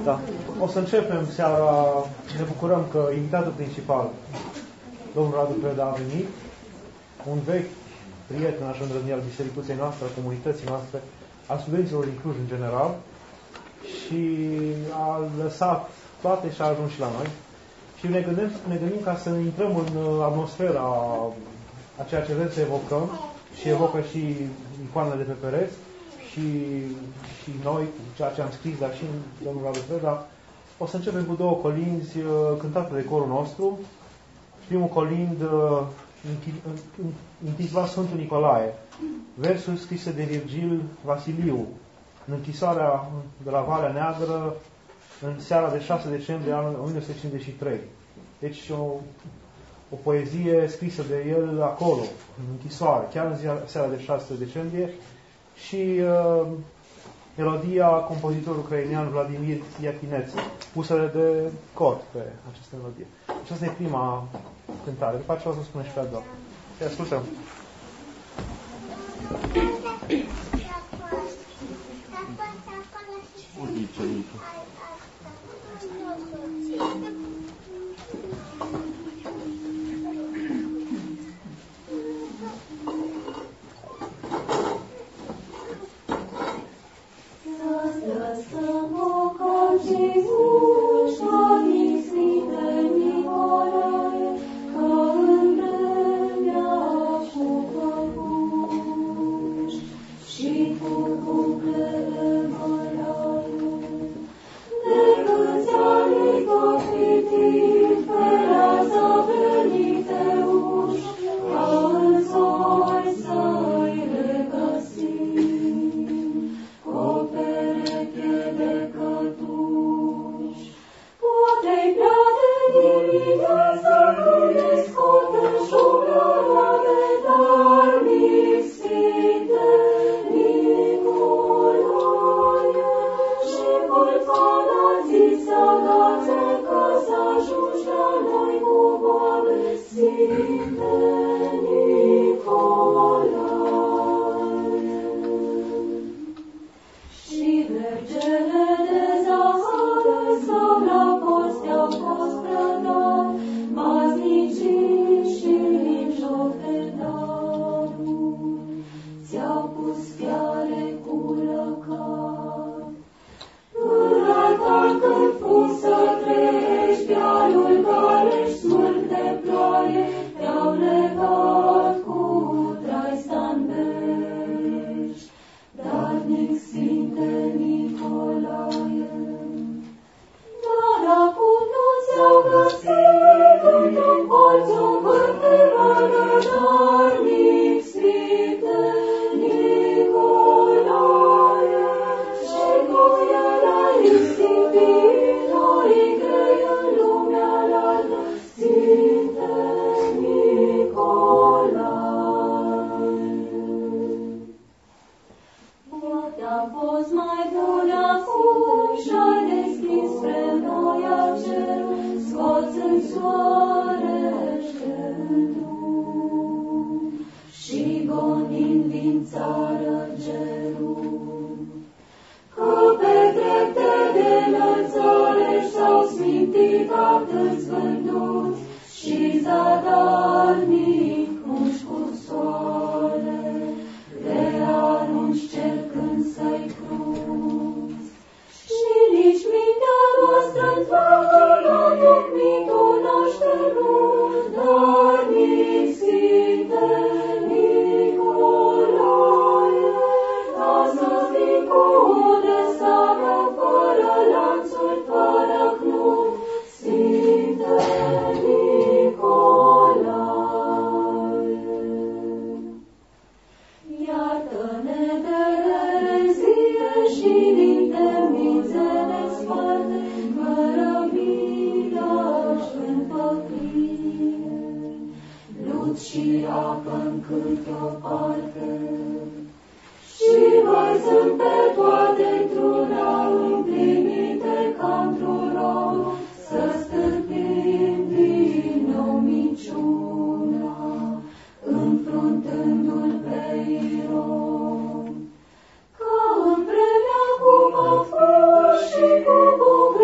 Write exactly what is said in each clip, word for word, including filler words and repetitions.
Da. O să începem seara, ne bucurăm că invitatul principal, domnul Radu Preda, a venit, un vechi prieten, aș îndrăzni, al bisericuței noastre, al comunității noastre, al studenților din Cluj în general, și a lăsat toate și a ajuns și la noi. Și ne gândim, ne gândim ca să intrăm în atmosfera a ceea ce vrem să evocăm, și evocă și icoanele de pe pereți, și, și noi, ceea ce am scris, dar și domnul Radu Preda. O să începem cu două colinzi cântate de corul nostru. Primul colind intitulat Sfântul Nicolae, versuri scrise de Virgil Vasiliu, în închisoarea de la Valea Neagră, în seara de șase decembrie anul o mie nouă sute cincizeci și trei. Deci o, o poezie scrisă de el acolo, în închisoare, chiar în ziua, seara de șase decembrie, și uh, melodia compozitorului ucrainean Vladimir Iachinețe, pusă de cort pe această melodie. Aceasta e prima cântare. După aceea o să spune și pe a doua. Să ascultăm. Ca în vremea cum a fost și cu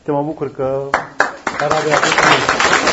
Te mă bucur că Arabia a fost aici.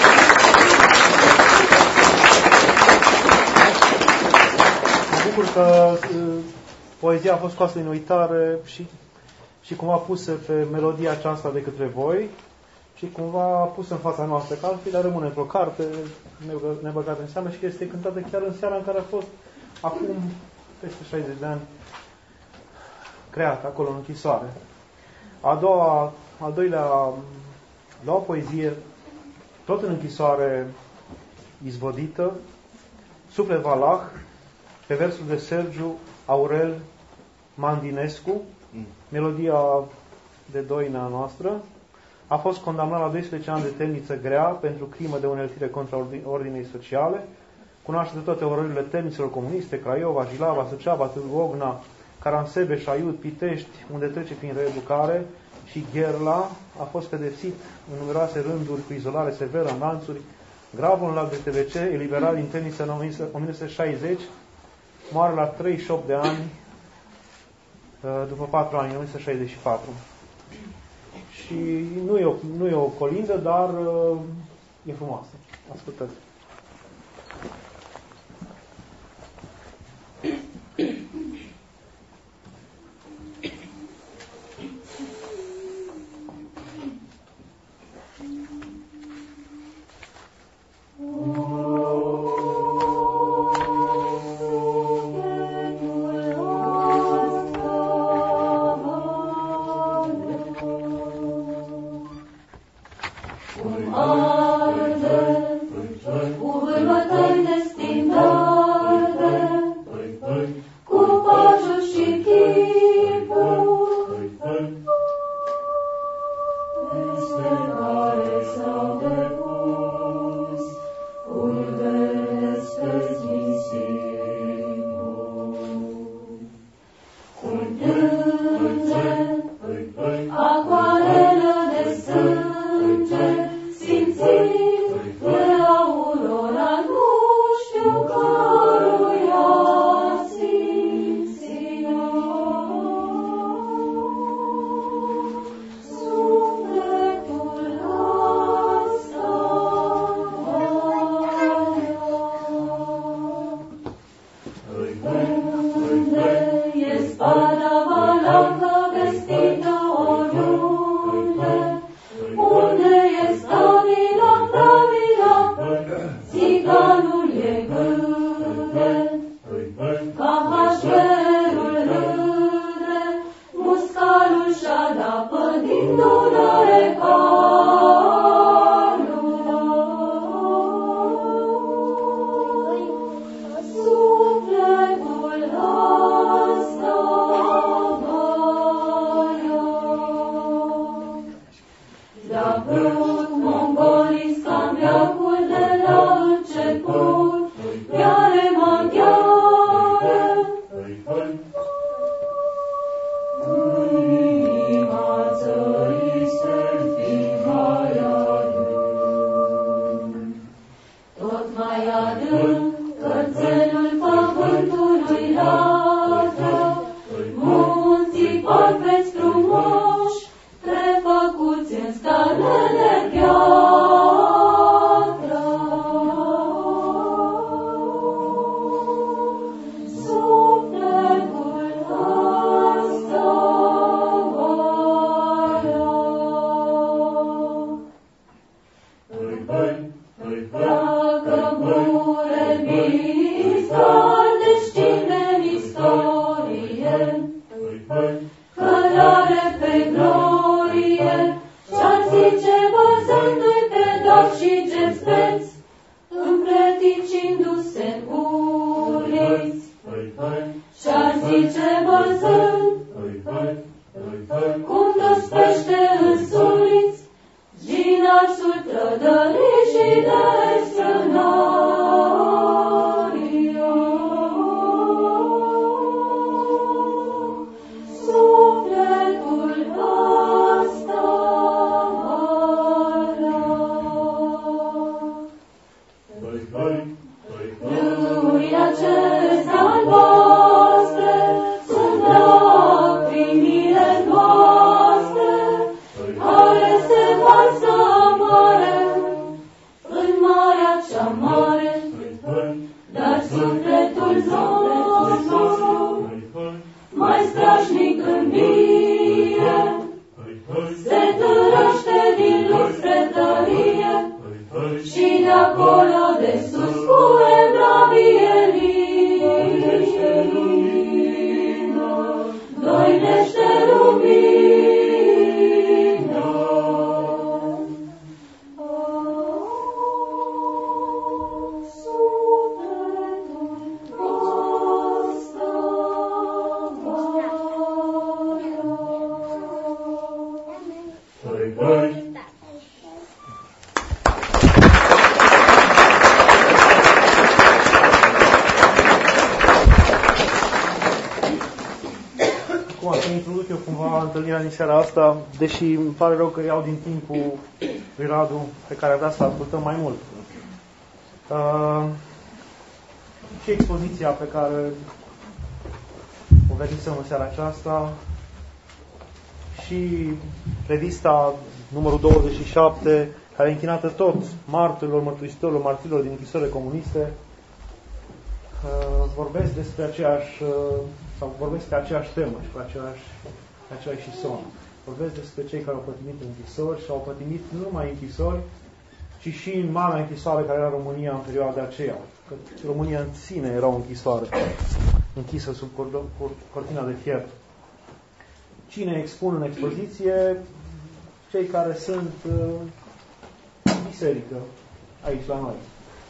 Mă bucur că poezia a fost scoasă din uitare și, și cumva pusă pe melodia aceasta de către voi și cumva pusă în fața noastră, că altfel rămâne într-o carte nebăgată în seamă și că este cântată chiar în seara în care a fost acum peste șaizeci de ani creată acolo în închisoare. A doua, al doilea, a doua poezie, tot în închisoare izvodită, Suflet Valah, pe versul de Sergiu Aurel Mandinescu, mm. melodia de doina noastră, a fost condamnat la doisprezece ani de temniță grea pentru crimă de uneltire contra ordinei sociale. Cunoaște de toate orările temnițelor comuniste, Craiova, Jilava, Suceava, Târgu Ogna, Caransebeș, Aiud, Pitești, unde trece prin reeducare, și Gherla. A fost pedepsit în numeroase rânduri cu izolare severă, în lanțuri, grav în lac de T V C, eliberat din temniță în o mie nouă sute șaizeci, moare la treizeci și opt de ani, după patru ani, în o mie nouă sute șaizeci și patru. Și nu e o, nu e o colindă, dar e frumoasă. Ascultați. Sunt lacrimile noastre. mie, se târăște din lux spre tărie, și de acolo de sus cu evlavielie, doinește lumina. Întâlnirea din seara asta, deși îmi pare rău că iau din timpul lui Radu, pe care avea să ascultăm mai mult. Uh, și expoziția pe care o venisem în seara aceasta și revista numărul douăzeci și șapte, care e închinată tot martorilor, mărturisitorilor, martirilor din închisorile comuniste, uh, vorbesc despre aceeași, uh, sau vorbesc pe aceeași temă și pe aceeași același son. Vorbesc despre cei care au pătimit în închisori și au pătimit nu numai închisori, ci și în marea închisoare care era România în perioada aceea. Că România în sine era o închisoare, închisă sub cortina de fier. Cine expun în expoziție? Cei care sunt uh, biserică aici la noi.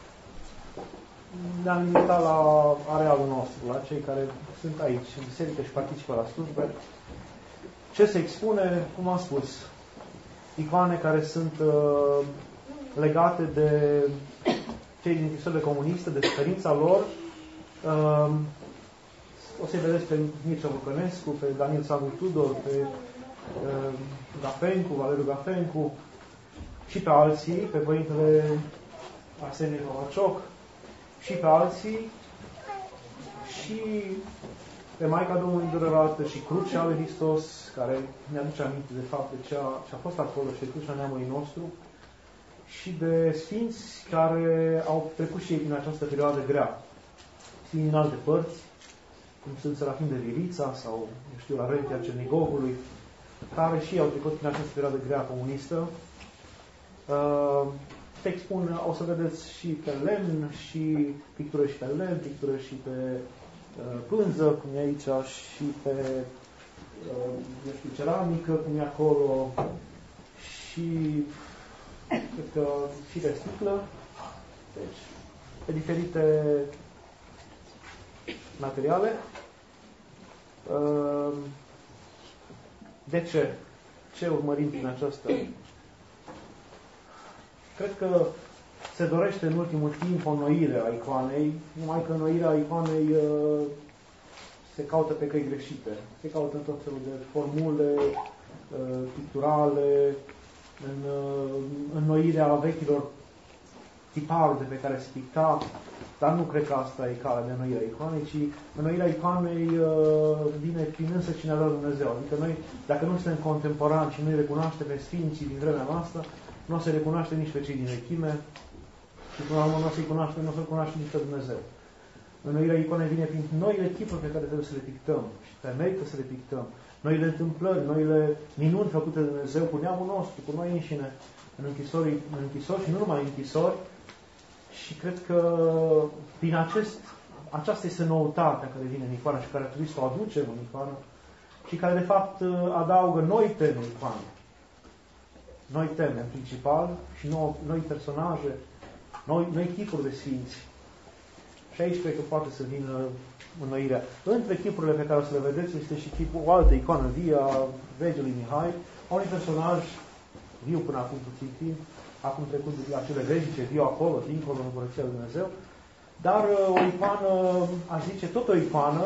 Ne-am limitat la arealul nostru, la cei care sunt aici în biserică și participă la slujbe. Ce se expune, cum am spus, icoane care sunt uh, legate de cei din închisorile comuniste, de suferința lor. Uh, o să-i vedeți pe Mircea Vulcănescu, pe Daniel Sandu Tudor, pe uh, Gafencu, Valeriu Gafencu și pe alții, pe Părintele Arsenie Novacioc și pe alții și pe Maica Domnului Îndurărată și Crucea lui Hristos, care ne aduce aminte de fapt de ce a, ce a fost acolo și de Crucea neamului nostru, și de sfinți care au trecut și ei din această perioadă grea. Sfinți din alte părți, cum sunt Serafim de Virița sau, eu știu, Larentia Cernigovului, care și ei au trecut din această perioadă grea comunistă. Uh, te expun, o să vedeți și pe lemn, și pictură și pe lemn, pictură și pe pânză, cum e aici, și pe eu știu, ceramică, cum e acolo, și cred că și de sticlă. Deci, pe diferite materiale. De ce? Ce urmărim prin aceasta? Cred că se dorește în ultimul timp o înnoire a icoanei, numai că înnoirea icoanei uh, se caută pe căi greșite. Se caută în tot felul de formule uh, picturale, în uh, înnoirea vechilor tiparuri de pe care se picta, dar nu cred că asta e calea de înnoirea icoanei, ci înnoirea icoanei uh, vine prin însă cine a dat Dumnezeu. Adică noi, dacă nu suntem contemporani și nu îi recunoaște pe sfinții din vremea noastră, nu o să recunoaște nici pe cei din vechime, și până la urmă nu o să-i cunoaște, nu o să-l cunoaște nici pe Dumnezeu. Înnoirea iconei vine prin noile chipuri pe care trebuie să le pictăm și pe merită să le pictăm. Noile întâmplări, noile minuni făcute de Dumnezeu cu neamul nostru, cu noi înșine, în închisori, în închisori și nu numai în închisori. Și cred că prin acest, aceasta este noutatea care vine în icoană și care ar trebui să o aducem în icoană și care de fapt adaugă noi teme în icoană. Noi teme în principal și noi, noi personaje, Noi, noi chipuri de sfinți. Și aici cred că poate să vină înnoirea. Între chipurile pe care o să le vedeți este și chipul, o altă icoană vie a regelui Mihai, a unui personaj viu până acum puțin timp, acum trecut de la cele veșnice, viu acolo, dincolo, în Împărăția lui Dumnezeu, dar o icoană, aș zice, tot o icoană,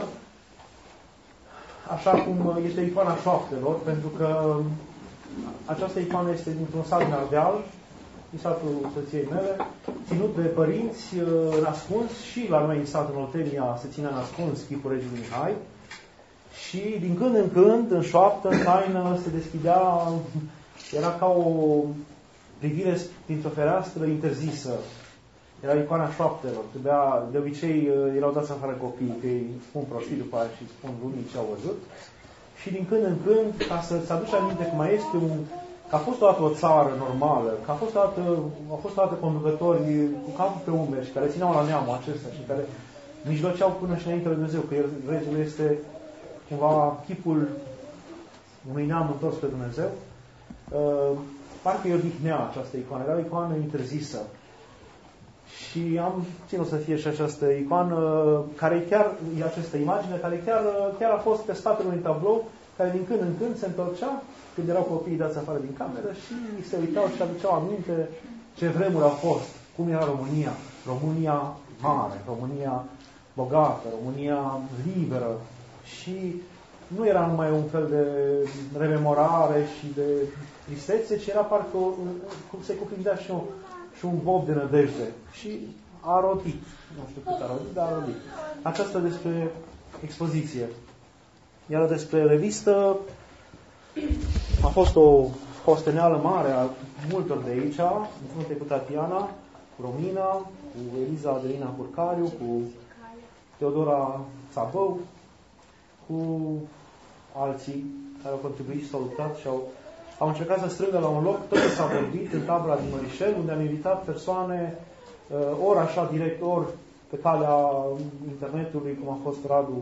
așa cum este icoana șoaptelor, pentru că această icoană este dintr-un sat din Ardeal, din satul soției mele, ținut de părinți nascuns, și la noi în satul Oltenia se ținea nascuns chipul regelui Mihai, și din când în când, în șoaptă, în taină, se deschidea, era ca o privire dintr-o fereastră interzisă. Era icoana șoaptelor. Trebuia, de obicei erau dați afară copii, că ei spun prostii după aia și spun lumii ce au văzut. Și și din când în când, ca să-ți aduci aminte că mai este un... că a fost o dată o țară normală, că a fost o dată, a fost o dată conducători cu capul pe umeri și care țineau la neamul acesta și care mijloceau până și înainte de Dumnezeu, că el, regele este cumva chipul unui neam întors pe Dumnezeu. Uh, parcă îi odihnea această icoană, era o icoană interzisă. Și am ținut să fie și această icoană, care chiar, această imagine, care chiar, chiar a fost pe spatele unui tablou, care din când în când se întorcea, când erau copiii dați afară din cameră și se uitau și aduceau aminte ce vremuri au fost, cum era România. România mare, România bogată, România liberă. Și nu era numai un fel de rememorare și de tristețe, ci era parcă, cum se cuprindea și un, și un bob de nădejde. Și a rodit. Nu știu cât a rodit, dar a rodit. Aceasta despre expoziție. Iar despre revistă, a fost o hosteneală mare a multor de aici, în frunte cu Tatiana, cu Romina, cu Eliza Adelina Curcariu, cu Teodora Țabău, cu alții care au contribuit și s-au luptat și au, au încercat să strângă la un loc tot ce s-a vorbit în tabăra din Mărișel, unde am invitat persoane ori așa direct, ori pe calea internetului, cum a fost Radu,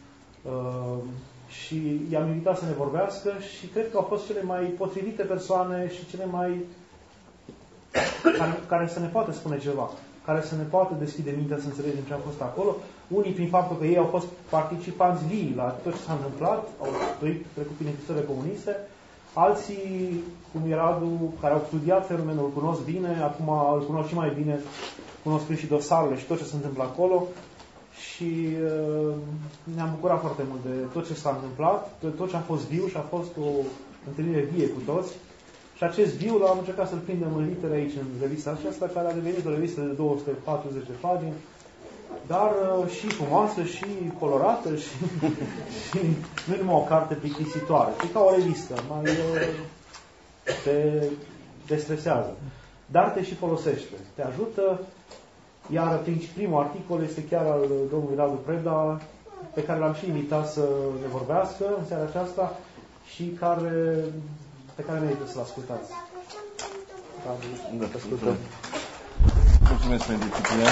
și i-am invitat să ne vorbească și cred că au fost cele mai potrivite persoane și cele mai care, care să ne poată spune ceva, care să ne poată deschide mintea să înțelegem ce a fost acolo. Unii prin faptul că ei au fost participanți vii la tot ce s-a întâmplat, au trecut prin închisorile comuniste, alții, cum e Radu, care au studiat fenomenul, îl cunosc bine, acum îl cunosc și mai bine, cunosc și dosarele și tot ce se întâmplă acolo. Și uh, ne-am bucurat foarte mult de tot ce s-a întâmplat, de tot ce a fost viu și a fost o întâlnire vie cu toți. Și acest viu l-am încercat să-l prindem în litere aici, în revista aceasta, care a devenit o revistă de două sute patruzeci de pagini, dar uh, și frumoasă, și colorată, și, și nu numai o carte plictisitoare, ci ca o revistă, mai uh, te destresează. Dar te și folosește, te ajută. Iar primul articol este chiar al domnului Radu Preda, pe care l-am și invitat să ne vorbească în seara aceasta și care, pe care merită să-l ascultați. Da, te ascultăm. Mulțumesc pentru disciplina.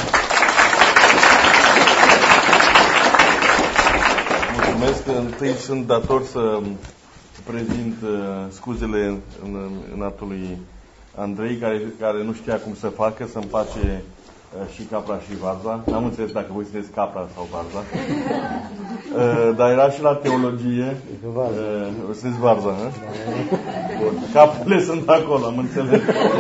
Mulțumesc. Întâi sunt dator să prezint scuzele înaltului Andrei, care, care nu știa cum să facă, să împace și capra și varza. N-am înțeles dacă voi sunteți capra sau varza. uh, dar era și la teologie. Uh, sunteți varza, nu? Bun. Caprele sunt acolo, am înțeles.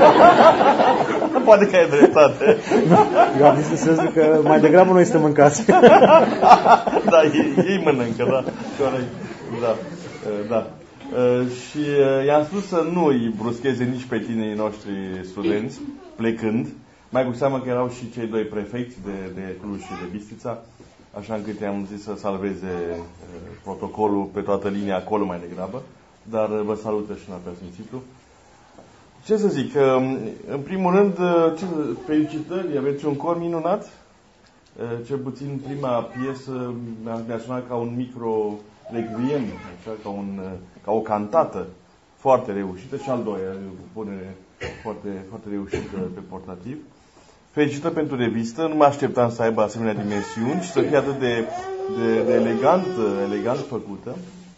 Poate că ai dreptate. Eu am zis să sensul că mai degrabă noi suntem mâncați. Da, ei, ei mănâncă, da. Corect. Da. Uh, da. Uh, și uh, i-am spus să nu îi bruscheze nici pe tinerii noștri studenți, plecând. Mai cu seamă că erau și cei doi prefecți de, de Cluj și de Bistrița, așa încât i-am zis să salveze uh, protocolul pe toată linia acolo mai degrabă, dar uh, vă salută și în preasfințitul. Ce să zic, uh, în primul rând, uh, ce, felicitări, aveți un cor minunat, uh, cel puțin prima piesă mi-a sunat ca un micro requiem, așa, ca, un, uh, ca o cantată foarte reușită și al doilea pune foarte, foarte reușită pe portativ. Felicitări pentru revistă, nu mă așteptam să aibă asemenea dimensiuni și să fie atât de, de, de elegant, elegant făcută.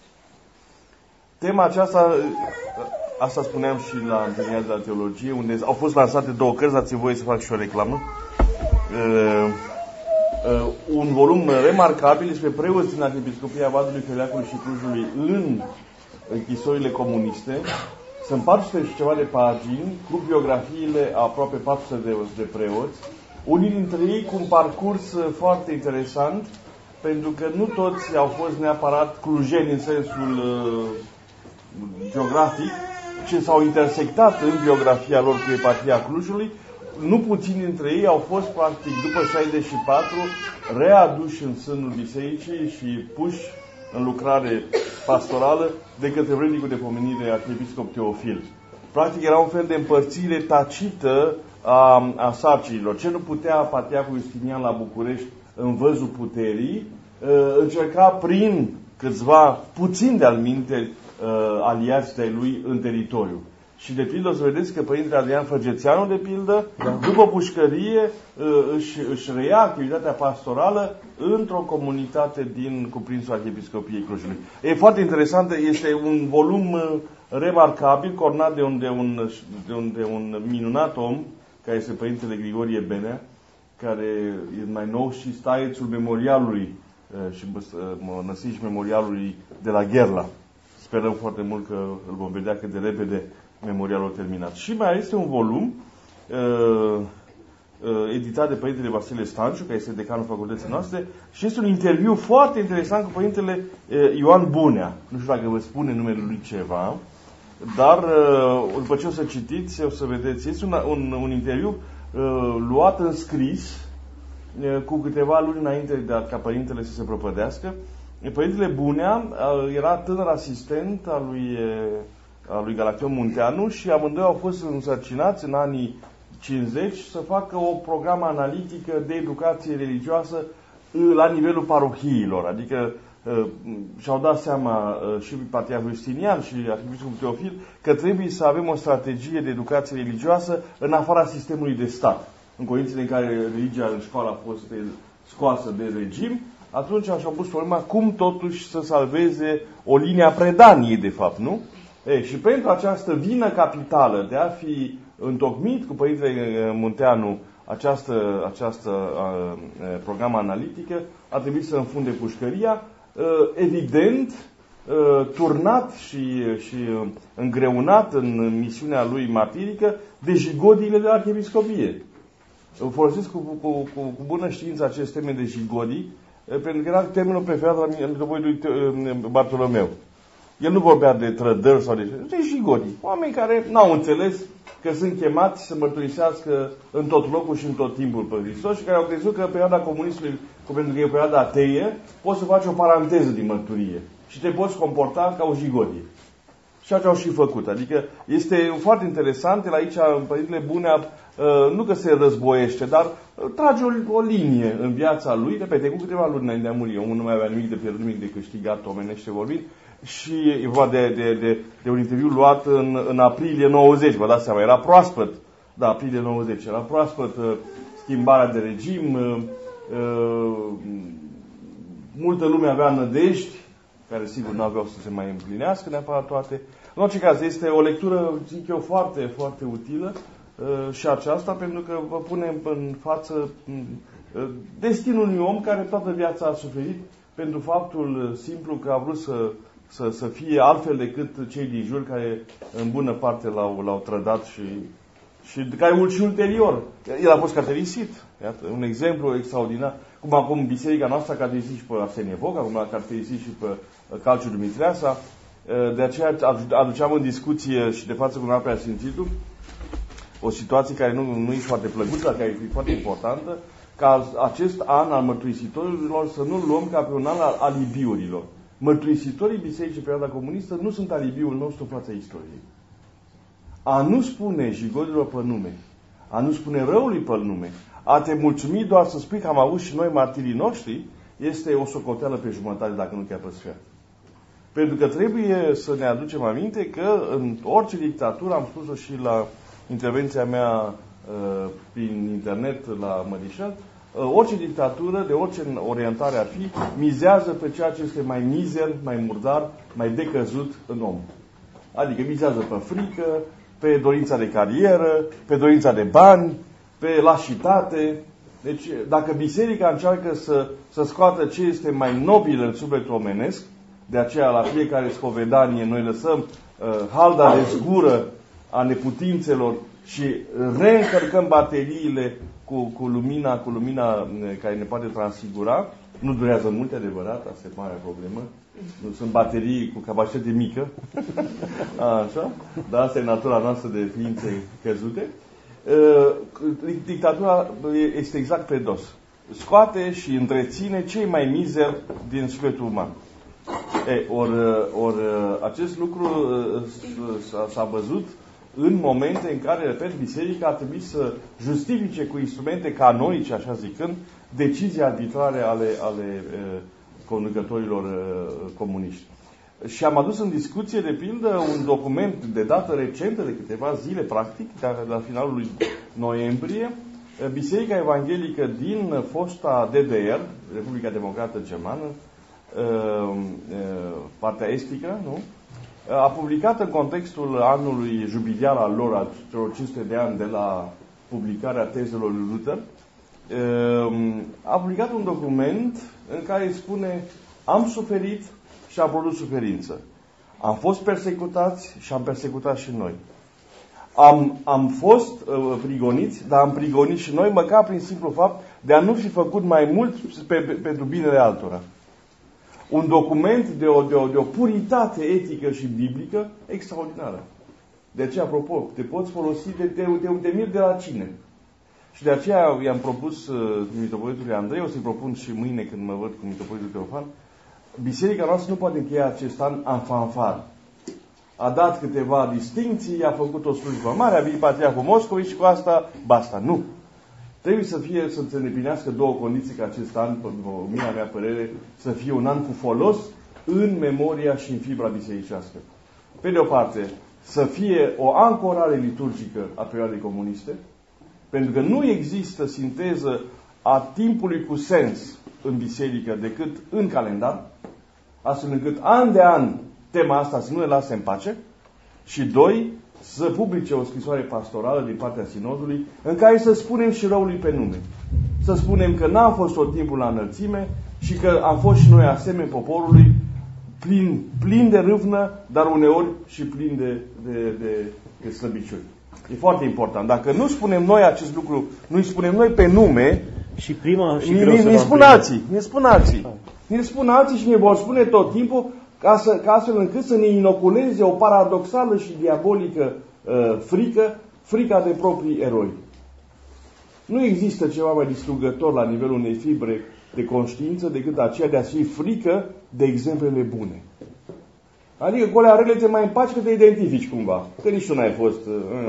Tema aceasta, asta spuneam și la întâlnirea de la teologie, unde au fost lansate două cărți, dați voie să fac și o reclamă. Uh, uh, un volum remarcabil despre preoți din Arhiepiscopia Vadului, Feleacului și Clujului în închisorile comuniste. Sunt patru sute și ceva de pagini, cu biografiile aproape patru sute de, de preoți. Unii dintre ei cu un parcurs foarte interesant, pentru că nu toți au fost neapărat clujeni în sensul uh, geografic, ci s-au intersectat în biografia lor cu eparhia Clujului. Nu puțini dintre ei au fost, practic, după șaizeci și patru, readuși în sânul bisericii și puși în lucrare pastorală de către vrednicul de pomenire arhiepiscop Teofil. Practic era un fel de împărțire tacită a, a sarcinilor. Ce nu putea Patriarhul Justinian la București în văzul puterii, încerca prin câțiva puțin de-al minte uh, aliați de-ai lui în teritoriu. Și de pildă o să vedeți că Părintele Adrian Făgețeanu, de pildă, da. după pușcărie, își, își reia activitatea pastorală într-o comunitate din cuprinsul Arhiepiscopiei Clujului. E foarte interesant, este un volum remarcabil, coordonat de un, de un, de un, de un minunat om, care este Părintele Grigorie Benea, care e mai nou și staiețul memorialului și năsiși memorialului de la Gherla. Sperăm foarte mult că îl vom vedea cât de repede memorialul terminat. Și mai este un volum uh, uh, editat de Părintele Vasile Stanciu, care este decanul facultății noastre, și este un interviu foarte interesant cu Părintele uh, Ioan Bunea. Nu știu dacă vă spune numele lui ceva, dar uh, după ce o să citiți, o să vedeți. Este un, un, un interviu uh, luat în scris uh, cu câteva luni înainte de a, ca Părintele să se prăpădească. Părintele Bunea uh, era tânăr asistent al lui uh, a lui Galaction Munteanu și amândoi au fost însărcinați în anii cincizeci să facă o programă analitică de educație religioasă la nivelul parohiilor. Adică și-au dat seama și Patriarhul Justinian și Arhiepiscopul Teofil că trebuie să avem o strategie de educație religioasă în afara sistemului de stat. În condițiile în care religia în școală a fost scoasă de regim, atunci și-au pus problema cum totuși să salveze o linie a predaniei, de fapt, nu? E, și pentru această vină capitală de a fi întocmit cu Părintele Munteanu această, această a, programă analitică, a trebuit să înfunde pușcăria, a, evident, a, turnat și, și îngreunat în misiunea lui martirică de jigodiile de arhiepiscopie. Folosesc cu, cu, cu, cu bună știință acest termen de jigodii, pentru că era termenul preferat al lui Bartolomeu. El nu vorbea de trădări sau de... de jigodii. Oameni care n-au înțeles că sunt chemați să mărturisească în tot locul și în tot timpul pe Hristos și care au crezut că în perioada comunismului, pentru că e o perioadă ateie, poți să faci o paranteză din mărturie și te poți comporta ca o jigodie. Și așa au și făcut. Adică este foarte interesant. El aici, în Părintele Bunea, nu că se războiește, dar trage o, o linie în viața lui, repete, cu câteva luni înainte de a muri. Omul nu mai avea nimic de pierdut, nimic de câștigat, omenește vorbind. Și e vorba de, de, de, de un interviu luat în, în aprilie nouăzeci, vă dați seama, era proaspăt, da, aprilie nouăzeci, era proaspăt uh, schimbarea de regim, uh, uh, multă lume avea nădejdi, care sigur nu aveau să se mai împlinească neapărat toate. În orice caz, este o lectură, zic eu, foarte, foarte utilă uh, și aceasta, pentru că vă pune în față uh, destinul unui om care toată viața a suferit pentru faptul simplu că a vrut să Să, să fie altfel decât cei din jur care în bună parte l-au, l-au trădat și, și care și ulterior. El a fost caterisit. Iată, un exemplu extraordinar. Cum acum biserica noastră a caterisit și pe Arsenie Voga, cum a caterisit și pe Calciu Dumitreasa. De aceea aduceam în discuție și de față cu Noaptea Sfințitul o situație care nu, nu e foarte plăcută, dar care e foarte importantă, ca acest an al mărturisitorilor să nu-l luăm ca pe un an al alibiurilor. Mărturisitorii bisericii pe perioada comunistă nu sunt alibiul nostru în fața istoriei. A nu spune jigodilor pe nume, a nu spune răului pe nume, a te mulțumi doar să spui că am avut și noi martirii noștri, este o socoteală pe jumătate, dacă nu chiar pe sfert. Pentru că trebuie să ne aducem aminte că în orice dictatură, am spus-o și la intervenția mea uh, prin internet la Mărișel, orice dictatură, de orice orientare ar fi, mizează pe ceea ce este mai mizer, mai murdar, mai decăzut în om. Adică mizează pe frică, pe dorința de carieră, pe dorința de bani, pe lașitate. Deci, dacă biserica încearcă să, să scoată ce este mai nobil în sufletul omenesc, de aceea la fiecare spovedanie noi lăsăm uh, halda de zgură a neputințelor și reîncărcăm bateriile Cu, cu lumina, cu lumina care ne poate transfigura. Nu durează mult, adevărat, asta e marea problemă. Nu sunt baterii cu capacitate mică. Așa. Dar asta e natura noastră de ființe căzute. Dictatura este exact pe dos. Scoate și întreține cei mai mizeri din sufletul uman. E, or, or, acest lucru s-a văzut în momente în care, repet, biserica ar trebui să justifice cu instrumente canonice, așa zicând, decizii arbitrare ale, ale conducătorilor uh, comuniști. Și am adus în discuție, de pildă, un document de dată recentă, de câteva zile, practic, la finalul lui noiembrie, Biserica Evanghelică din fosta D D R, Republica Democrată Germană, partea estică, nu? A publicat în contextul anului jubiliar al lor, al celor cinci sute de ani de la publicarea tezelor lui Luther, a publicat un document în care spune: am suferit și am produs suferință. Am fost persecutați și am persecutat și noi. Am, am fost uh, prigoniți, dar am prigonit și noi, măcar prin simplu fapt de a nu fi făcut mai mult pe, pe, pentru binele altora. Un document de o, de, o, de o puritate etică și biblică extraordinară. De aceea, apropo, te poți folosi de, de, de, de mir de la cine. Și de aceea i-am propus uh, mitropolitului Andrei, o să-i propun și mâine când mă văd cu mitropolitul Teofan, biserica noastră nu poate încheia acest an în fanfar. A dat câteva distincții, a făcut o slujbă mare, a venit Patriarhul Moscovei și cu asta, basta. Nu. Trebuie să fie, să se îndeplinească două condiții ca acest an, în mea mea părere, să fie un an cu folos în memoria și în fibra bisericească. Pe de o parte, să fie o ancorare liturgică a perioadei comuniste, pentru că nu există sinteză a timpului cu sens în biserică decât în calendar, astfel încât an de an tema asta să nu ne lase în pace, și doi, să publice o scrisoare pastorală din partea sinodului în care să spunem și răului pe nume. Să spunem că n-am fost tot timpul la înălțime și că am fost și noi asemeni poporului, plin, plin de râvnă, dar uneori și plin de, de, de, de slăbiciuni. E foarte important. Dacă nu spunem noi acest lucru, nu îi spunem noi pe nume, și prima și ne spun alții, ne spun alții. Ne spun alții și ne vor spune tot timpul ca, să, ca astfel încât să ne inoculeze o paradoxală și diabolică uh, frică, frica de proprii eroi. Nu există ceva mai distrugător la nivelul unei fibre de conștiință decât aceea de a fi frică de exemplele bune. Adică cu alea rele te mai împaci că te identifici cumva. Că nici tu n-ai fost. Uh,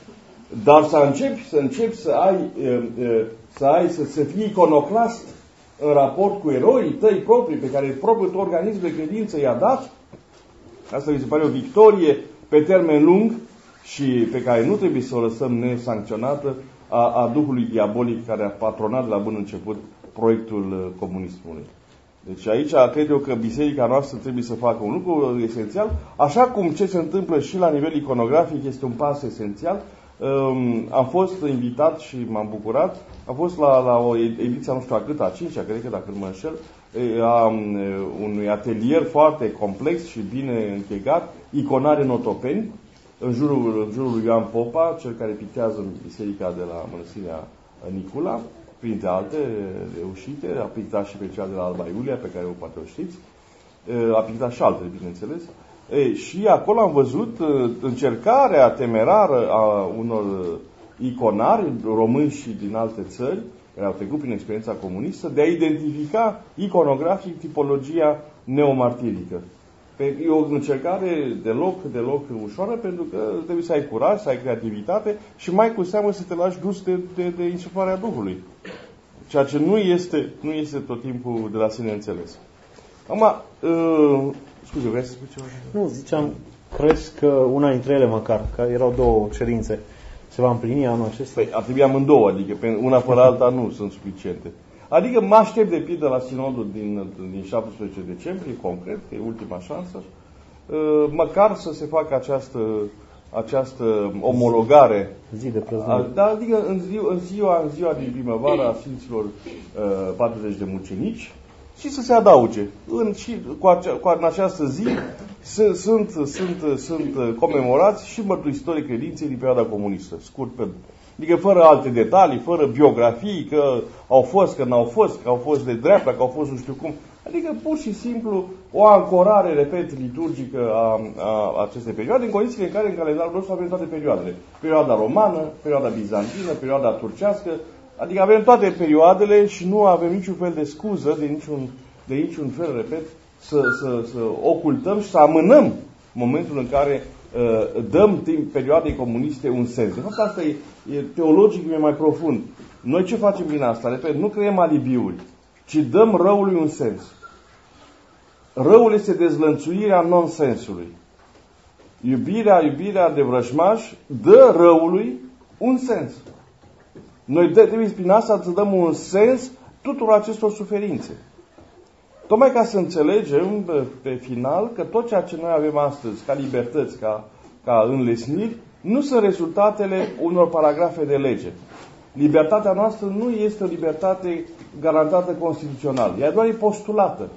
dar să începi, să începi să ai, uh, uh, să ai, să, să fii iconoclast în raport cu eroii tăi proprii, pe care propriul tău organism de credință i-a dat, asta mi se pare o victorie pe termen lung și pe care nu trebuie să o lăsăm nesancționată a, a Duhului diabolic care a patronat de la bun început proiectul comunismului. Deci aici cred eu că biserica noastră trebuie să facă un lucru esențial, așa cum ce se întâmplă și la nivel iconografic este un pas esențial. Um, am fost invitat și m-am bucurat. Am fost la, la o ediție, nu știu a câta, a cincea, cred că dacă nu mă înșel, a um, unui atelier foarte complex și bine închegat, iconare notopeni, în jurul, în jurul lui Ioan Popa, cel care pictează biserica de la Mănăstirea Nicula, printre alte reușite, a pictat și pe cea de la Alba Iulia, pe care o poate o știți, a pictat și altele, bineînțeles. E, și acolo am văzut uh, încercarea temerară a unor iconari români și din alte țări, care au trecut prin experiența comunistă, de a identifica iconografic tipologia neomartirică. E o încercare deloc, deloc ușoară, pentru că trebuie să ai curaj, să ai creativitate și mai cu seamă să te lași dus de, de, de insuflarea Duhului. Ceea ce nu este, nu este tot timpul de la sine înțeles. Acum, uh, scuze, vrei să spui ceva? Nu, ziceam, crezi că una dintre ele măcar, că erau două ședințe, se va împlini anul acesta? Păi, ar trebui amândouă, adică una fără alta nu sunt suficiente. Adică mă aștept de pildă la sinodul din, din șaptesprezece decembrie, concret, că e ultima șansă, măcar să se facă această, această omologare. Zi de prăznuire. Da, adică în ziua, în ziua, în ziua din primăvară a Sfinților uh, patruzeci de mucenici și să se adauge. În, și cu, acea, cu în această zi sunt, sunt, sunt, sunt comemorați și mărturisitori credinței din perioada comunistă, scurt pe Adică fără alte detalii, fără biografii, că au fost, că n-au fost, că au fost de dreapta, că au fost nu știu cum. Adică pur și simplu o ancorare, repet, liturgică a, a acestei perioade, în condițiile în care în calendarul nostru avem toate perioadele. Perioada romană, perioada bizantină, perioada turcească, adică avem toate perioadele și nu avem niciun fel de scuză, de niciun, de niciun fel, repet, să, să, să ocultăm și să amânăm momentul în care uh, dăm timp perioadei comuniste un sens. De fapt, asta e, e teologic, e mai profund. Noi ce facem din asta? Repet, nu creăm alibiuri, ci dăm răului un sens. Răul este dezlănțuirea nonsensului. Iubirea, iubirea de vrăjmaș dă răului un sens. Noi trebuie prin asta să dăm un sens tuturor acestor suferințe. Tocmai ca să înțelegem pe final că tot ceea ce noi avem astăzi ca libertăți, ca, ca înlesniri, nu sunt rezultatele unor paragrafe de lege. Libertatea noastră nu este o libertate garantată constituțional. Ea doar e postulată.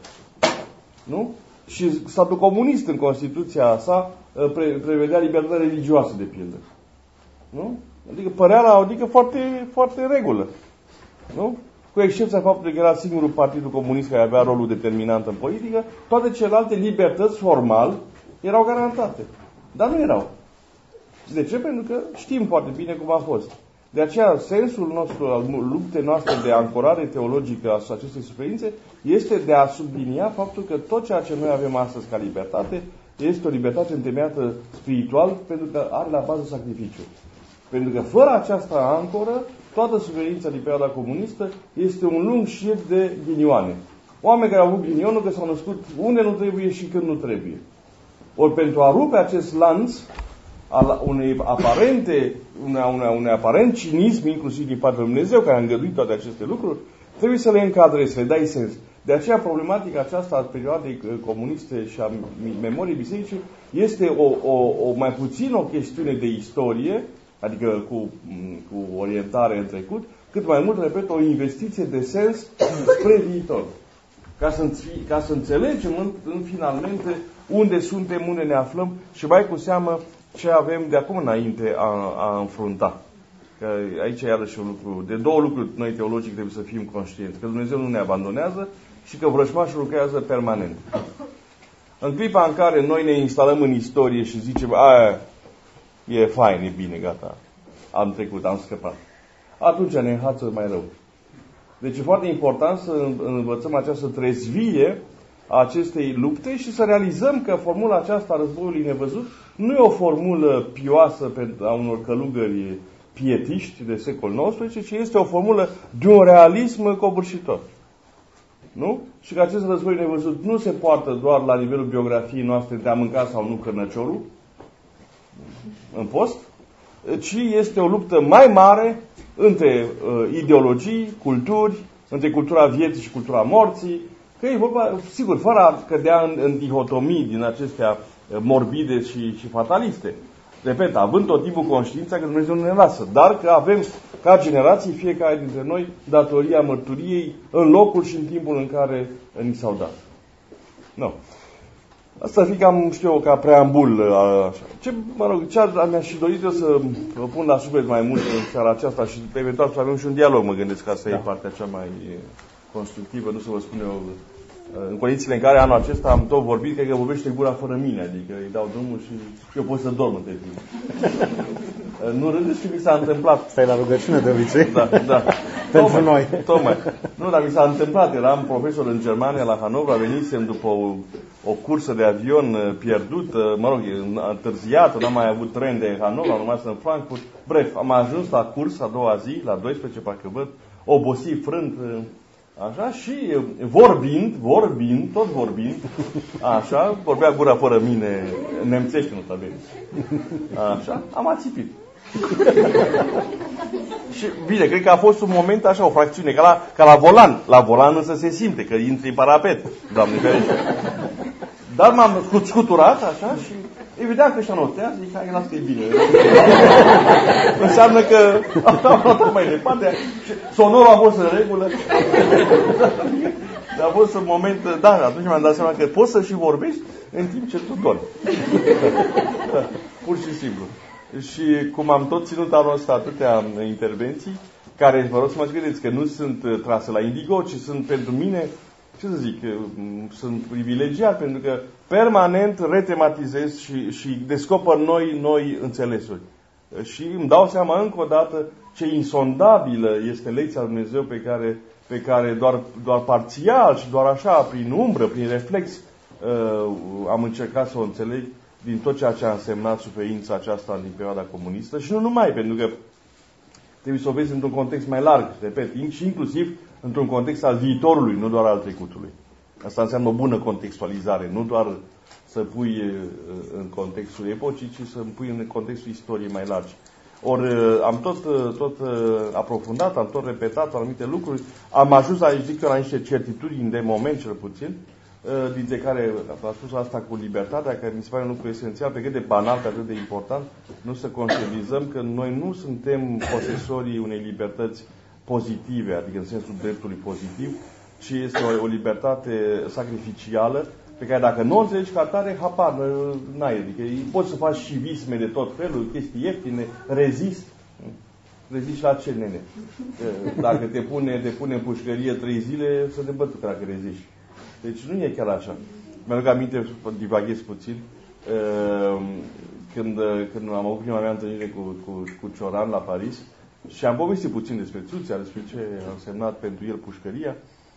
Nu? Și statul comunist în Constituția sa pre, prevedea libertatea religioasă, de pildă. Nu? Adică părea la adică foarte, foarte regulă. Nu? Cu excepția faptului că era singurul partidul comunist care avea rolul determinant în politică, toate celelalte libertăți formal erau garantate. Dar nu erau. De ce? Pentru că știm foarte bine cum a fost. De aceea, sensul nostru al luptei noastre de ancorare teologică a acestei suferințe este de a sublinia faptul că tot ceea ce noi avem astăzi ca libertate este o libertate întemeiată spiritual, pentru că are la bază sacrificiu. Pentru că fără această ancoră, toată suferința din perioada comunistă este un lung șir de ghinioane. Oameni care au avut ghinionul că s-au născut unde nu trebuie și când nu trebuie. Ori pentru a rupe acest lanț al unei aparente, unei, unei, unei aparent cinism, inclusiv din partea lui Dumnezeu, care a îngăduit toate aceste lucruri, trebuie să le încadrezi, să le dai sens. De aceea problematica aceasta a perioadei comuniste și a memoriei bisericii este o, o, o mai puțin o chestiune de istorie, adică cu, cu orientare în trecut, cât mai mult, repet, o investiție de sens spre viitor. Ca să, ca să înțelegem în, în finalmente unde suntem, unde ne aflăm și mai cu seamă ce avem de acum înainte a, a înfrunta. Că aici iarăși un lucru, de două lucruri noi teologic trebuie să fim conștienți. Că Dumnezeu nu ne abandonează și că vrăjmașul lucrează permanent. În clipa în care noi ne instalăm în istorie și zicem, aia e fain, e bine, gata, am trecut, am scăpat, atunci ne înhață mai rău. Deci e foarte important să învățăm această trezvie a acestei lupte și să realizăm că formula aceasta a războiului nevăzut nu e o formulă pioasă a unor călugări pietiști de secolul nouăsprezece, ci este o formulă de un realism covârșitor. Nu? Și că acest război nevăzut nu se poartă doar la nivelul biografiei noastre de a mânca sau nu cărnăciorul în post, ci este o luptă mai mare între uh, ideologii, culturi, între cultura vieții și cultura morții, că e vorba, sigur, fără a cădea în, în dihotomii din acestea morbide și, și fataliste. Repet, având tot timpul conștiința că Dumnezeu nu ne lasă, dar că avem, ca generații, fiecare dintre noi, datoria mărturiei în locul și în timpul în care ni s-au dat. Nu. Asta fi cam, știu eu, ca preambul. Așa. Ce, mă rog, ce mi-aș și dorit eu să pun la suflet mai mult în seara aceasta și eventual să avem și un dialog, mă gândesc, că asta da. E partea cea mai constructivă, nu să vă spun eu, în condițiile în care anul acesta am tot vorbit, cred că vorbește gura fără mine, adică îi dau drumul și eu pot să dorm între timp. Nu râdeți că mi s-a întâmplat. Stai la rugăciune de obicei? Da, da. Pentru tocmai, noi. Tocmai. Nu, dar mi s-a întâmplat. Eram profesor în Germania, la Hanovra, venisem după o, o cursă de avion pierdută, mă rog, întârziată, n-am mai avut tren de Hanovra, am rămas în Frankfurt. Bref, am ajuns la curs a doua zi, la douăsprezece, parcă văd, obosit, frânt, așa, și vorbind, vorbind, tot vorbind, așa, vorbea gura fără mine, nemțește, nu bine. Așa, am ațipit. Și bine, cred că a fost un moment așa, o fracțiune, ca la, ca la volan. La volan însă se simte, că intri în parapet, Doamne ferește. Dar m-am scuturat, așa, și evident că ăștia notează, zic, hai, lasă că e bine. Înseamnă că am notat mai departe și sonorul a fost în regulă. Dar a fost un moment, da, atunci mi-am dat seama că poți să și vorbești în timp ce tu dormi. Da, pur și simplu. Și cum am tot ținut anul ăsta atâtea intervenții, care, vă rog să mă credeți, că nu sunt trase la indigo, ci sunt pentru mine, ce să zic, sunt privilegiat, pentru că permanent retematizez și, și descoper noi, noi înțelesuri. Și îmi dau seama încă o dată ce insondabilă este lecția lui Dumnezeu pe care, pe care doar, doar parțial și doar așa, prin umbră, prin reflex, uh, am încercat să o înțeleg din tot ceea ce a însemnat suferința aceasta din perioada comunistă și nu numai, pentru că trebuie să o vezi într-un context mai larg, repet, și inclusiv într-un context al viitorului, nu doar al trecutului. Asta înseamnă o bună contextualizare, nu doar să pui în contextul epocii, ci să pui în contextul istoriei mai largi. Ori am tot, tot aprofundat, am tot repetat anumite lucruri, am ajuns aici, zic eu, la niște certitudini de moment, cel puțin, dintre care a spus asta cu libertatea, care mi se pare un lucru esențial, pe cât de banal, pe atât de important, nu să conștientizăm că noi nu suntem posesorii unei libertăți pozitive, adică în sensul dreptului pozitiv, ci este o, o libertate sacrificială, pe care dacă nu o înțelegi ca tare, hapar, n-ai. Adică poți să faci și visme de tot felul, chestii ieftine, rezist. Reziști la ce, nene? Dacă te pune, te pune în pușcărie trei zile, să te bătucă dacă reziști. Deci nu e chiar așa. Mi-aduc aminte, divaghez puțin, când, când am avut prima mea întâlnire cu, cu, cu Cioran la Paris și am povestit puțin despre Țuțea, despre ce a însemnat pentru el pușcăria.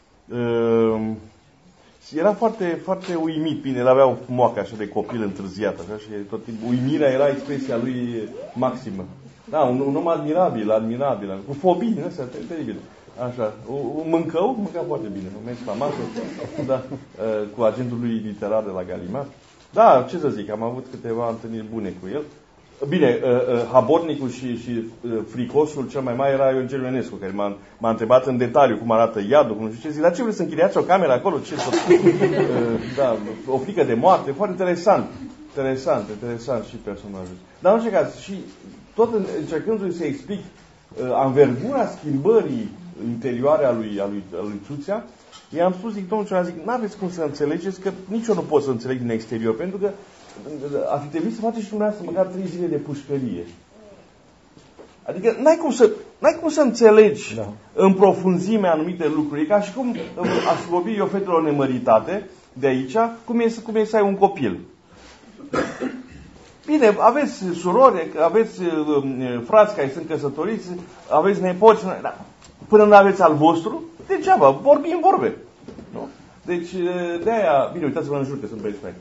Era foarte, foarte uimit. Bine, el avea o moacă așa de copil întârziat, așa, și tot timpul uimirea era expresia lui maximă. Da, un, un om admirabil, admirabil, cu fobii, nu? Asta e teribil. Așa, un mâncău, mânca foarte bine, un exclamator, da, cu agentul lui literar de la Gallimard. Da, ce să zic, am avut câteva întâlniri bune cu el. Bine, habornicul și, și fricosul cel mai mare era Ioncel Ionescu, care m-a, m-a întrebat în detaliu cum arată iadul, cum nu știu ce, zic, dar ce vreți să închiriați o cameră acolo? Ce să... da, o frică de moarte, foarte interesant. Interesant, interesant și personajul. Dar în orice caz, și tot încercându-i să explic anvergura schimbării interioare a lui, a lui, a lui Țuțea, i-am spus, zic, domnul Cioran, zic, n-aveți cum să înțelegeți, că nici eu nu pot să înțeleg din exterior, pentru că ar fi trebuit să faceți și dumneavoastră măcar trei zile de pușcărie. Adică n-ai cum să, n-ai cum să înțelegi da. în profunzime anumite lucruri. E ca și cum aș vorbi eu fetelor nemăritate de aici, cum e, cum e să ai un copil. Bine, aveți surori, aveți frați care sunt căsătoriți, aveți nepoți, dar până nu aveți al vostru, degeaba, vorbim vorbe. Nu? Deci, de-aia, bine, uitați-vă în jur că sunt băieți mai.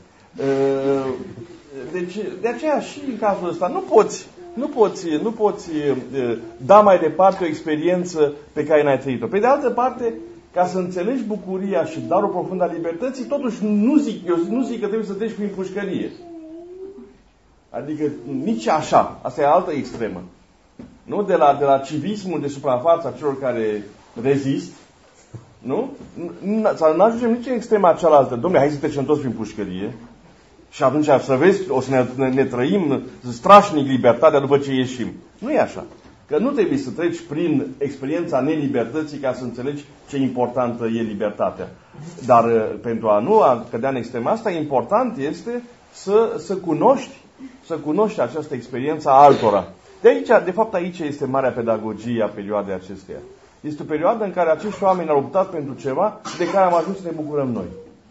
Deci, de aceea și în cazul ăsta nu poți, nu poți, nu poți da mai departe o experiență pe care n-ai trăit-o. Pe de altă parte, ca să înțelegi bucuria și darul profund al libertății, totuși nu zic, eu nu zic că trebuie să treci prin pușcărie. Adică nici așa. Asta e altă extremă. Nu? De la, de la civismul de suprafață a celor care rezist, nu? Sau nu ajungem nici în extrema cealaltă. Dom'le, hai să trecem toți prin pușcărie și atunci să vezi, o să ne, ne, ne trăim strașnic libertatea după ce ieșim. Nu e așa. Că nu trebuie să treci prin experiența nelibertății ca să înțelegi ce importantă e libertatea. Dar pentru a nu a cădea în extrema asta, important este să, să cunoști să cunoști această experiență a altora. De aici, de fapt, aici este marea pedagogie a perioadei acesteia. Este o perioadă în care acești oameni au luptat pentru ceva de care am ajuns să ne bucurăm noi.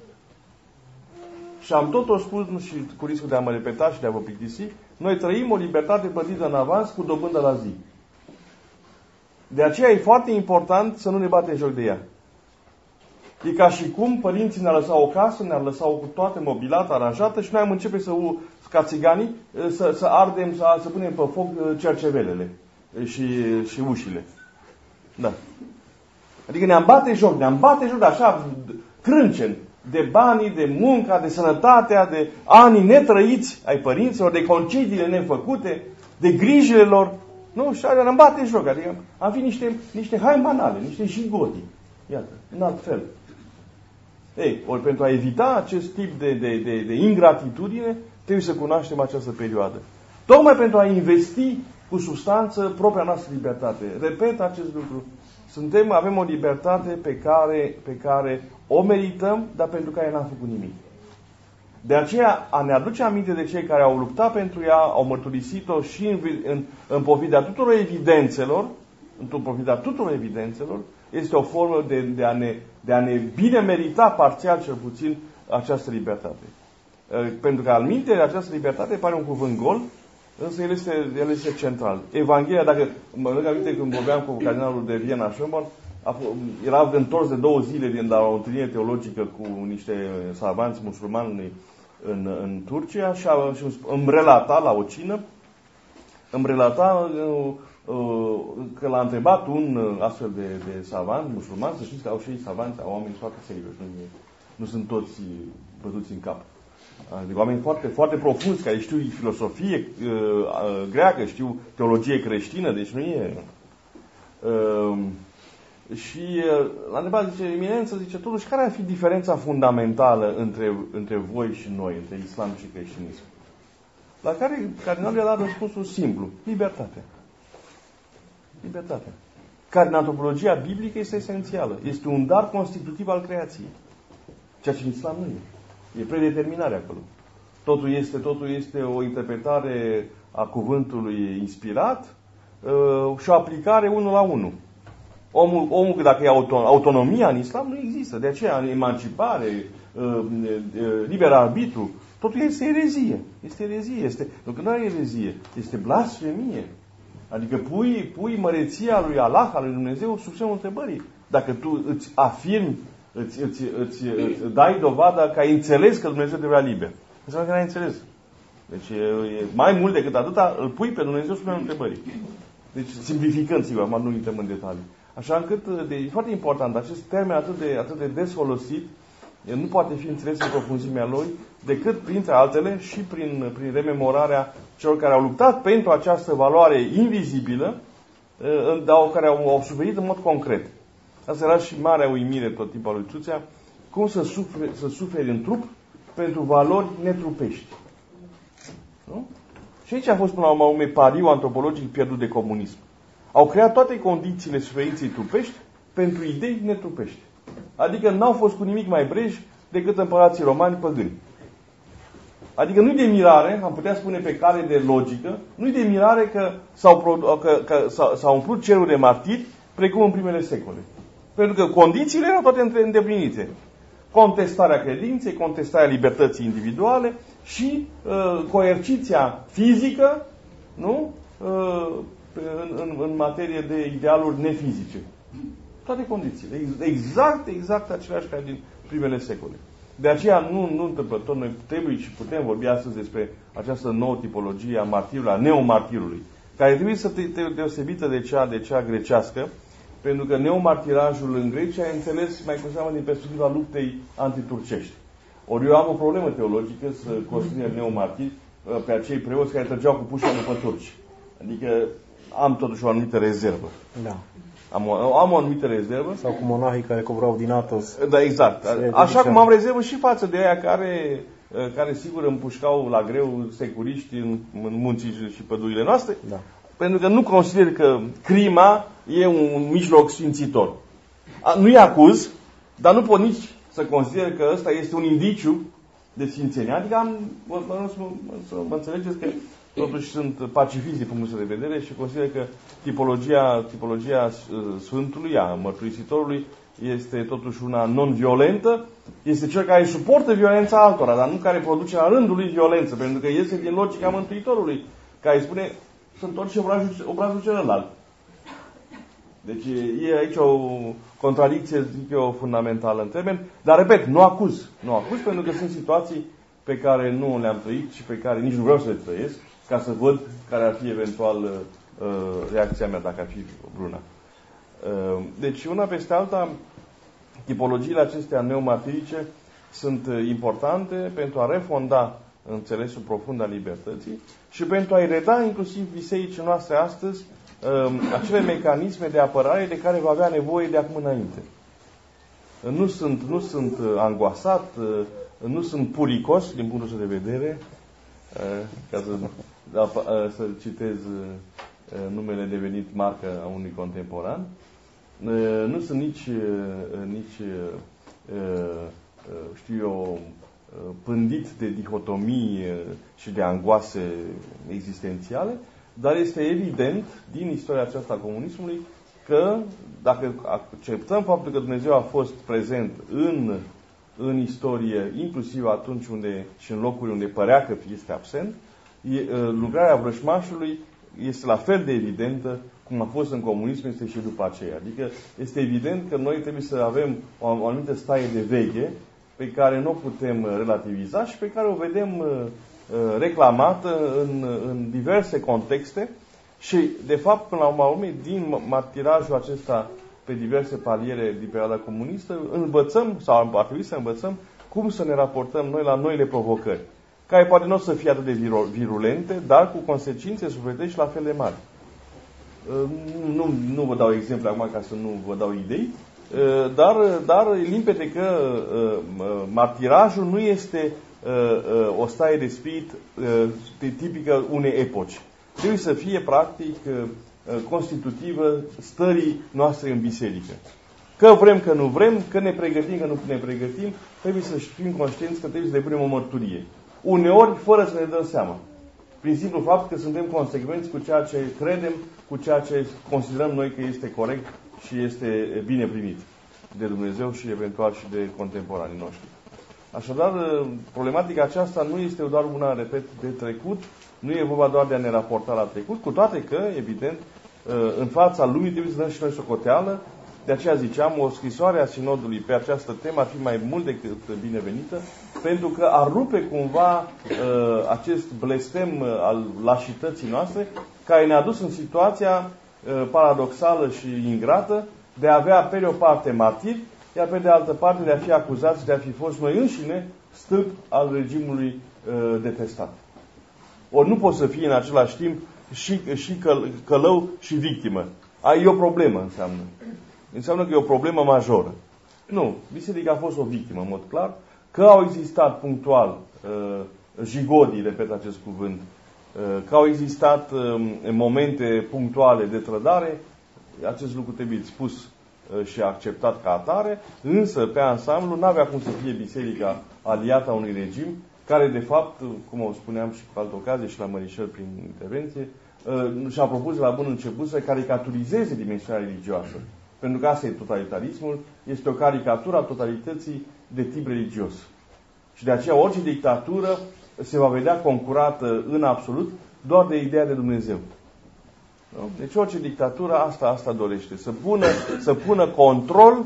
Și am tot o spus, nu și cu riscul de a mă repeta și de a vă plictisi, noi trăim o libertate plătită în avans cu dobândă la zi. De aceea e foarte important să nu ne batem joc de ea. E ca și cum părinții ne-ar lăsa o casă, ne-ar lăsa cu toate mobilată, aranjată și noi am începe să, ca țiganii, să, să ardem, să, să punem pe foc cercevelele și, și ușile. Da. Adică ne-am bate joc, ne-am bate joc de așa crâncen, de banii, de munca, de sănătatea, de anii netrăiți ai părinților, de concediile nefăcute, de grijile lor. Nu? Și ne-am bate joc. Adică am fi niște, niște haimanale, niște jigoti. Iată, în alt fel. Ei, ori pentru a evita acest tip de, de, de, de ingratitudine, trebuie să cunoaștem această perioadă. Tocmai pentru a investi cu substanță propria noastră libertate. Repet acest lucru. Suntem, avem o libertate pe care, pe care o merităm, dar pentru care n-am făcut nimic. De aceea, a ne aduce aminte de cei care au luptat pentru ea, au mărturisit-o și în, în, în pofida tuturor evidențelor, în pofida tuturor evidențelor, este o formă de, de, a ne, de a ne bine merita parțial, cel puțin, această libertate. Pentru că, alminte, această libertate pare un cuvânt gol, însă el este, el este central. Evanghelia, dacă mă rog aminte când vorbeam cu cardinalul de Viena, Schönborn, era întors de două zile din la o întâlnire teologică cu niște savanți musulmani în, în Turcia și, a, și îmi relata la o cină, îmi relata că l-a întrebat un astfel de, de savant musulman, să știți că au și ei savanți, au oameni foarte serioși. Nu sunt toți bătuți în cap. Adică oameni foarte, foarte profunzi, care știu filosofie uh, uh, greacă, știu teologie creștină, deci nu e... Uh, și uh, la întrebare zice, eminență, zice, totuși, care ar fi diferența fundamentală între, între voi și noi, între islam și creștinism? La care cardinalul i-a dat răspunsul simplu, libertatea. Libertatea. Care în antropologia biblică este esențială. Este un dar constitutiv al creației. Ceea ce în islam nu e. E predeterminare acolo. Totul este, totul este o interpretare a cuvântului inspirat uh, și o aplicare unul la unul. Omul, omul dacă e auto, autonomia în islam, nu există. De aceea, emancipare, uh, uh, liber arbitru, totul este erezie. Este erezie. Este, nu că nu e erezie, este blasfemie. Adică pui, pui măreția lui Allah, al lui Dumnezeu, sub semnul întrebării. Dacă tu îți afirmi, îți, îți, îți, îți dai dovada că ai înțeles că Dumnezeu te vrea liber. Înseamnă că n-ai înțeles. Deci e, e mai mult decât atâta, îl pui pe Dumnezeu sub semnul întrebării. Deci simplificând, sigur, acum nu intrăm în detalii. Așa încât de, e foarte important, acest termen atât de, atât de des folosit, el nu poate fi înțeles în profunzimea lui, decât, printre altele, și prin, prin rememorarea celor care au luptat pentru această valoare invizibilă, dar care au, au suferit în mod concret. Asta era și marea uimire tot timpul al lui Ciuțea, cum să suferi, să suferi în trup pentru valori netrupești. Nu? Și aici a fost, până la urmă, pariu antropologic pierdut de comunism. Au creat toate condițiile suferinței trupești pentru idei netrupești. Adică n-au fost cu nimic mai breji decât împărații romani păgâni. Adică nu-i de mirare, am putea spune pe cale de logică, nu-i de mirare că s-au, că, că s-au umplut cerul de martiri precum în primele secole. Pentru că condițiile erau toate îndeplinite. Contestarea credinței, contestarea libertății individuale și uh, coerciția fizică, nu? Uh, în, în, în materie de idealuri nefizice. Toate condițiile. Exact, exact aceleași ca din primele secole. De aceea, nu, nu întâmplător, noi trebuie și putem vorbi astăzi despre această nouă tipologie a martirului, a neomartirului, care trebuie să te, te deosebită de cea, de cea grecească, pentru că neomartirajul în Grecia e înțeles mai cu seamă din perspectiva luptei antiturcești. Ori eu am o problemă teologică să consider neomartiri pe acei preoți care trăgeau cu pușca după turci. Adică am totuși o anumită rezervă. Da. Am o, am o anumită rezervă. Sau cu monahii care cobrau din Atos. Da, exact. Așa cum am rezervă și față de aia care, care sigur împușcau la greu securiști în, în munții și pădurile noastre. Da. Pentru că nu consider că crima e un mijloc sfințitor. Nu-i acuz, dar nu pot nici să consider că ăsta este un indiciu de sfințenie. Adică am, mă, mă, să mă înțelegeți că totuși sunt pacifisti din punctul de vedere și consider că tipologia, tipologia Sfântului, a mărturisitorului, este totuși una non-violentă, este cel care suportă violența altora, dar nu care produce la rândul lui violență, pentru că este din logica Mântuitorului, care spune să întorci obrazul, obrazul celălalt. Deci e aici o contradicție, zic eu, fundamentală în termen, dar repet, nu acuz. Nu acuz pentru că sunt situații pe care nu le-am trăit și pe care nici nu vreau să le trăiesc, ca să văd care ar fi eventual uh, reacția mea, dacă ar fi vreuna. Uh, deci, una peste alta, tipologiile acestea neomartirice sunt importante pentru a refonda înțelesul profund al libertății și pentru a-i reda inclusiv bisericii noastre astăzi uh, acele mecanisme de apărare de care va avea nevoie de acum înainte. Uh, nu sunt, nu sunt uh, angoasat, uh, nu sunt puricos din punctul de vedere, uh, ca să, da, uh, să citez uh, numele devenit marcă a unui contemporan. Uh, nu sunt nici, uh, nici uh, uh, știu eu, pândit de dihotomii și de angoase existențiale, dar este evident din istoria aceasta a comunismului că dacă acceptăm faptul că Dumnezeu a fost prezent în, în istorie, inclusiv atunci unde și în locuri unde părea că este absent, lucrarea vrășmașului este la fel de evidentă cum a fost în comunism, este și după aceea. Adică este evident că noi trebuie să avem o, o anumită staie de veche pe care nu o putem relativiza și pe care o vedem uh, reclamată în, în diverse contexte și, de fapt, până la urmă, din martirajul acesta pe pe diverse paliere din perioada comunistă, învățăm, sau ar trebui să învățăm, cum să ne raportăm noi la noile provocări, care poate nu o să fie atât de virulente, dar cu consecințe sufletești la fel de mari. Nu, nu vă dau exemple acum ca să nu vă dau idei, dar, dar e limpede că martirajul nu este o stare de spirit tipică unei epoci. Trebuie să fie, practic, constitutivă stării noastre în biserică. Că vrem, că nu vrem, că ne pregătim, că nu ne pregătim, trebuie să fim conștienți că trebuie să depunem o mărturie. Uneori, fără să ne dăm seama. Prin simplu fapt că suntem consecvenți cu ceea ce credem, cu ceea ce considerăm noi că este corect și este bine primit de Dumnezeu și eventual și de contemporanii noștri. Așadar, problematica aceasta nu este doar una, repet, de trecut, nu e vorba doar de a ne raporta la trecut, cu toate că, evident, în fața lumii trebuie să dăm și noi socoteală. De aceea ziceam, o scrisoare a Sinodului pe această temă ar fi mai mult decât binevenită, pentru că ar rupe cumva acest blestem al lașității noastre, care ne-a dus în situația paradoxală și ingrată de a avea pe de o parte martiri, iar pe de altă parte de a fi acuzați de a fi fost noi înșine stâlp al regimului detestat. Ori nu poți să fii în același timp și, și căl, călău și victimă. E o problemă, înseamnă. Înseamnă că e o problemă majoră. Nu. Biserica a fost o victimă, în mod clar. Că au existat punctual uh, jigodii, repet acest cuvânt, uh, că au existat uh, momente punctuale de trădare, acest lucru trebuie spus uh, și acceptat ca atare, însă, pe ansamblu, nu avea cum să fie biserica aliată a unui regim, care, de fapt, cum o spuneam și cu altă ocazie și la Mărișel prin intervenție, uh, și-a propus de la bun început să caricaturizeze dimensiunea religioasă. Pentru că asta e totalitarismul, este o caricatură a totalității de tip religios. Și de aceea orice dictatură se va vedea concurată în absolut doar de ideea de Dumnezeu. Deci orice dictatură asta, asta dorește, să pună, să pună control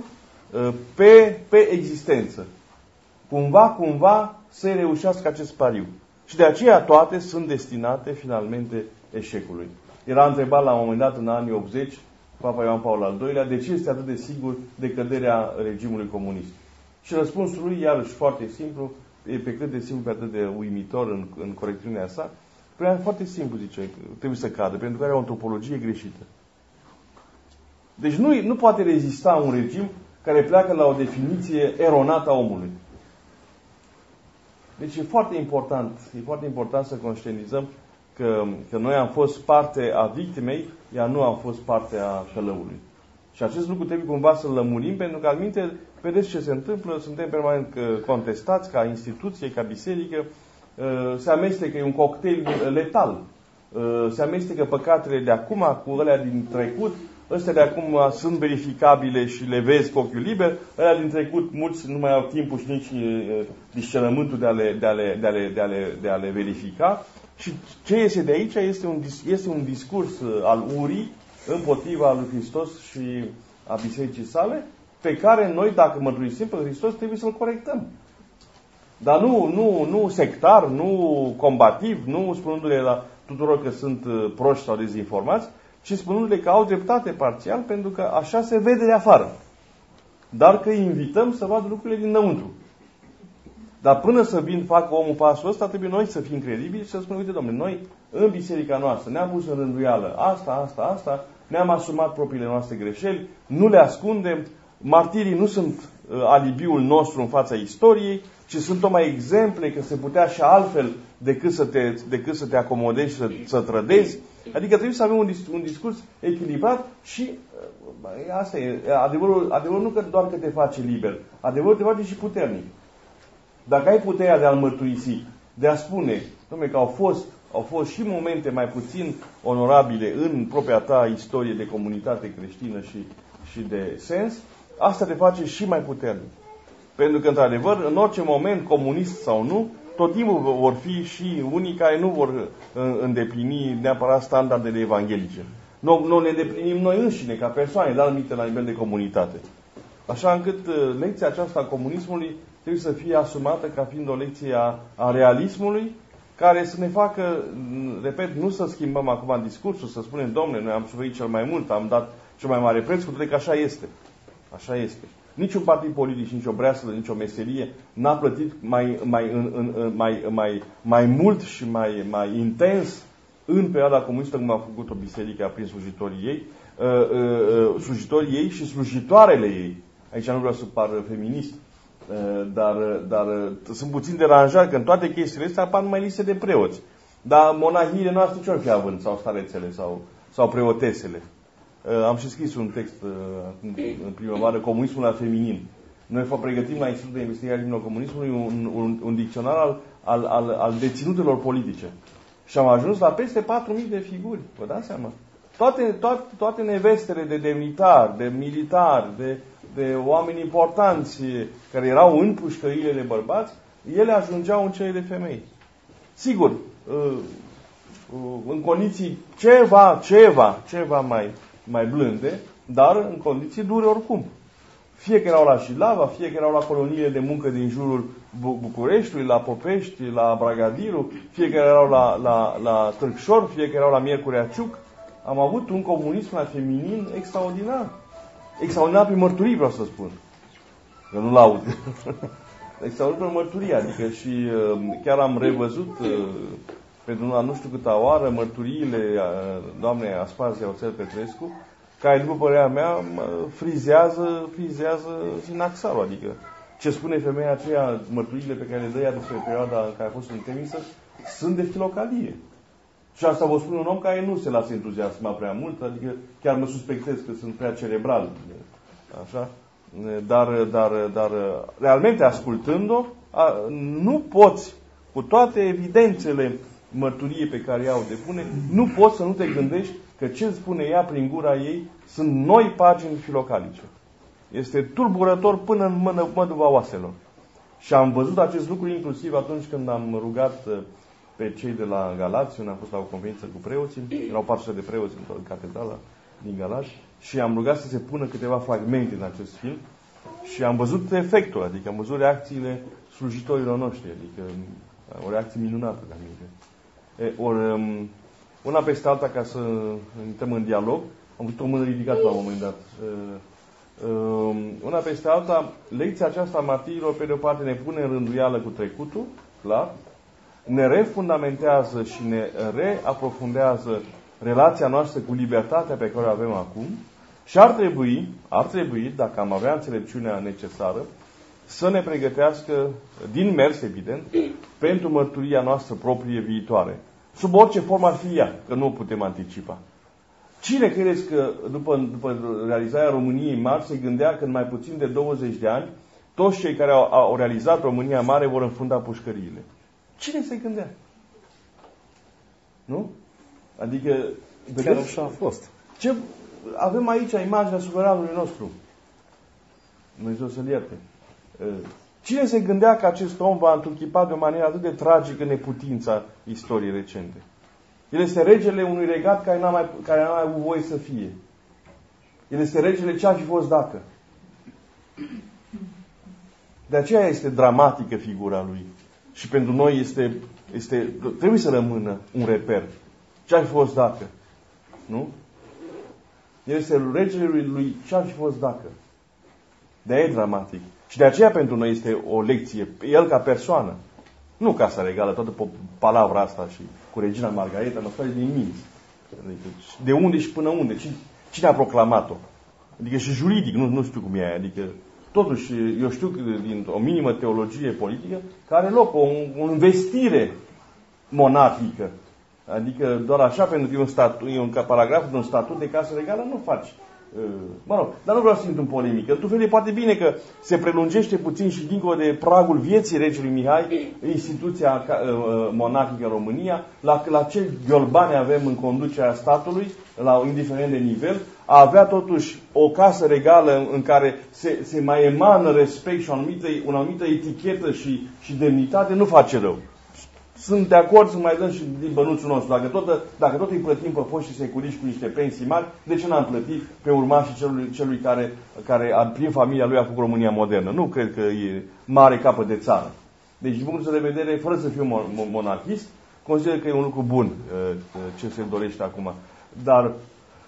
pe, pe existență. Cumva, cumva să reușească acest pariu. Și de aceea toate sunt destinate finalmente eșecului. Era întrebat la un moment dat în anii optzeci Papa Ioan Paul al doilea, de ce este atât de sigur de căderea regimului comunist? Și răspunsul lui, iarăși foarte simplu, e pe cât de simplu, pe atât de uimitor în, în corecțiunea sa, prea foarte simplu, zice, trebuie să cadă, pentru că are o antropologie greșită. Deci nu, nu poate rezista un regim care pleacă la o definiție eronată a omului. Deci e foarte important, e foarte important să conștientizăm Că, că noi am fost parte a victimei, iar nu am fost parte a călăului. Și acest lucru trebuie cumva să-l lămurim, pentru că, altminte, vedeți ce se întâmplă, suntem permanent contestați ca instituție, ca biserică, se amestecă, e un cocktail letal. Se amestecă păcatele de acum cu alea din trecut, ăstea de acum sunt verificabile și le vezi cu ochiul liber, alea din trecut mulți nu mai au timpul și nici discernământul de a le, de a le, de a le, de a le, de a le verifica. Și ce iese de aici este un, este un discurs al urii împotriva lui Hristos și a bisericii sale, pe care noi, dacă mărturisim pe Hristos, trebuie să-l corectăm. Dar nu, nu, nu sectar, nu combativ, nu spunându-le la tuturor că sunt proști sau dezinformați, ci spunându-le că au dreptate parțial, pentru că așa se vede de afară. Dar că îi invităm să vadă lucrurile dinăuntru. Dar până să vin, fac omul pasul ăsta, trebuie noi să fim credibili și să spunem, uite, domnule, noi în biserica noastră ne-am pus în rânduială asta, asta, asta, ne-am asumat propriile noastre greșeli, nu le ascundem, martirii nu sunt uh, alibiul nostru în fața istoriei, ci sunt tocmai exemple că se putea și altfel decât să te, decât să te acomodezi și să, să trădezi. Adică trebuie să avem un, un discurs echilibrat și uh, asta e, adevărul, adevărul nu că doar că te face liber, adevărul te face și puternic. Dacă ai puterea de a-l mărturisi, de a spune, dom'le, că au fost, au fost și momente mai puțin onorabile în propria ta istorie de comunitate creștină și, și de sens, asta te face și mai puternic. Pentru că, într-adevăr, în orice moment, comunist sau nu, tot timpul vor fi și unii care nu vor îndeplini neapărat standardele evanghelice. Nu, nu le îndeplinim noi înșine, ca persoane, dar aminte la nivel de comunitate. Așa încât lecția aceasta a comunismului trebuie să fie asumată ca fiind o lecție a, a realismului, care să ne facă, repet, nu să schimbăm acum discursul, să spunem, domnule, noi am suferit cel mai mult, am dat cel mai mare preț, cu toate că așa este. Așa este. Niciun partid politic, nici o breaslă, nici o meserie n-a plătit mai, mai, în, în, mai, mai, mai mult și mai, mai intens în perioada comunistă, cum a făcut-o biserica prin slujitorii ei, uh, uh, slujitorii ei și slujitoarele ei. Aici nu vreau să par feminist, uh, dar, dar uh, sunt puțin deranjat că în toate chestiile astea apar numai liste de preoți. Dar monahiile noastre ce-or fi având, sau starețele, sau, sau preotesele. Uh, am și scris un text uh, în primăvară, Comunismul la feminin. Noi pregătim la Institutul de Investigare al Comunismului un, un, un dicționar al, al, al, al deținutelor politice. Și am ajuns la peste patru mii de figuri. Vă dați seama? Toate, toate, toate nevestele de demnitari, de militari, de, de oameni importanți care erau în pușcările de bărbați, ele ajungeau în cele de femei. Sigur, în condiții ceva, ceva, ceva mai, mai blânde, dar în condiții dure oricum. Fie că erau la Jilava, fie că erau la coloniile de muncă din jurul Bucureștiului, la Popești, la Bragadiru, fie că erau la, la, la Târgșor, fie că erau la Miercurea Ciuc. Am avut un comunism la feminin extraordinar. Extraordinar prin mărturii, vreau să spun. Că nu l-aud. Extraordinar prin mărturii, adică și chiar am revăzut pentru nu știu câta oară mărturiile doamnei Aspazia Oțel Petrescu, care, după părerea mea, frizează, frizează sinaxarul. Adică, ce spune femeia aceea, mărturile pe care le dă ea despre perioada în care a fost întemisă, sunt de filocalie. Și asta vă spune un om care nu se lasă entuziasma prea mult, adică chiar mă suspectez că sunt prea cerebral. Așa? Dar, dar, dar, realmente, ascultând-o, nu poți, cu toate evidențele mărturiei pe care ea o depune, nu poți să nu te gândești că ce spune ea prin gura ei sunt noi pagini filocalice. Este tulburător până în mână, măduva oaselor. Și am văzut acest lucru inclusiv atunci când am rugat pe cei de la Galați, unde am fost la o conferință cu preoții, erau patru sute de preoți în catedrala din Galați, și am rugat să se pună câteva fragmente în acest film și am văzut efectul, adică am văzut reacțiile slujitorilor noștri, adică o reacție minunată la mine. E, ori, una peste alta, ca să intrăm în dialog, am văzut o mână ridicată la un moment dat. Una peste alta, lecția aceasta a martirilor, pe de o parte, ne pune în rânduială cu trecutul, clar, ne refundamentează și ne reaprofundează relația noastră cu libertatea pe care o avem acum și ar trebui, ar trebui, dacă am avea înțelepciunea necesară, să ne pregătească, din mers, evident, pentru mărturia noastră proprie viitoare. Sub orice formă ar fi ea, că nu o putem anticipa. Cine credeți că, după, după realizarea României mari, se gândea că în mai puțin de douăzeci de ani, toți cei care au, au realizat România mare vor înfunda pușcăriile? Cine se gândea? Nu? Adică... Chiar așa a fost. Ce, avem aici imaginea suveranului nostru. Dumnezeu să-l ierte. Cine se gândea că acest om va întruchipa de o manieră atât de tragică neputința istoriei recente? El este regele unui regat care n-a mai, care n-a mai avut voie să fie. El este regele ce-ar fi fost dacă. De aceea este dramatică figura lui. Și pentru noi este, este, trebuie să rămână un reper. Ce-ar fi fost dacă? Nu? El este regele lui, lui ce-ar fi fost dacă. De-aia e dramatic. Și de aceea pentru noi este o lecție. El ca persoană. Nu Casa Regală, toată palavra asta și cu Regina Margareta, mă scoate din minți. Adică, de unde și până unde? Cine, cine a proclamat-o? Adică și juridic, nu, nu știu cum e aia. Adică, totuși, eu știu că din o minimă teologie politică, care are loc o, o investire monarhică. Adică doar așa, pentru că e un, statu, e un paragraf de un statut de Casă Regală, nu faci. Mă rog, dar nu vreau să intru în polemică. Tu vede poate bine că se prelungește puțin și dincolo de pragul vieții regelui Mihai, instituția monarhică în România, la, la ce ghiolbane avem în conducerea statului, la indiferent de nivel, a avea totuși o casă regală în care se, se mai emană respect și o anumită, o anumită etichetă și, și demnitate, nu face rău. Sunt de acord să mai dăm și din bănuțul nostru. Dacă tot, dacă tot îi plătim pe foștii securiști cu niște pensii mari, de ce n-am plătit pe urmașii celui, celui care, care prin familia lui a făcut România modernă? Nu cred că e mare capăt de țară. Deci, din punctul de vedere, fără să fiu monarhist, consider că e un lucru bun ce se dorește acum. Dar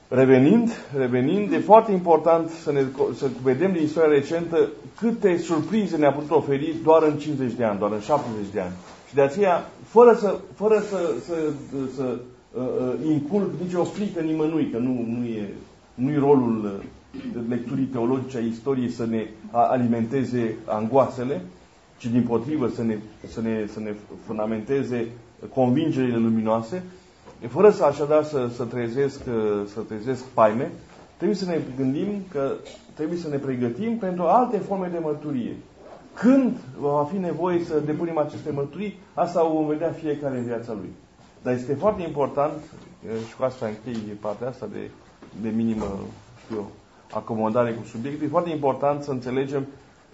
Revenind, revenind, e foarte important să, ne, să vedem din istoria recentă câte surprize ne-a putut oferi doar în cincizeci de ani, doar în șaptezeci de ani. Și de aceea, fără să, fără să, să, să, să uh, inculc nicio frică nimănui, că nu, nu e nu-i rolul lecturii teologice a istoriei să ne alimenteze angoasele, ci dimpotrivă să ne, să ne, să ne fundamenteze convingerile luminoase, fără să așadar să, să, trezesc, să trezesc paime, trebuie să ne gândim că trebuie să ne pregătim pentru alte forme de mărturie. Când va fi nevoie să depunem aceste mărturii, asta o vom vedea fiecare în viața lui. Dar este foarte important, și cu asta închei partea asta de, de minimă, știu eu, acomodare cu subiectul, e foarte important să înțelegem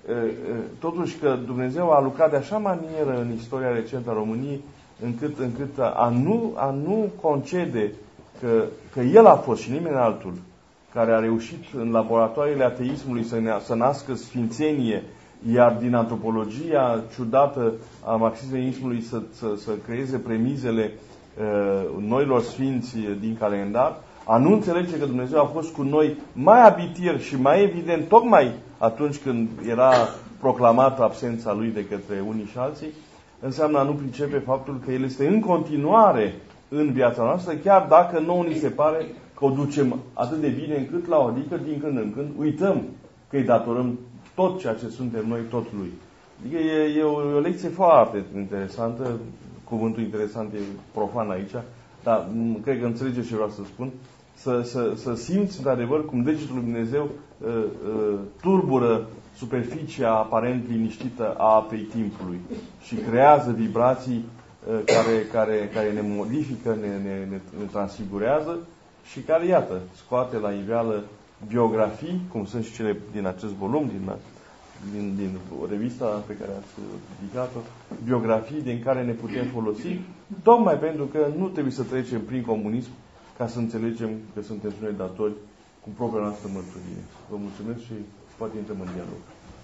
totuși că Dumnezeu a lucrat de așa manieră în istoria recentă a României, încât, încât a, nu, a nu concede că, că El a fost și nimeni altul care a reușit în laboratoarele ateismului să, ne, să nască sfințenie, iar din antropologia ciudată a marxismului să, să, să creeze premizele uh, noilor sfinți din calendar, a nu înțelege că Dumnezeu a fost cu noi mai abitir și mai evident tocmai atunci când era proclamată absența Lui de către unii și alții, înseamnă a nu pricepe faptul că El este în continuare în viața noastră, chiar dacă nouă ni se pare că o ducem atât de bine încât la o adică din când în când uităm că îi datorăm tot ceea ce suntem noi, tot Lui. Adică e, e, o, e o lecție foarte interesantă, cuvântul interesant e profan aici, dar cred că înțelegeți ce vreau să spun, să, să, să simți într-adevăr cum degetul lui Dumnezeu uh, uh, turbură superficia aparent liniștită a apei timpului și creează vibrații uh, care, care, care ne modifică, ne, ne, ne, ne transfigurează și care, iată, scoate la iveală biografii, cum sunt și cele din acest volum, din, din, din revista pe care ați publicat-o, biografii din care ne putem folosi, tocmai pentru că nu trebuie să trecem prin comunism ca să înțelegem că suntem și noi datori cu propria noastră mărturie. Vă mulțumesc și poate intrăm în dialog.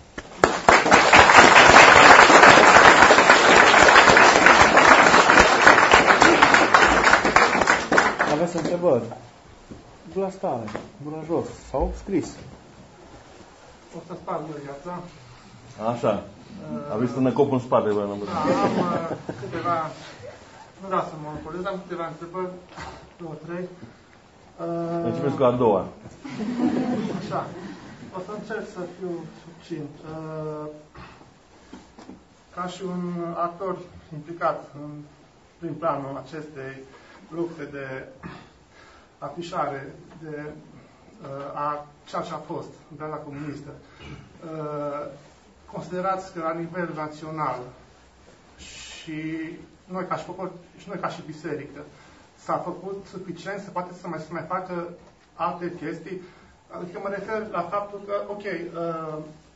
Aveți întrebări? La stare, mâna jos, sau scris. O să sparg eu viața. Așa. Aveți un cop în spate, bă, da, am uh, câteva, nu vreau să mă monopolizez, am câteva întrebări, două, trei. Uh, Începeți cu a doua. Așa. O să încerc să fiu succint. Uh, ca și un actor implicat în prin planul acestei lupte de afișare de uh, a ceea ce a fost în comunistă, uh, considerați că la nivel național și noi ca și popor, și noi ca și biserică s-a făcut suficient, se poate să mai, să mai facă alte chestii? Adică mă refer la faptul că, ok, uh,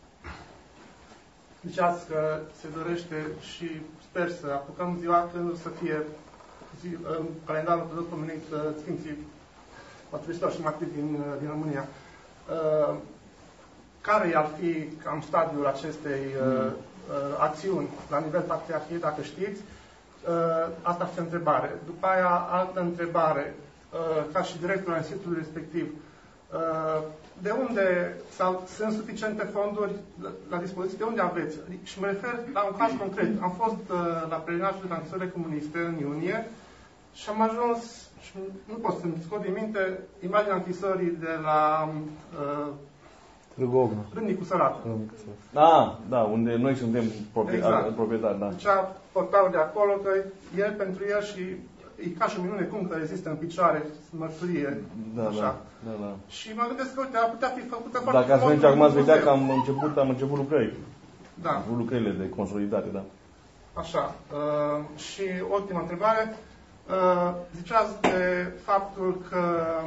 ziceați că se dorește și sper să apucăm ziua când să fie zi, în calendarul ortodox pomenit uh, Sfinții Mărturisitori și Martiri din, uh, din România. Uh, care ar fi cam stadiul acestei uh, uh, acțiuni la nivel patriarhiei, dacă știți? Uh, asta este întrebare. După aia, altă întrebare. Uh, ca și director al institutului respectiv, uh, de unde sau sunt suficiente fonduri la, la dispoziție? De unde aveți? Și mă refer la un caz concret. Am fost uh, la pelerinajul de la închisorile comuniste în iunie și am ajuns, și nu pot să-mi scot din minte, imaginea închisorii de la uh, Râgogna. Râmnicu Sărat. Da, da, unde noi suntem proprietari, exact. proprietari, da. Deci portarul de acolo, că el pentru el și e ca și o minune cum că există în picioare mărturie. Da, așa. da, da, da. Și mă gândesc că, uite, ar putea fi făcută foarte Dacă ați merge acum, ați vedea că am început, am început lucrări. Da. Am început lucrările de consolidare, da. Așa. Uh, și ultima întrebare. Uh, ziceați de faptul că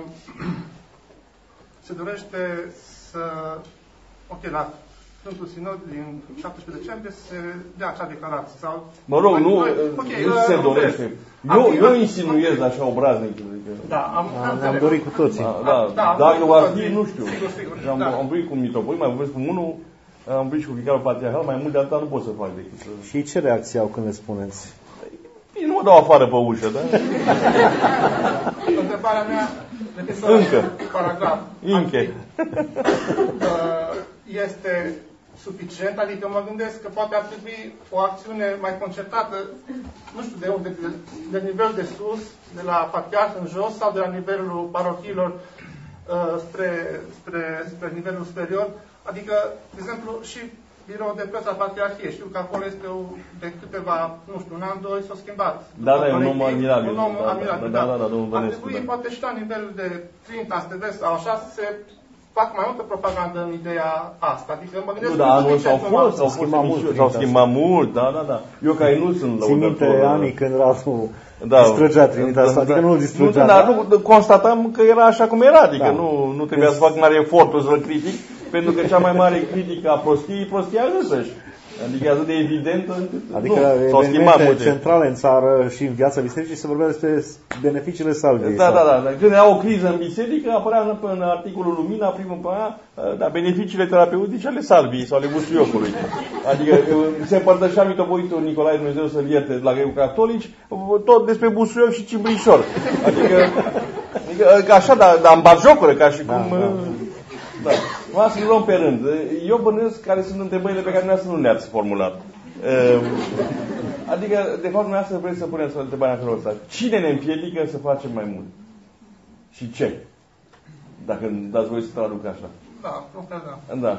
se dorește să, ok, la Sfântul Sinod din șaptesprezece decembrie se dea acea declarație. Sau, mă rog, nu, okay, nu se dorește. Eu, eu insinuez așa obraznic. Da, am, am, am dorit cu toții. Da, da, da, dacă va fi, nu știu. Sigur, sigur, am, da. am vorbit cu mitropolii, mai vorbesc cu unul, am vorbit și cu vicarul patriarhal, mai mult de atât nu pot să fac decât să... Și ce reacție au când le spuneți? Bine, nu mă dau afară pe ușă, da? Întrebarea mea, Încă. paragraf. Înche. Este suficient? Adică mă gândesc că poate ar trebui o acțiune mai concertată, nu știu de unde, de, de nivel de sus, de la patriarh în jos sau de la nivelul parohiilor uh, spre, spre, spre nivelul superior. Adică, de exemplu, și biroul de presă al Patriarhiei. Știu că acolo este o, de câteva, nu știu, un an, doi, s-a schimbat. Da, da, e un om admirabil. Un om da, admirabil, da, da. da, da, domnul Ar Bănescu, trebui, da. poate și la nivel de Trinta, S T V sau așa, să se fac mai multă propagandă în ideea asta. Adică mă gândesc... Nu, dar anul s-au fost, s-au schimbat mult, s-au schimbat mult, da, da, da. Eu ca ei nu sunt Țin minte lăudător. anii când Radu Da, distrugea Trinitatea asta, da, adică da. nu îl distrugea. Nu, dar nu, constatam că era așa cum era, adică Da. nu, nu trebuia să fac mare efortul să-l critic, pentru că cea mai mare critică a prostiei e prostia însăși. Adică e atât de evidentă încât Adică nu, s-au schimbat evenimente multe. centrale în țară și în viața bisericii se vorbea despre beneficiile salviei. Da, da, da, da. Când era o criză în biserică, apărea în articolul Lumina, primul pe aia, da, beneficiile terapeutice ale salviei sau ale busuiocului. Adică se împărtășea mitropolitul Nicolae, Dumnezeu să-l ierte, la catolici, tot despre busuioc și cimbrișor. Adică, adică așa, dar da, în batjocură, ca și cum... Da, da. Da. Mă să luăm pe rând. Eu bănuiesc care sunt întrebările pe care dumneavoastră nu le-ați formulat. Adică, de fapt, dumneavoastră vreți să puneți întrebarea în felul ăsta. Cine ne împiedică să facem mai mult? Și ce? Dacă îmi dați voi să traduc așa. Da, nu cred, da. Da.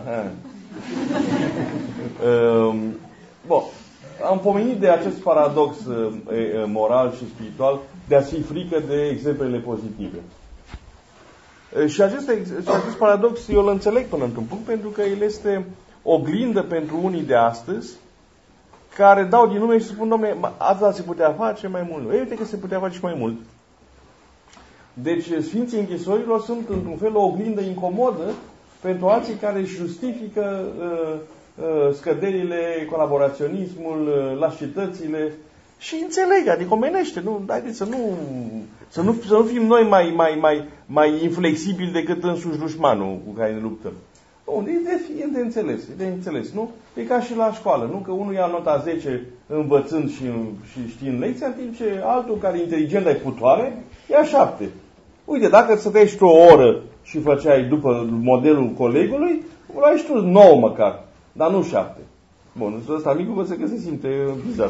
Bun. Am pomenit de acest paradox moral și spiritual de a fi frică de exemplele pozitive. Și acest, și acest paradox eu îl înțeleg până într-un punct, pentru că el este oglindă pentru unii de astăzi care dau din nume și spun, dom'le, asta se putea face mai mult. Ei, uite că se putea face și mai mult. Deci Sfinții Închisorilor sunt într-un fel o oglindă incomodă pentru alții care își justifică uh, uh, scăderile, colaboraționismul, uh, lașitățile. Și înțeleg, adică omenește, nu, haideți să nu, să nu, să nu fim noi mai, mai, mai, mai inflexibili decât însuși dușmanul cu care ne luptăm. Unde e de, e de înțeles, e de înțeles, nu? E ca și la școală, nu? Că unul ia nota zece învățând și, și știind lecția, în timp ce altul care e inteligent, dar e putoare, ia șapte. Uite, dacă stăteai și tu o oră și făceai după modelul colegului, luai și tu nouă măcar, dar nu șapte. Bun, ăsta micul văd că se simte vizat.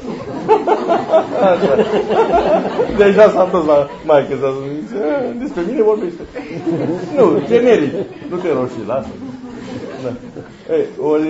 Deja s-a dus la maică, s-a zis, despre mine vorbește. Nu, generic, nu te roșii, lasă. Da. Ei, ori,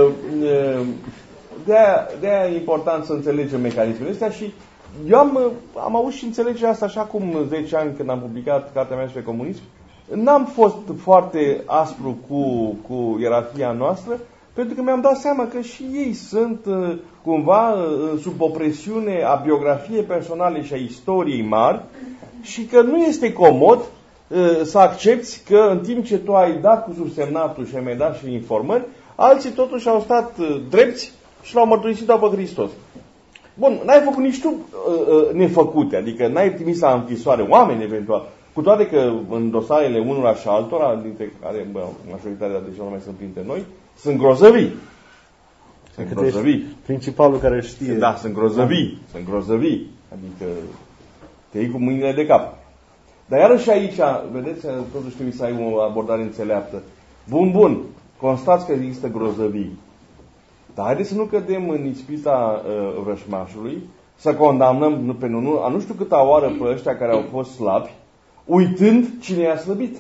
de-aia, de-aia e important să înțelegem mecanismele astea și eu am, am avut și înțelegerea asta așa cum zece ani când am publicat cartea mea despre comunism. N-am fost foarte aspru cu, cu ierarhia noastră, pentru că mi-am dat seama că și ei sunt cumva sub o presiune a biografiei personale și a istoriei mari și că nu este comod să accepti că în timp ce tu ai dat cu subsemnatul și ai mai dat și informări, alții totuși au stat drepți și l-au mărturisit pe Hristos. Bun, n-ai făcut nici tu nefăcute, adică n-ai trimis la închisoare oameni eventual, cu toate că în dosarele unora și altora, dintre care bă, majoritatea deja nu mai sunt printre noi, sunt grozăvii. Sunt grozăvii. Principalul care știe. Da, sunt grozăvii. Da. Sunt grozăvii. Adică te iei cu mâinile de cap. Dar iarăși aici, vedeți, totuși trebuie să ai o abordare înțeleaptă. Bun, bun, constați că există grozăvii. Dar haideți să nu cădem în ispita uh, vrășmașului, să condamnăm nu, pe nu, a nu știu câta oară pe ăștia care au fost slabi, uitând cine i-a slăbit.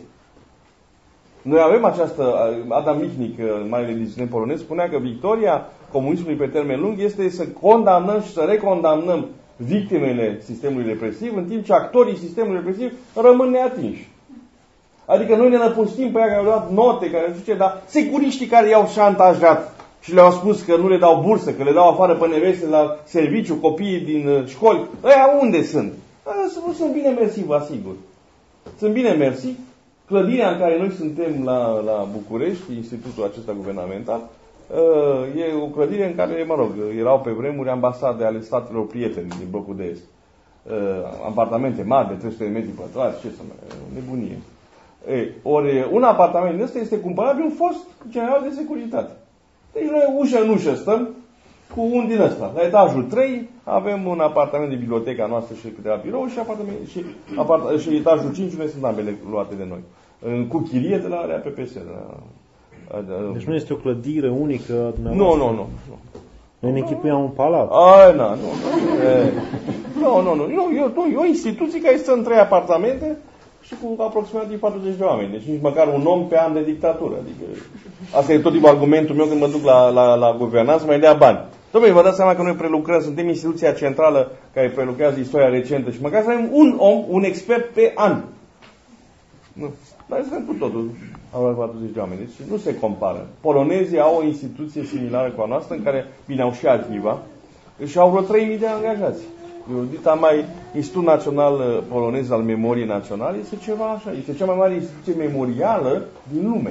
Noi avem această, Adam Michnic, marele dizident polonez, spunea că victoria comunismului pe termen lung este să condamnăm și să recondamnăm victimele sistemului represiv, în timp ce actorii sistemului represiv rămân neatinși. Adică noi ne năpustim pe aia care au luat note, care nu știu ce, dar securiștii care i-au șantajat și le-au spus că nu le dau bursă, că le dau afară pe neveste la serviciu, copiii din școli, ăia unde sunt? Nu sunt bine mersi, vă asigur. Sunt bine mersi. Clădirea în care noi suntem la, la București, institutul acesta guvernamental, e o clădire în care, mă rog, erau pe vremuri ambasade ale statelor prieteni din blocul de est. Apartamente mari de trei sute de metri pătrați, ce să mai, nebunie. Ei, ori un apartament ăsta este cumpărat de un fost general de securitate. Deci noi ușă în ușă stăm cu un din ăsta. La etajul trei avem un apartament de biblioteca noastră și câteva birouri și, apartament, și, apart, și etajul cinci unde sunt ambele luate de noi. Cu chirie de la R P P S. De la, de, deci nu este o clădire unică dumneavoastră? Nu, nu, nu. nu. Noi ne închipuiam un palat. A, na, nu, nu. E, nu, nu, nu. nu e, nu, e o instituție care stă în trei apartamente și cu aproximativ patruzeci de oameni. Deci nici măcar un om pe an de dictatură. Adică, asta e tot timpul argumentul meu când mă duc la, la, la guvernanță să mai dea bani. Dom'le, vă dați seama că noi prelucrăm, suntem instituția centrală care prelucrează istoria recentă și măcar să avem un om, un expert pe an. Nu. Dar suntem cu totul au patruzeci de oameni. Deci nu se compară. Polonezii au o instituție similară cu a noastră în care, bine, au și arhiva și au vreo trei mii de angajați. Eu, dita mai, Institutul Național Polonez al Memoriei Naționale este ceva așa. Este cea mai mare instituție memorială din lume.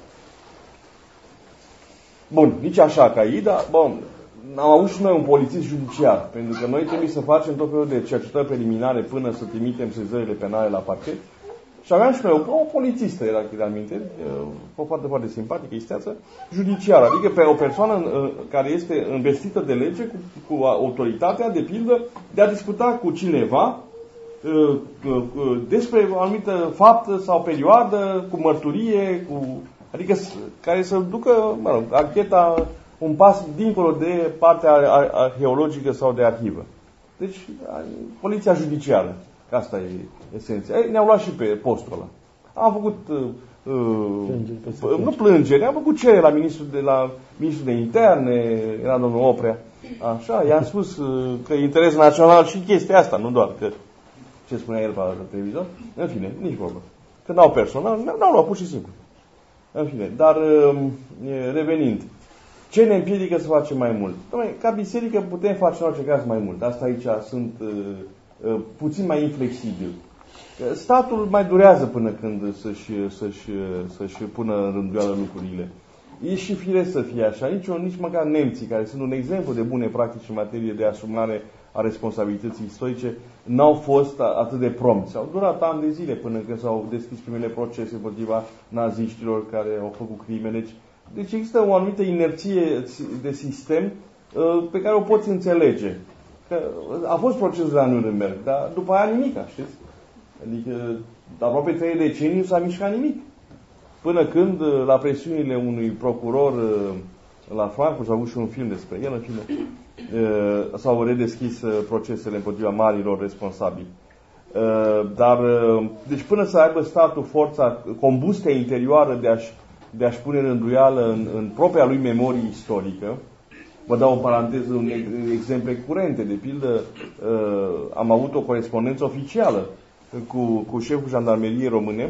Bun, nici așa ca ei, dar, bun, am avut și noi un polițist judiciar, pentru că noi trebuie să facem tot felul de cercetări preliminare până să trimitem sezările penale la parchet. Și aveam și noi o, o polițistă, era realmente, o foarte, foarte simpatică, isteață, judiciară, adică pe o persoană care este investită de lege cu, cu autoritatea, de pildă, de a discuta cu cineva despre o anumită faptă sau perioadă, cu mărturie, cu, adică care să ducă, mă rog, ancheta un pas dincolo de partea arheologică sau de arhivă. Deci, poliția judiciară. Asta e esenția. Ne-au luat și pe postul ăla. Am făcut uh, uh, nu plângere, am făcut cerere la ministrul de, la ministrul de interne, era domnul Oprea. Așa, i-am spus uh, că e interes național și chestia asta, nu doar că ce spunea el pe la televizor. În fine, nici vorbă. Că n-au personal, n-au luat pur și simplu. În fine, dar uh, revenind, ce ne împiedică să facem mai mult? Doamne, ca biserică putem face în orice caz mai mult. Asta aici sunt uh, puțin mai inflexibil. Statul mai durează până când să-și, să-și, să-și pună în rânduială lucrurile. E și firesc să fie așa. Nici, nici măcar nemții, care sunt un exemplu de bune practici în materie de asumare a responsabilității istorice, n-au fost atât de prompți. Au durat ani de zile până când s-au deschis primele procese împotriva naziștilor care au făcut crime. Deci, deci există o anumită inerție de sistem pe care o poți înțelege. Că a fost procesul la Nuremberg, dar după aia nimic, știți? Adică, aproape trei decenii nu s-a mișcat nimic. Până când, la presiunile unui procuror la Frankfurt, s-a avut și un film despre el, în fine, s-au redeschis procesele împotriva marilor responsabili. Dar, deci până să aibă statul forța, combustia interioară de a-și, de a-și pune rânduială în, în propria lui memorie istorică, vă dau o paranteză, un exemple curente. De pildă, am avut o corespondență oficială cu, cu șeful Jandarmeriei Române,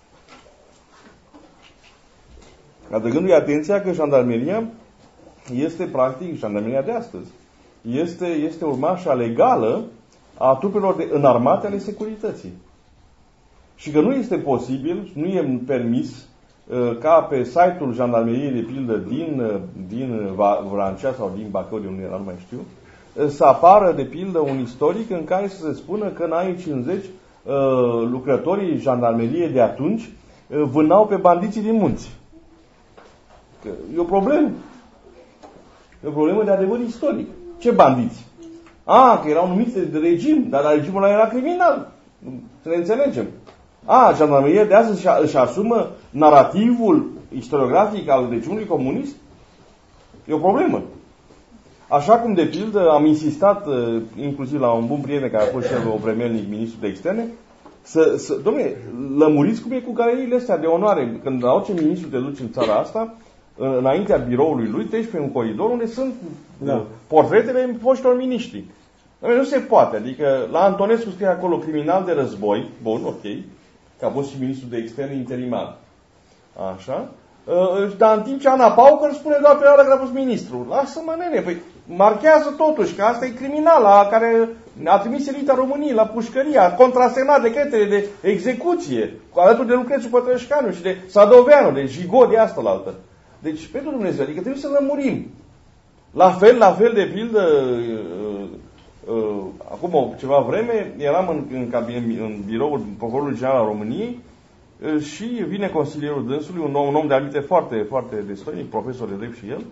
atrăgându-i atenția că Jandarmeria este, practic, Jandarmeria de astăzi, este, este urmașa legală a trupelor de înarmate ale securității. Și că nu este posibil, nu e permis ca pe site-ul Jandarmeriei, de pildă, din, din Vrancea sau din Bacău, de unde era, nu mai știu, să apară, de pildă, un istoric în care să se spună că în anii cincizeci lucrătorii Jandarmeriei de atunci vânau pe bandiții din munți. Că e o problemă. E o problemă de adevăr istoric. Ce bandiți? A, că erau numiți de regim, dar regimul ăla era criminal. Să ne înțelegem. A, Jandarmeria de astăzi își asumă narativul istoriografic al regimului comunist? E o problemă. Așa cum, de pildă, am insistat, inclusiv la un bun prieten care a fost și el opremelnic ministru de externe, să, să dom'le, lămuriți cum e cu galeriile astea de onoare. Când la orice ministru te duci în țara asta, înaintea biroului lui, treci pe un coridor unde sunt da. portretele foștilor miniștri. Nu se poate. Adică la Antonescu scrie acolo criminal de război, bun, ok, că a fost și ministrul de externe interimar. Așa. Dar în timp ce Ana Paucăr spune doar perioada că a fost ministru. Lasă-mă, nene, păi marchează totuși că asta e criminal, care a trimis elita României la pușcărie, a contrasemnat decretele de execuție, alături de Lucrețiu Pătrășcanu și de Sadoveanu, de Jigot de asta la altă. Deci, pentru Dumnezeu, adică trebuie să lămurim. La fel, la fel de pildă, uh, uh, acum ceva vreme, eram în, în, în, în biroul Procurorului General al României uh, și vine consilierul dânsului, un om, un om de aminte foarte, foarte destoinic, profesor de drept și el,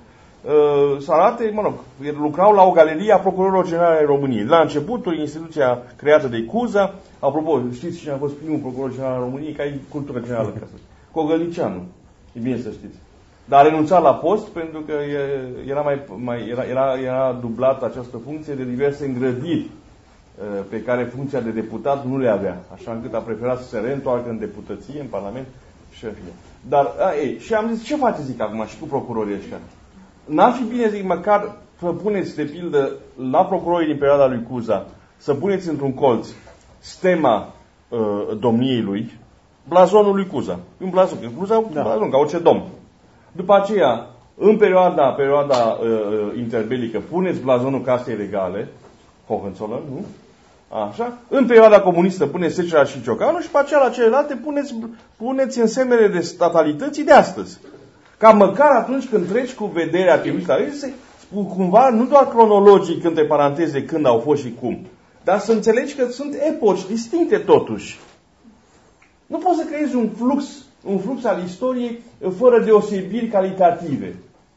să arate, mă rog, lucrau la o galerie a Procurorilor Generale ai României. La începutul, instituția creată de Cuza, apropo, știți cine a fost primul Procuror General al României, ca e cultură generală, ca să zic. Cogălnicianu, e bine să știți. Dar a renunțat la post pentru că era, mai, mai, era, era, era dublată această funcție de diverse îngrădiri pe care funcția de deputat nu le avea. Așa încât a preferat să se reîntoarcă în deputăție, în Parlament și în fine. Dar, a, ei, și am zis, ce faceți, zic acum, și cu procurorii ăștia? N-ar fi bine, zic, măcar să puneți, de pildă, la procurorii din perioada lui Cuza, să puneți într-un colț stema uh, domniei lui, blazonul lui Cuza. Un blazon, Cuza, un da. blazon, ca orice domn. După aceea, în perioada, perioada uh, interbelică, puneți blazonul Casei Regale, Hohenzollern, nu? Așa. În perioada comunistă puneți Secera și Ciocanu și pe aceea la celelalte puneți, puneți însemnele de statalității de astăzi. Ca măcar atunci când treci cu vederea tribuții, cumva, nu doar cronologic, între paranteze, când au fost și cum, dar să înțelegi că sunt epoci distincte totuși. Nu poți să creezi un flux, un flux al istoriei fără deosebiri calitative.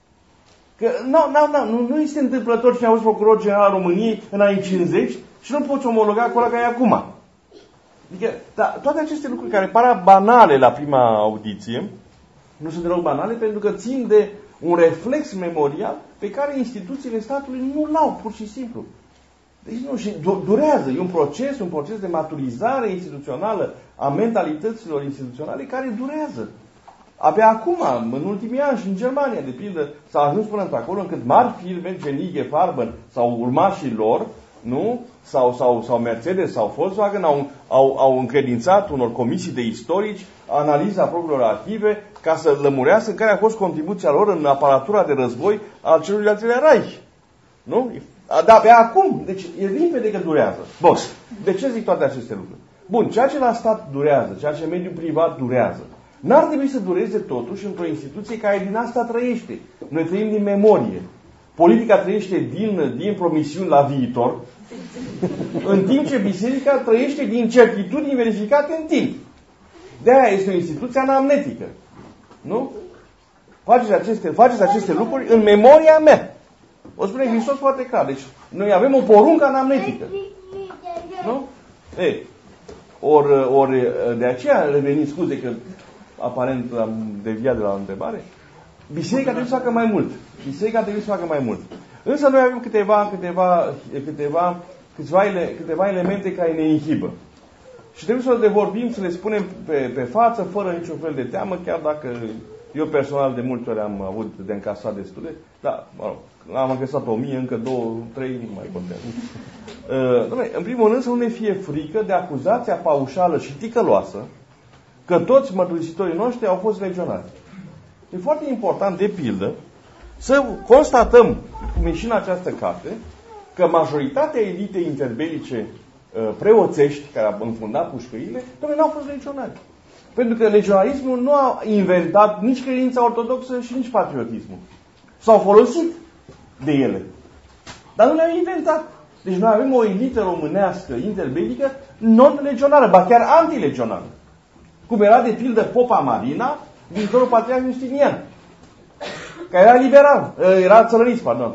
Că no, no, no, nu, nu este întâmplător cine a fost procuror general al României în anii cincizeci și nu poți omologa cu ăla care e acum. Adică, da, toate aceste lucruri care par banale la prima audiție, nu sunt deloc banale pentru că țin de un reflex memorial pe care instituțiile statului nu l-au, pur și simplu. Deci nu, și durează. E un proces, un proces de maturizare instituțională a mentalităților instituționale care durează. Abia acum, în ultimii ani și în Germania, de pildă, s-a ajuns până într-acolo încât mari firme, Genige, Farben sau urmașii lor, nu? Sau, sau, sau Mercedes sau Volkswagen au, au, au încredințat unor comisii de istorici analiza propriilor arhive ca să lămurească care a fost contribuția lor în aparatura de război al celui de-al treilea Reich. Nu? Dar abia acum. Deci e limpede că durează. Bun. De ce zic toate aceste lucruri? Bun, ceea ce la stat durează, ceea ce în mediul privat durează, n-ar trebui să dureze totuși într-o instituție care din asta trăiește. Noi trăim din memorie. Politica trăiește din, din promisiuni la viitor, în timp ce biserica trăiește din certitudini verificate în timp. De-aia este o instituție anamnetică. Nu? Faceți aceste, faceți aceste lucruri în memoria mea. O spune Hristos foarte clar. Deci, noi avem o poruncă anamnetică. Nu? Ei, ori, ori de aceea reveniți, scuze că aparent am deviat de la întrebare, biserica trebuie să facă mai mult. Biserica trebuie să facă mai mult. Însă noi avem câteva, câteva, câteva, câteva, ele, câteva elemente care ne inhibă. Și trebuie să le vorbim, să le spunem pe, pe față, fără niciun fel de teamă, chiar dacă eu personal de multe ori am avut de încasat destule, dar, mă rog, am încasat o mie, încă două, trei, nu mai contează. Uh, dom'le, în primul rând să nu ne fie frică de acuzația paușală și ticăloasă că toți mărturisitorii noștri au fost legionari. E foarte important, de pildă, să constatăm, cum e și în această carte, că majoritatea elitei interbelice preoțești care au înfundat pușcările, dom'le, n-au fost legionari. Pentru că legionarismul nu a inventat nici credința ortodoxă și nici patriotismul. S-au folosit de ele. Dar nu le-au inventat. Deci noi avem o elită românească interbelică non-legionară, ba chiar antilegionară. Cum era de pildă Popa Marina, viitorul patriarh Justinian, care era liberal, era țărănist, pardon.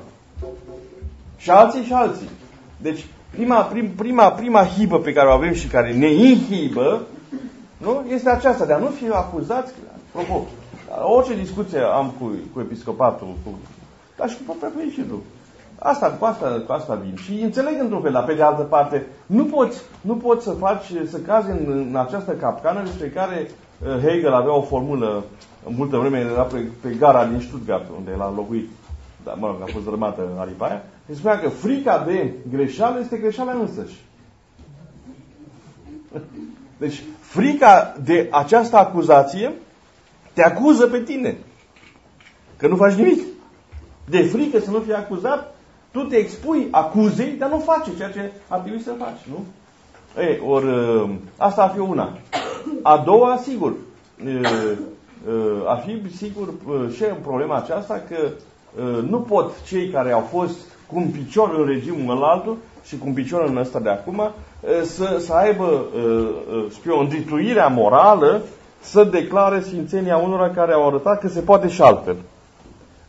Și alții și alții. Deci, prima, prim, prima, prima hibă pe care o avem și care ne inhibă, nu? Este aceasta de a nu fi acuzați. Apropo, orice discuție am cu, cu episcopatul, cu, dar și cu Papa și tu. Asta, cu asta, cu asta vin. Și înțeleg într-un fel, dar pe de altă parte, nu poți, nu poți să faci, să cazi în, în această capcană despre care Hegel avea o formulă multă vreme, era pe, pe gara din Stuttgart, unde l-a locuit. Dar, mă rog, a fost dărâmată aripa aia. Îi spunea că frica de greșeală este greșeala însăși. Deci, frica de această acuzație te acuză pe tine. Că nu faci nimic. De frică să nu fii acuzat, tu te expui acuzei, dar nu faci ceea ce ar trebui să faci, nu? Ei, ori, asta ar fi una. A doua, sigur, ar fi, sigur, și problema aceasta că nu pot cei care au fost cu un picior în regimul ălaltul și cu un picior în ăsta de acum să, să aibă știu, o îndrituire morală să declare sfințenia unora care au arătat că se poate și altfel.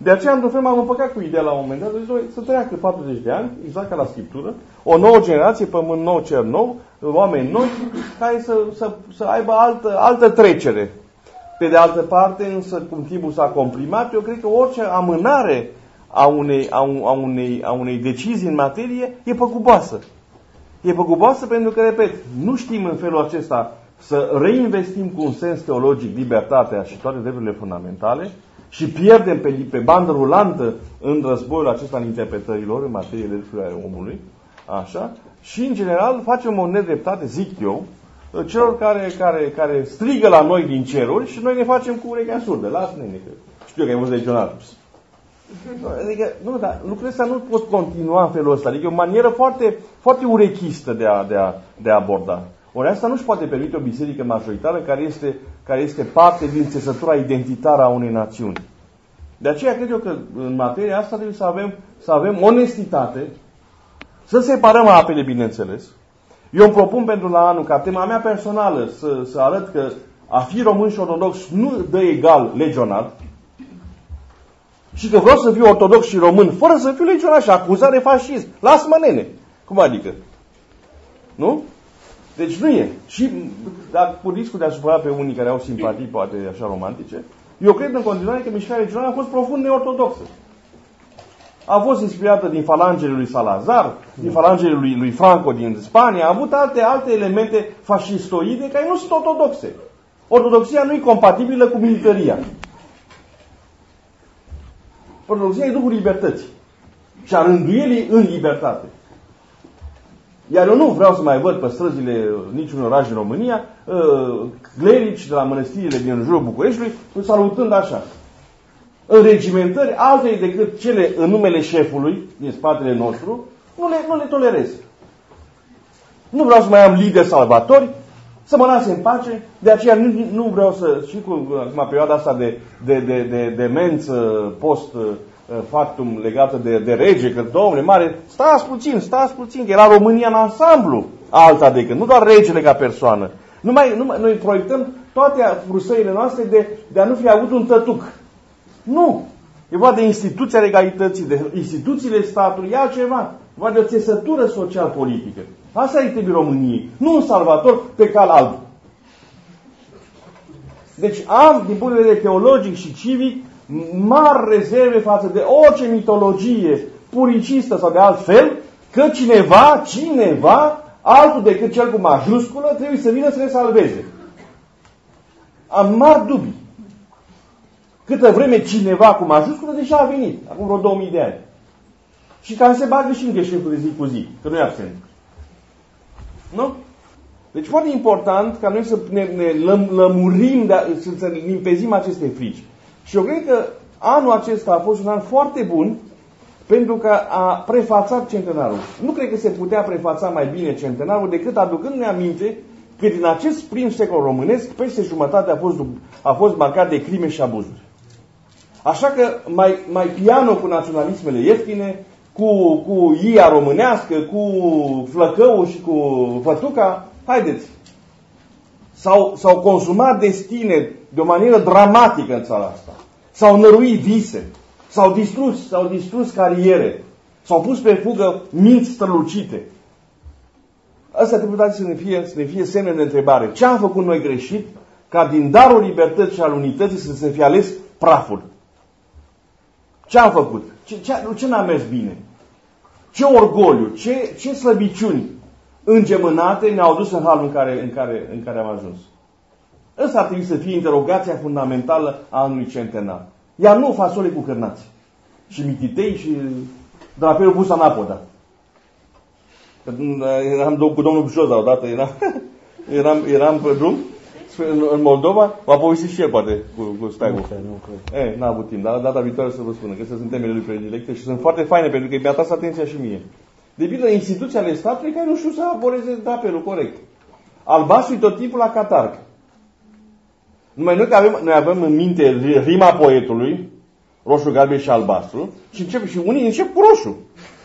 De aceea, într-un fel, m-am împăcat cu ideea la un moment dat, să treacă patruzeci de ani, exact ca la Scriptură, o nouă generație, pământ nou, cer nou, oameni noi, care să, să, să aibă altă, altă trecere. Pe de altă parte, însă, cum timpul s-a comprimat, eu cred că orice amânare a unei, a, un, a, unei, a unei decizii în materie e păguboasă. E păguboasă pentru că, repet, nu știm în felul acesta să reinvestim cu un sens teologic libertatea și toate drepturile fundamentale și pierdem pe, pe bandă rulantă în războiul acesta al interpretărilor în materie de drepturile ale omului. Așa. Și, în general, facem o nedreptate, zic eu, celor care, care, care strigă la noi din ceruri și noi ne facem cu urechea surdă. Lasă-ne, că știu că ai văzut legionar. Adică, nu, dar lucrurile astea nu pot continua în felul ăsta. Adică e o manieră foarte, foarte urechistă de a, de, a, de a aborda. Ori asta nu-și poate permite o biserică majoritară care este, care este parte din țesătura identitară a unei națiuni. De aceea cred eu că în materia asta trebuie să avem, să avem onestitate, să separăm apele, bineînțeles. Eu îmi propun pentru la anul, ca tema mea personală, să, să arăt că a fi român și ortodox nu dă egal legionat și că vreau să fiu ortodox și român fără să fiu legionat și acuzat de fascism. Lasă-mă, nene! Cum adică? Nu? Deci nu e. Și dar, cu riscul de a supăra pe unii care au simpatii, poate așa romantice, eu cred în continuare că mișcarea regională a fost profund neortodoxă. A fost inspirată din falangele lui Salazar, din falangele lui, lui Franco din Spania, a avut alte, alte elemente fascistoide care nu sunt ortodoxe. Ortodoxia nu e compatibilă cu militaria. Ortodoxia e Duhul libertății și a rânduielii în libertate. Iar eu nu vreau să mai văd pe străzile niciunui oraș din România clerici de la mănăstirile din jurul Bucureștiului salutând așa. Înregimentări altele decât cele în numele șefului din spatele nostru, nu le, nu le tolerez. Nu vreau să mai am lideri salvatori, să mă lase în pace, de aceea nu, nu vreau să, și cu acum, perioada asta de, de, de, de demență post factum legată de, de rege, că domnule mare, stați puțin, stați puțin, că era România în ansamblu alta decât, nu doar regele ca persoană. Numai, numai, noi proiectăm toate frustrările noastre de, de a nu fi avut un tătuc. Nu! E vorba de instituția legalității, de instituțiile statului, e altceva. E vorba de o țesătură social-politică. Asta e trebuie României. Nu un salvator pe cal alb. Deci am, din punct de vedere teologic și civic, mari rezerve față de orice mitologie puricistă sau de alt fel, că cineva, cineva, altul decât cel cu majusculă, trebuie să vină să ne salveze. Am mari dubii. Câtă vreme cineva cu majusculă deja a venit, acum vreo două mii de ani. Și care se bagă și în gheșeful de zi cu zi, că nu e absent. Nu? Deci foarte important ca noi să ne, ne lăm, lămurim, să, să limpezim aceste frici. Și eu cred că anul acesta a fost un an foarte bun pentru că a prefațat centenarul. Nu cred că se putea prefața mai bine centenarul decât aducându-ne aminte că din acest prim secol românesc, peste jumătate a fost, a fost marcat de crime și abuzuri. Așa că mai, mai piano cu naționalismele ieftine, cu, cu ia românească, cu flăcăul și cu fătuca, haideți. S-au, s-au consumat destine de o manieră dramatică în țara asta. S-au năruit vise, s-au distrus, s-au distrus cariere, s-au pus pe fugă minți strălucite. Asta trebuie să ne fie, să ne fie semne de întrebare. Ce am făcut noi greșit ca din darul libertății și al unității să se fie ales praful? Ce am făcut? Ce, ce, ce n-a mers bine? Ce orgoliu, ce, ce slăbiciuni îngemânate ne-au dus în halul în care, în care, în care am ajuns? Ăsta ar trebui să fie interogația fundamentală a anului centenar. Iar nu fasole cu cârnați. Și mititei și drapelul pus anapoda. Eram cu domnul Bușoza odată, eram, eram, eram pe drum în, în Moldova, v-a povestit și el poate cu, cu steagul. Eh, n-a avut timp, dar data viitoare să vă spună că astea sunt temele lui predilecte și sunt foarte faine pentru că mi-a atras atenția și mie. De pildă, instituția ale statului care nu știu să aboreze drapelul corect. Albastru tot timpul la catarg. Numai noi, că avem, noi avem în minte rima poetului, roșu, galben și albastru, și, încep, și unii încep cu roșu.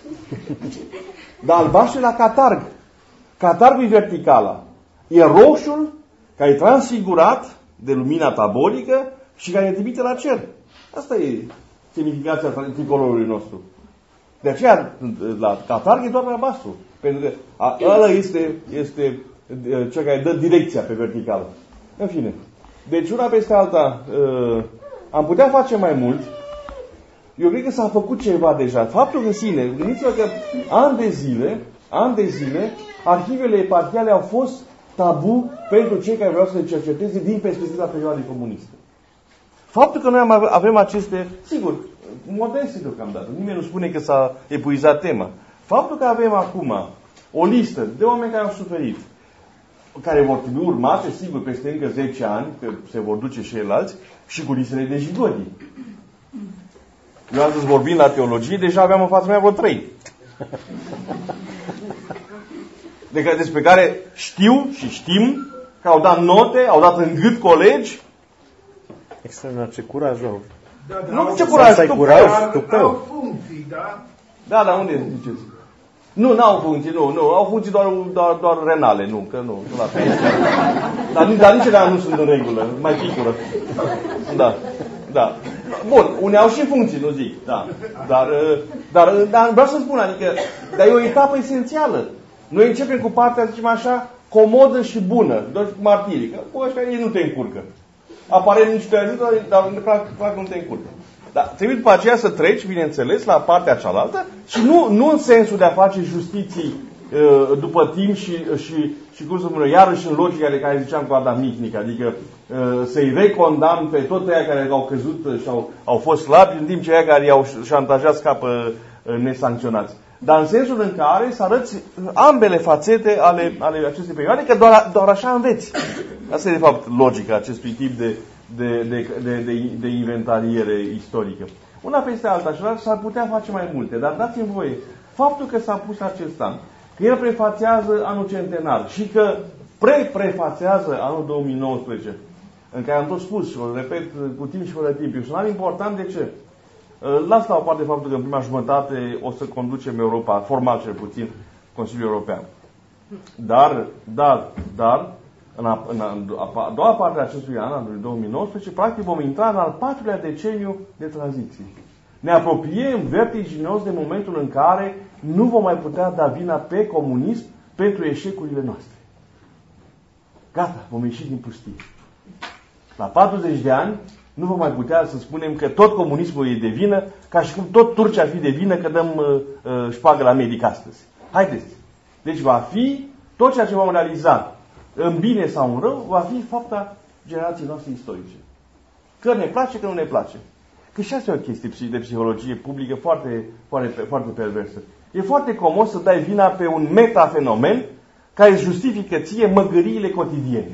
Dar albastru e la catarg. Catargul e verticala. E roșul care e transfigurat de lumina taborică și care ne trimite la cer. Asta e semnificația tricolorului nostru. De aceea, la Qatar e doar albastru. Pentru că ăla este, este cel care dă direcția pe verticală. În fine. Deci, una peste alta, am putea face mai mult. Eu cred că s-a făcut ceva deja. Faptul în sine, gândiți-vă că ani de zile, ani de zile, arhivele eparhiale au fost tabu pentru cei care vreau să le cerceteze din perspectiva perioadei comuniste. Faptul că noi avem aceste, sigur, modeste deocamdată, nimeni nu spune că s-a epuizat tema. Faptul că avem acum o listă de oameni care au suferit, care vor trebui urmate, sigur, peste încă zece ani, că se vor duce și ceilalți, și cu listele de jigodii. Eu astăzi vorbind la teologie, deja aveam în fața mea vreo trei. De care, despre care știu și știm că au dat note, au dat în gât colegi. Extraordinar, ce curaj au. Da, da, nu ce curaj, tu curaj, au funcții, da? Da, dar unde ziceți? Nu, n-au funcții, nu, nu, au funcții doar, doar, doar renale, nu, că nu, nu la fel. Dar, dar nici ele nu sunt în regulă, mai picură. Da, da. Bun, unii au și funcții, nu zic, da. Dar, dar, dar vreau să spun, adică, dar e o etapă esențială. Noi începem cu partea, zicem așa, comodă și bună, doar martirii, că cu ăștia ei nu te încurcă. Aparent nici te ajută, dar clar nu te încurcă. Dar trebuie după aceea să treci, bineînțeles, la partea cealaltă și nu, nu în sensul de a face justiții uh, după timp și, și, și cum să spun, iarăși în logica de care ziceam cu Adam Michnic, adică uh, să-i recondamn pe toți aia care au căzut și au, au fost slabi, în timp ce aia care i-au șantajat scapă uh, nesancționați. Dar în sensul în care să arăți ambele fațete ale, ale acestei perioade, că doar, doar așa înveți. Asta e, de fapt, logica acestui tip de, de, de, de, de, de inventariere istorică. Una peste alta, și s-ar putea face mai multe, dar dați-mi voie, faptul că s-a pus acest an, că el prefațează anul centenar și că pre-prefațează anul două mii nouăsprezece, în care am tot spus și o repet cu timp și fără timp, e un an important. De ce? Las la o parte faptul că în prima jumătate o să conducem Europa, formal cel puțin, Consiliul European. Dar, dar, dar, în a, în a, în a doua parte a acestui an, anului două mii nouăsprezece, practic vom intra în al patrulea deceniu de tranziție. Ne apropiem vertiginos de momentul în care nu vom mai putea da vina pe comunism pentru eșecurile noastre. Gata, vom ieși din pustie. La patruzeci de ani nu vom mai putea să spunem că tot comunismul e de vină, ca și cum tot Turcia ar fi de vină că dăm uh, uh, șpagă la medic astăzi. Haideți! Deci va fi tot ceea ce vom realiza, în bine sau în rău, va fi fapta generației noastre istorice. Că ne place, că nu ne place. Că și asta e o chestie de psihologie publică foarte, foarte, foarte perversă. E foarte comod să dai vina pe un metafenomen care justifică ție măgăriile cotidiene.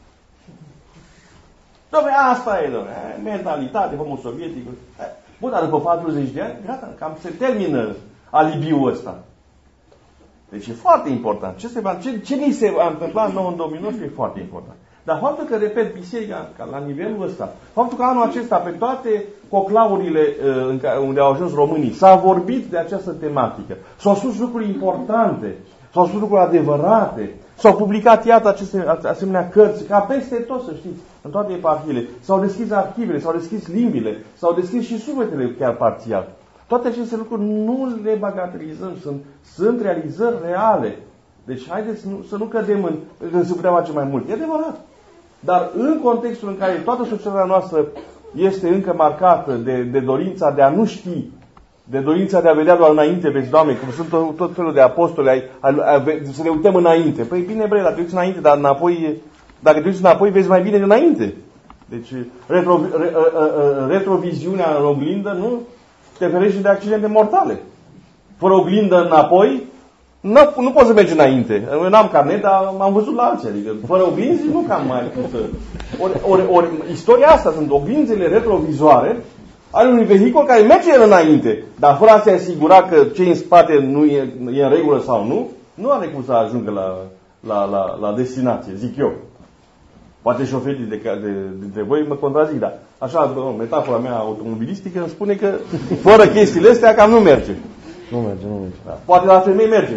Doamne, asta e, doamne, mentalitate homo-sovietică. Bun, dar după patruzeci de ani, gata, cam se termină alibiul ăsta. Deci e foarte important. Ce, se va, ce, ce ni se va întâmpla în nou în două mii nouăsprezece e foarte important. Dar faptul că, repet, biserica, la nivelul ăsta, faptul că anul acesta, pe toate coclaurile în care, unde au ajuns românii, s-a vorbit de această tematică, s-au spus lucruri importante, s-au spus lucruri adevărate, s-au publicat, iată, aceste asemenea cărți, ca peste tot, să știți, în toate eparhiile. S-au deschis arhivele, s-au deschis limbile, s-au deschis și sufletele chiar parțial. Toate aceste lucruri nu le bagatelizăm, sunt, sunt realizări reale. Deci haideți să nu, să nu cădem în că se putea face mai mult. E adevărat. Dar în contextul în care toată societatea noastră este încă marcată de, de dorința de a nu ști, de dorința de a vedea doar înainte, vezi, Doamne, cum sunt tot, tot felul de apostoli, ai, ai, ai, să ne uităm înainte. Păi bine, bre, dacă te uiți înainte, dar înapoi, dacă te uiți înapoi, vezi mai bine de înainte. Deci, retro, re, retroviziunea în oglindă, nu? Te ferește de accidente mortale. Fără oglindă înapoi, nu, nu poți să mergi înainte. Eu n-am carnet, dar m-am văzut la alții. Adică, fără oglinzi, nu cam mai pusă. Ori, ori, ori, istoria asta sunt oglinzile retrovizoare ale unui vehicul care merge el înainte, dar fără a se asigura că ce în spate nu e, e în regulă sau nu, nu are cum să ajungă la, la, la, la destinație, zic eu. Poate șoferii de, de, dintre voi mă contrazic, dar așa, metafora mea automobilistică îmi spune că fără chestiile astea cam nu merge. Nu merge, nu merge. Da. Poate la femei merge.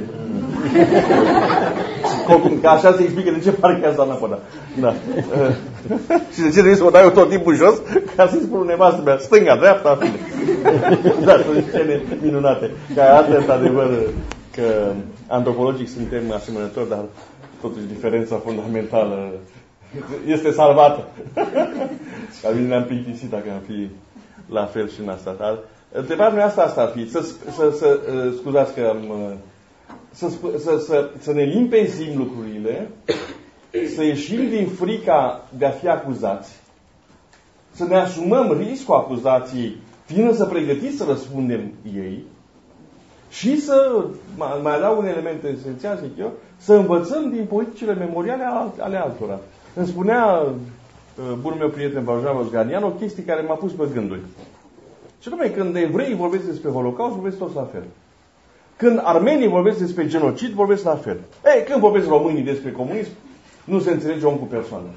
Că așa se explică de ce parchează la napăda. Da. Și de ce trebuie să o dai eu tot timpul jos ca să-i spun nevastă mea, stânga, dreapta, fine. Da, sunt scene minunate. Care arată, într-adevăr, că antropologic suntem asemănători, dar totuși diferența fundamentală este salvată. Ca mine ne-am plictisit dacă am fi la fel și în asta. Dar întrebarea mea asta, asta ar fi, să, să, să scuzați că am, să, să, să, să ne limpezim lucrurile, să ieșim din frica de a fi acuzați, să ne asumăm riscul acuzației, fiind să pregătiți să răspundem ei, și să, mai adaug un element esențial, zic eu, să învățăm din politicile memoriale ale altora. Îmi spunea bunul meu prieten Valjean Vosganian o chestie care m-a pus pe gânduri. Și numai când evreii vorbesc despre Holocaust, vorbesc toți la fel. Când armenii vorbesc despre genocid, vorbesc la fel. Ei, când vorbesc românii despre comunism, nu se înțelege om cu persoană.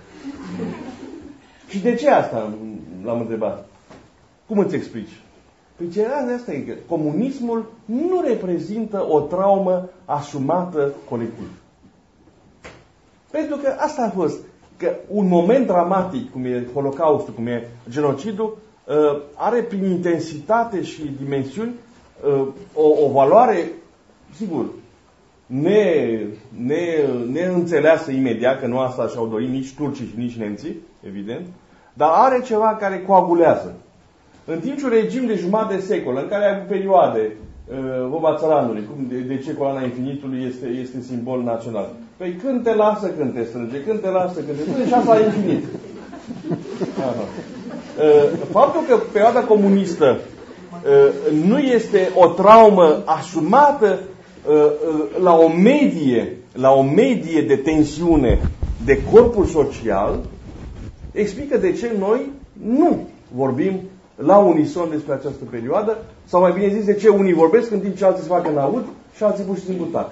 Și de ce asta l-am întrebat? Cum îți explici? Păi cererea de asta e că comunismul nu reprezintă o traumă asumată colectiv. Pentru că asta a fost. Că un moment dramatic, cum e Holocaustul, cum e genocidul, are prin intensitate și dimensiuni o, o valoare, sigur, ne, ne, neînțeleasă imediat, că nu asta și-au dorit nici turcii și nici nemții, evident, dar are ceva care coagulează. În timp ce un regim de jumătate de secol, în care ai avut perioade, vorba țăranului, cum de, de ce coloana infinitului este, este simbol național. Păi când te lasă, când te strânge, când te lasă, când te strânge, și asta la infinit. Aha. Faptul că perioada comunistă nu este o traumă asumată la o medie, la o medie de tensiune de corpul social, explică de ce noi nu vorbim la unison despre această perioadă, sau mai bine zis, de ce unii vorbesc în timp ce alții se facă în aud și alții pur și simplu tac.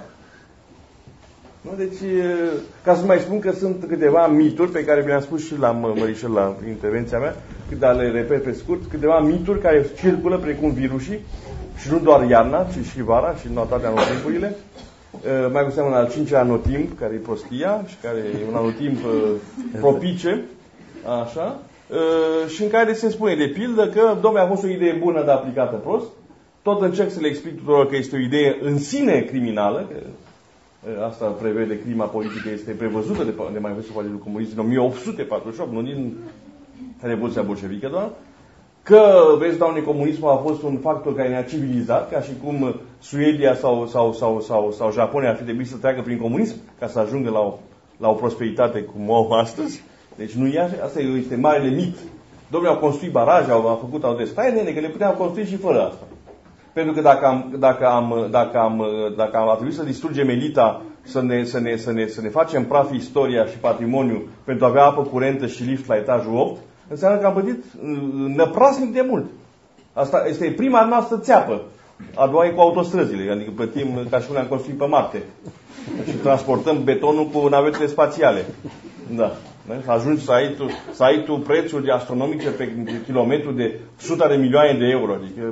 Nu? Deci, ca să mai spun că sunt câteva mituri pe care mi-am spus și la Mărișel la intervenția mea, dar le repet pe scurt, câteva mituri care circulă precum virusii, și nu doar iarna, ci și vara, și în toate anotimpurile. Mai cu seamă în al cincilea anotimp, care e prostia, și care e un anotimp propice, așa, și în care se spune, de pildă, că, dom'le, a fost o idee bună, dar aplicată prost. Tot încerc să le explic tuturor că este o idee în sine criminală, că asta prevede, crima politică este prevăzută de, de mai văzut Partidul Comunist din o mie opt sute patruzeci și opt, nu din Revoluția Bolșevică doar, că, vezi, doamne, comunismul a fost un factor care ne-a civilizat, ca și cum Suedia sau, sau, sau, sau, sau Japonia ar fi trebuit să treacă prin comunism ca să ajungă la o, la o prosperitate cum o au astăzi. Deci nu e așa, asta este marele mit. Domnule, au construit baraje, au, au făcut, au destai, nene, că le puteam construi și fără asta. Pentru că dacă am, dacă am, dacă am, dacă am a trebuit să distrugem elita, să ne, să, ne, să, ne, să ne facem praf istoria și patrimoniu pentru a avea apă curentă și lift la etajul opt, înseamnă că am plătit năprasnic de mult. Asta este prima noastră țeapă. A doua e cu autostrăzile, adică plătim ca și cum le-am construit pe Marte. Și transportăm betonul cu navetele spațiale. Da. Ajungi să ai tu, să ai tu prețuri astronomice pe kilometru de sute de milioane de euro. Adică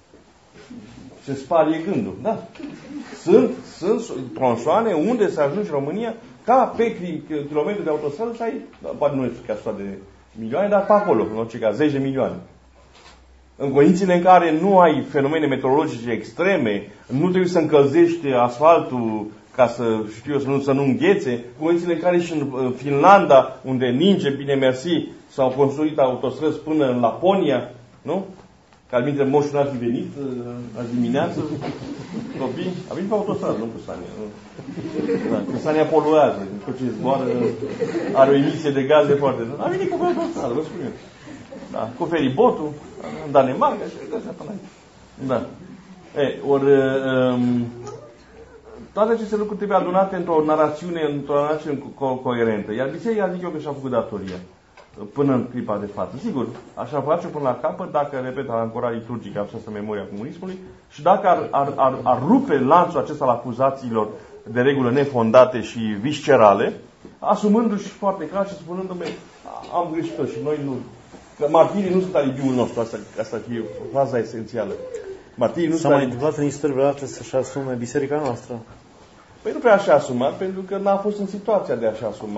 se sparie gândul. Da. Sunt, sunt tronsoane unde să ajungi în România ca pe kilometru de autostradă să ai, poate nu este chiar sute de milioane, dar pe acolo, în orice caz, zece de milioane. În condițiile în care nu ai fenomene meteorologice extreme, nu trebuie să încălzești asfaltul ca să, știu, să nu, să nu înghețe, în condițiile în care și în Finlanda, unde ninge, bine mersi, s-au construit autostrăzi până în Laponia, nu? Că al mintre moșul n-ar fi venit azi dimineață, copii, a venit pe autostradă, nu cu Sania. Nu. Da, că Sania poluează, tot ce zboară are o emisie de gaze foarte... A venit cu autostradă, vă spun eu. Da, cu feribotul, în Danemarca și așa până aici. Da. E, ori... Um, toate aceste lucruri trebuie adunate într-o narațiune, într-o narațiune co- coerentă. Iar biserica, zic eu, că și-a făcut datoria până în clipa de față. Sigur, așa face până la capăt, dacă, repet, ar ancora liturgică această memoria comunismului și dacă ar, ar, ar, ar rupe lanțul acesta al acuzațiilor de regulă nefondate și viscerale, asumându-și foarte clar și spunându-mi, am greșit și noi nu. Că martirii nu sunt alibiul nostru, asta, asta e faza esențială. Martirii nu S-a mai întâmplat în istorie vreodată să-și asume biserica noastră? Păi nu prea așa asumat, pentru că n-a fost în situația de a-și asuma.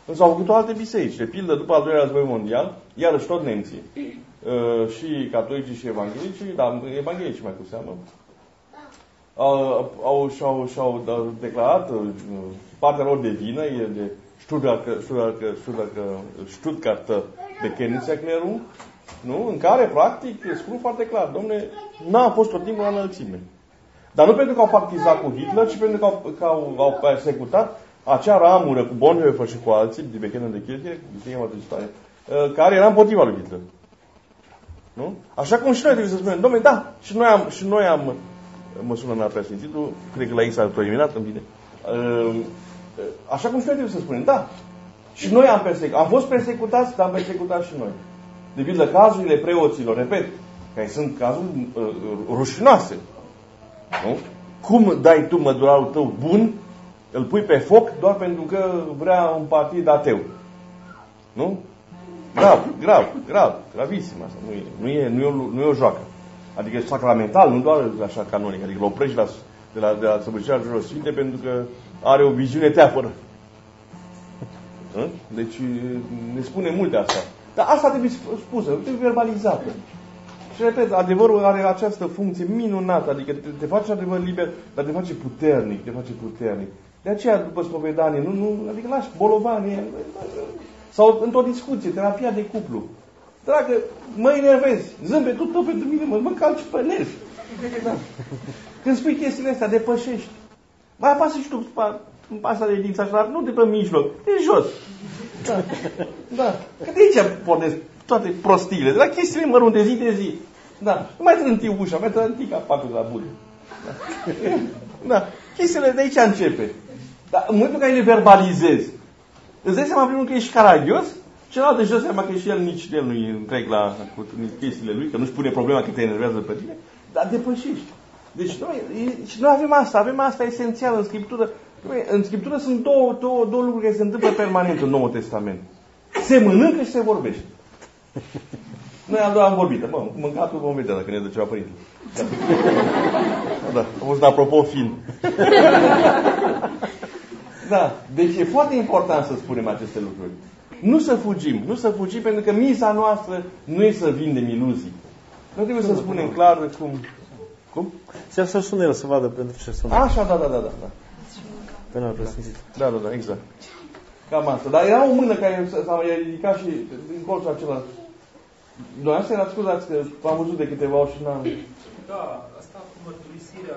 Însă au făcut-o alte biserici. De pildă, după al doilea război mondial, iarăși tot nemții, uh, și catolicii și evanghelicii, dar evanghelicii mai cu seamă, au, au, și-au, și-au declarat uh, partea lor de vină, e de Stuttgart, Stuttgart, Stuttgart, Stuttgart Bekenntniserklärung, nu? În care, practic, spun foarte clar, dom'le, n-a fost tot timpul la înălțime. Dar nu pentru că au partizat cu Hitler, ci pentru că au, că au, au persecutat acea ramură cu Bonhoeffer și cu alții, de Bekennen de Kirche, care era împotriva lui Hitler. Nu? Așa cum și noi trebuie să spunem, dom'le, da, și noi am, și noi am mă sună mea preasfințitul, cred că la X a terminat, îmi vine. Așa cum și noi trebuie să spunem, da. Și noi am persecutat. Am fost persecutați, dar am persecutat și noi. De pildă, cazurile preoților, repet, care sunt cazuri uh, rușinoase. Nu? Cum dai tu mădularul tău bun, îl pui pe foc doar pentru că vrea un partid ateu? Nu? Grav, grav, grav, gravisim asta. Nu e, nu e, nu e, o, nu e o joacă. Adică sacramental, nu doar așa canonic. Adică îl oprești la, de la, de la săvârșirea Celor Sfinte pentru că are o viziune teapără. Deci ne spune multe asta. Dar asta trebuie spusă, trebuie verbalizată. Și repet, adevărul are această funcție minunată, adică te, te face adevăr liber, dar te face puternic, te face puternic. De aceea, după spovedanie, nu, nu, adică lași bolovanie, sau într-o discuție, terapia de cuplu. Dragă, mă enervezi, zâmbet tot, tot pentru mine, mă, mă calci pe nervi. Da. Când spui chestiile astea, depășești. Mai apasă și tu în pasta de dinți așa, nu de pe mijloc, de jos. Da. Da. Că de aici pornesc toate prostiile, de la chestiile mărunte, zi de zi. Da. Nu mai trânti ușa, mai trânti capacul de la bule. Da. Da. Chestiile de aici începe. Dar în momentul în care le verbalizezi, îți dai seama primul că ești caragios, celălalt își dă seama că și el nici el nu e întreg la chestiile lui, că nu-și pune problema că te enervează pe tine, dar depășești. Deci noi, și noi avem asta, avem asta esențial în Scriptură. În Scriptură sunt două, două, două lucruri care se întâmplă permanent în Noul Testament. Se mănâncă și se vorbește. Noi am, am vorbit. Bă, mâncatul vom vedea dacă ne dă ceva părinte. Da. Da, a fost apropo fin. Da, deci e foarte important să spunem aceste lucruri. Nu să fugim, nu să fugim, pentru că miza noastră nu e să vindem iluzii. Noi trebuie să spunem clar cum... Cum? Să să sună el să vadă pentru ce sună. Așa, da, da, da, da. Pe n-ar presimțit. Da, da, da, exact. Cam asta. Dar era o mână care s-a ridicat și din colțul acela. Noi asta era scuzați că am văzut de câteva ori și n-am... Da, asta cu mărturisirea...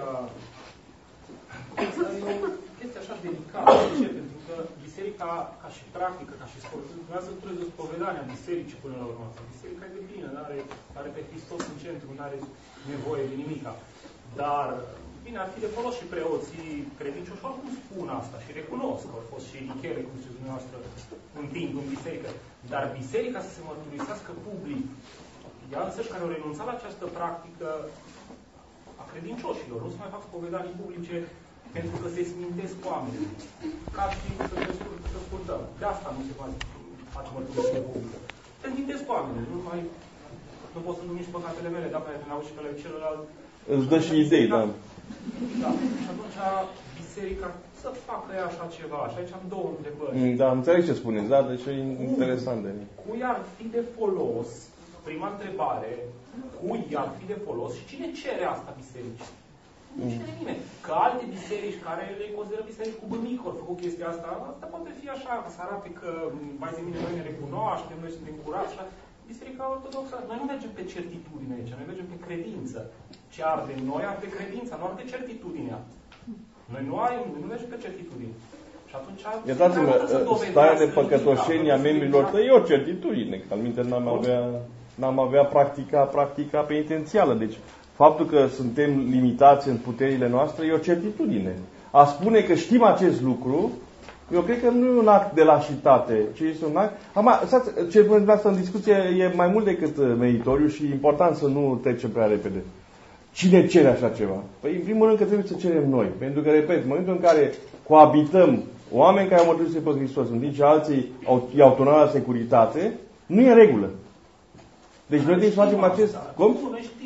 Asta e o chestie așa delicată. De ce? Pentru că biserica, ca și practică, ca și sport, vreau să lucrezi o spovedanie a bisericii până la urmă. Biserica e de bine, are, are pe Hristos în centru, nu are nevoie de nimica. Dar, bine, ar fi de folos și preoții credincioși, oricum spun asta și recunosc că au fost și nichere, cum ziceți dumneavoastră, un timp în biserică. Dar biserica să se mărturisească public, ea însăși care au renunțat la această practică a credincioșilor, nu se mai fac spovedanii publice pentru că se smintesc oamenii. Ca și să scurtăm. De asta nu se face mărturisire publică. Se smintesc oamenii, nu mai... Nu poți să nu miști păcatele mele, dar pe n-auzi și pe la celălalt. Îți dă și idei, da. Da. Și atunci biserica să facă ea așa ceva. Și aici am două întrebări. Da, înțeleg ce spuneți, da? Deci e interesant de mine. Cui ar fi de folos, prima întrebare, cui ar fi de folos și cine cere asta bisericii? Nu cere nimeni. Că alte biserici care le consideră biserici cu bămic au făcut chestia asta, asta poate fi așa, că să arate că mai de mine noi ne recunoaștem, noi suntem curați, așa. Biserica Ortodoxă, noi nu mergem pe certitudine aici, noi mergem pe credință. Ce arde în noi arde credința, nu arde certitudinea. Noi nu, ai, nu mergem pe certitudine. Și atunci... Iertați-mă, starea de păcătoșenie a membrilor tăi e o certitudine, că alminte n-am avea, n-am avea practica, practica penitențială. Deci, faptul că suntem limitați în puterile noastre e o certitudine. A spune că știm acest lucru, eu cred că nu e un act de lașitate, ci este un act... Acum, ce spuneți asta în discuție e mai mult decât meritoriu și e important să nu trecem prea repede. Cine cere așa ceva? Păi, în primul rând că trebuie să cerem noi. Pentru că, repet, în momentul în care coabităm oameni care au mărturisit pe Hristos, în timp ce alții i-au turnat la securitate, nu e în regulă. Deci noi trebuie să facem acest... Cum?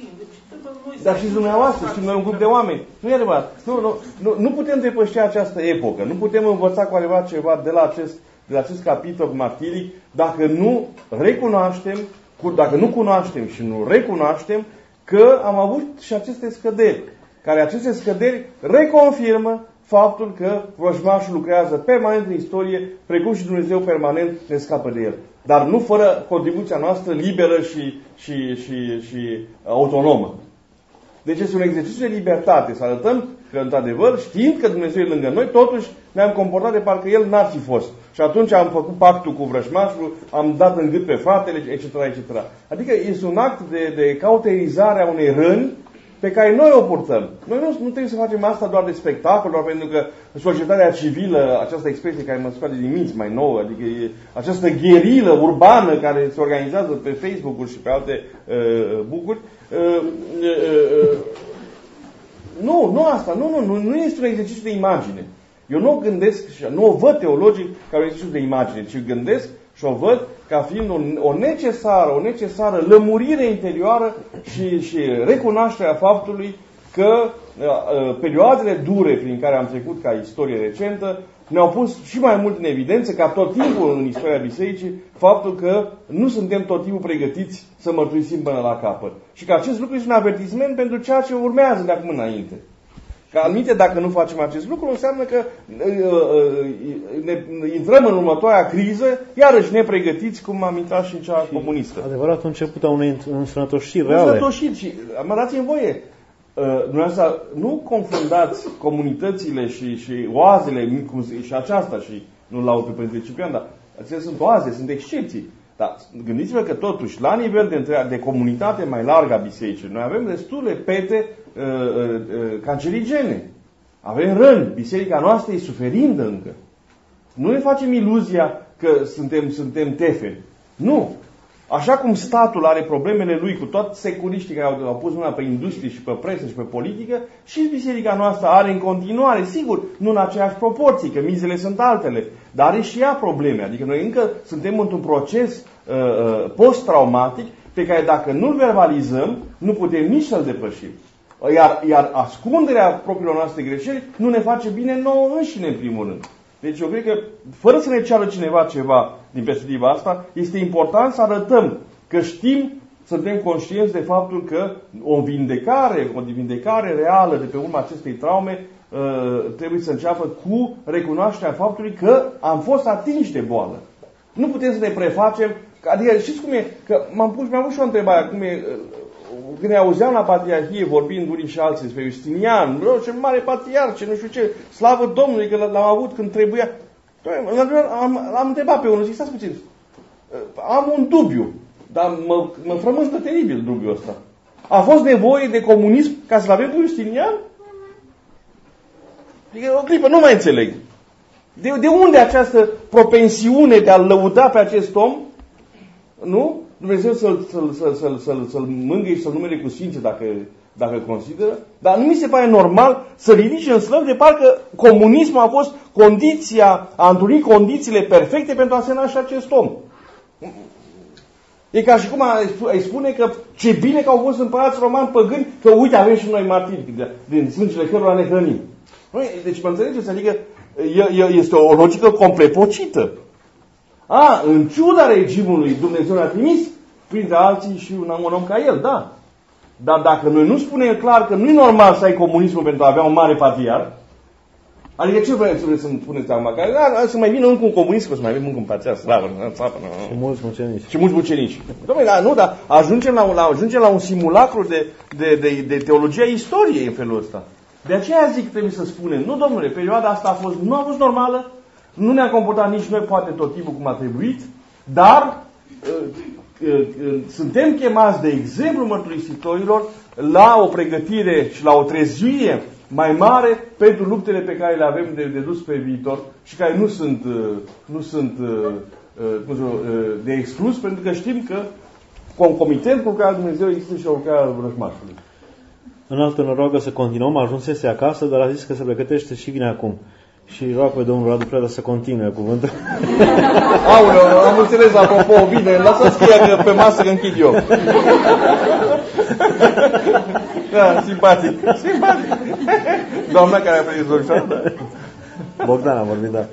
Dar și dumneavoastră, și noi un grup de oameni. Nu e adevărat. Nu, nu, nu, nu putem depăși această epocă. Nu putem învăța cu adevărat ceva de la, acest, de acest capitol martiric dacă nu recunoaștem, dacă nu cunoaștem și nu recunoaștem că am avut și aceste scăderi, care aceste scăderi reconfirmă faptul că vrăjmașul lucrează permanent în istorie, precum și Dumnezeu permanent ne scapă de el. Dar nu fără contribuția noastră liberă și, și, și, și autonomă. Deci este un exercițiu de libertate, să arătăm că, într-adevăr, știind că Dumnezeu e lângă noi, totuși ne-am comportat de parcă El n-ar fi fost. Și atunci am făcut pactul cu vrăjmașul, am dat în gât pe fratele, et cetera, et cetera. Adică este un act de, de cauterizare a unei răni pe care noi o purtăm. Noi nu, nu trebuie să facem asta doar de spectacol, doar pentru că societatea civilă, această expresie care mă scoate din minți mai nouă, adică e această gherilă urbană care se organizează pe Facebook-uri și pe alte uh, bucuri, uh, uh, uh, nu, nu asta, nu, nu, nu, nu este un exercițiu de imagine. Eu nu o gândesc, și nu o văd teologic ca un exercițiu de imagine, ci gândesc și o văd ca fiind o, o necesară, o necesară lămurire interioară și, și recunoașterea faptului că uh, perioadele dure prin care am trecut ca istorie recentă ne-au pus și mai mult în evidență, ca tot timpul în istoria Bisericii, faptul că nu suntem tot timpul pregătiți să mărturisim până la capăt. Și că acest lucru este un avertisment pentru ceea ce urmează de acum înainte. Ca aminte, dacă nu facem acest lucru, înseamnă că uh, ne intrăm în următoarea criză, iarăși nepregătiți, cum am intrat și în cea și comunistă. Adevărat, început a unei însănătoșiri reale. Însănătoșiri și, mă dați-mi voie, uh, dumneavoastră, nu confundați comunitățile și, și oazele, și aceasta, și nu l-au pe Părintele Ciprian, dar acestea sunt oaze, sunt excepții. Dar gândiți-vă că totuși, la nivel de, de comunitate mai largă a bisericii, noi avem destule pete uh, uh, cancerigene. Avem răni. Biserica noastră e suferindă încă. Nu ne facem iluzia că suntem, suntem tefeni. Nu. Așa cum statul are problemele lui cu toți securiștii care au, au pus mâna pe industrie și pe presă și pe politică, și biserica noastră are în continuare, sigur, nu în aceeași proporții, că mizele sunt altele, dar are și ea probleme. Adică noi încă suntem într-un proces uh, uh, post-traumatic pe care dacă nu-l verbalizăm, nu putem nici să-l depășim. Iar, iar ascunderea propriilor noastre greșeli nu ne face bine nouă înșine, în primul rând. Deci eu cred că, fără să ne ceară cineva ceva din perspectiva asta, este important să arătăm că știm, suntem conștienți de faptul că o vindecare, o vindecare reală de pe urma acestei traume trebuie să înceapă cu recunoașterea faptului că am fost atinși de boală. Nu putem să ne prefacem, adică știți cum e, că m-am pus, mi-am pus și o întrebare, cum e, când ne auzeam la Patriarhie vorbind unii și alții despre Justinian, bro, ce mare patriarh, ce nu știu ce, slavă Domnului că l-am avut când trebuia. Am, am întrebat pe unul, zic, stați puțin, am un dubiu, dar mă, mă frământă teribil dubiul ăsta. A fost nevoie de comunism ca să-l avem pe Justinian? Adică, o clipă, nu mai înțeleg. De, de unde această propensiune de a-l lăuda pe acest om? Nu? Dumnezeu să-l, să-l, să-l, să-l, să-l, să-l mângâie și să-l numere cu sfințe dacă, dacă îl consideră. Dar nu mi se pare normal să ridice în slăv de parcă comunismul a fost condiția, a întrunit condițiile perfecte pentru a se naște acest om. E ca și cum îi spune că ce bine că au fost împărați romani păgâni, că uite, avem și noi martiri, din sângele cărora ne hrănim. Deci, mă înțelegeți? Adică este o logică complet pocită. A, în ciuda regimului, Dumnezeu ne-a trimis, printre alții și un, un om ca el, da. Dar dacă noi nu spunem clar că nu e normal să ai comunismul pentru a avea un mare patriarh, adică ce vreți să spuneți acum? Că a, să mai vină încă un comunist, că să mai avem încă un patriarh, slavă, slavă, și mulți mucenici. Și mulți mucenici. Dom'le, da, nu, dar ajungem la, la, ajungem la un simulacru de, de, de, de teologia istoriei în felul ăsta. De aceea zic, trebuie să spunem, nu, domnule, perioada asta a fost, nu a fost normală, nu ne-a comportat nici noi, poate, tot timpul cum a trebuit, dar uh, uh, uh, suntem chemați, de exemplu, mărturisitorilor, la o pregătire și la o trezire mai mare pentru luptele pe care le avem de, de dus pe viitor și care nu sunt, uh, nu sunt uh, uh, de exclus, pentru că știm că concomitent cu lucrarea Dumnezeu există și o lucrare a vrăjmașului. În altul ne roagă să continuăm, ajunsese acasă, dar a zis că se pregătește și vine acum. Și rog pe domnul Radu Preda să continue cuvântul. Aoleu, am înțeles, apropo, bine, lasă-ți cheia că pe masă că închid eu. Da, simpatic, simpatic. Doamna care a prins orișoară, da. Bogdan a vorbit, da.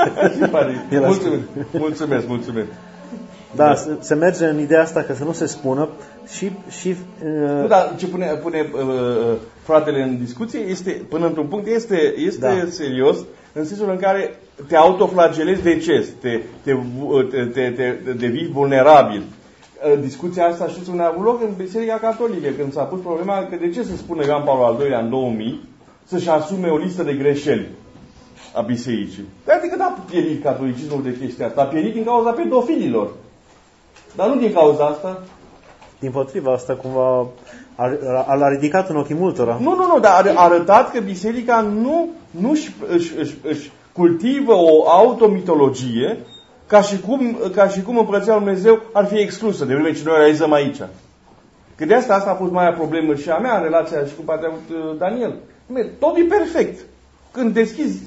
mulțumesc, mulțumesc, mulțumesc. Da, se, se merge în ideea asta că să nu se spună și... și uh... Nu, dar ce pune, pune uh, fratele în discuție este, până într-un punct, este, este da. serios, în sensul în care te autoflagelezi, de ce? Te, te, te, te, te devii vulnerabil. Discuția asta, știți, unde a avut loc în Biserica Catolică, când s-a pus problema că de ce să spună Ioan Paul al doilea în două mii să-și asume o listă de greșeli a bisericii. Adică n-a pierit catolicismul de chestia asta, a pierit din cauza pedofililor. Dar nu din cauza asta. Din potriva asta, cumva, a ridicat în ochii multora. Nu, nu, nu, dar a arătat că biserica nu, nu își, își, își, își cultivă o automitologie ca și cum, ca și cum Împărăția Lui Dumnezeu ar fi exclusă, de vreme ce noi realizăm aici. Că de asta, asta a fost mai problemă și a mea în relația și cu patriarhul Daniel. Totul e perfect. Când deschizi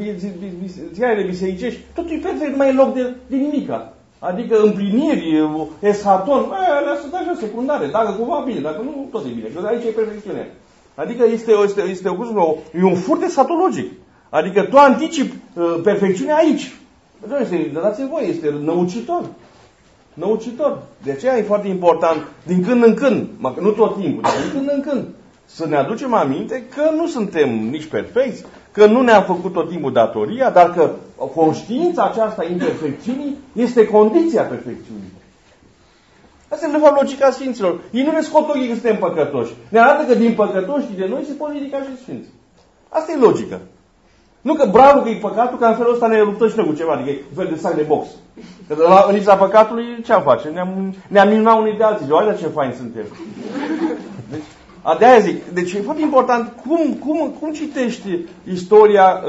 ziarele bisericești, totul e perfect, nu mai e loc de, de nimica. Adică împliniri, eschaton, alea sunt așa secundare. Dacă cumva bine, dacă nu, tot e bine. Că aici e perfecțiunea. Adică este, este, este o, e un furt eschatologic. Adică tu anticipi uh, perfecțiunea aici. Este, dați-mi voi, este năucitor. Năucitor. De aceea e foarte important, din când în când, nu tot timpul, dar din când în când, să ne aducem aminte că nu suntem nici perfecți, că nu ne-am făcut tot timpul datoria, dar că conștiința aceasta imperfecțiunii este condiția perfecțiunii. Asta e de fapt logica Sfinților. Ei nu ne scot ochii că suntem păcătoși. Ne arată că din păcătoși de noi se pot ridica și Sfinți. Asta e logica. Nu că bravo că e păcatul, că în felul ăsta ne luptăm și noi cu ceva, adică e un fel de sac de box. Că la, în lipsa păcatului ce am face? Ne-am, ne-am minunat unii de alții. Oare ce faini suntem. Deci, a, de aia zic, deci e foarte important cum, cum, cum citești istoria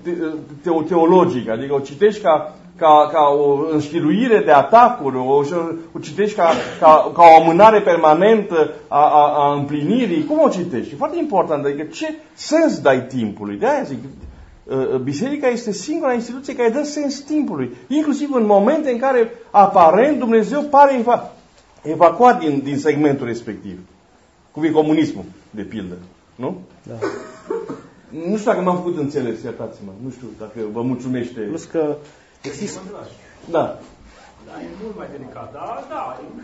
te, teologică, adică o citești ca, ca, ca o înștiruire de atacuri, o, o citești ca, ca, ca o amânare permanentă a, a, a împlinirii, cum o citești? E foarte important, adică ce sens dai timpului? De aia zic, biserica este singura instituție care dă sens timpului, inclusiv în momente în care aparent Dumnezeu pare eva, evacuat din, din segmentul respectiv. Cum e comunismul, de pildă. Nu? Da. Nu știu dacă m-am făcut înțeles, iertați-mă. Nu știu dacă vă mulțumește. Plus că există. Da. Da, e mult mai delicat. Da, da.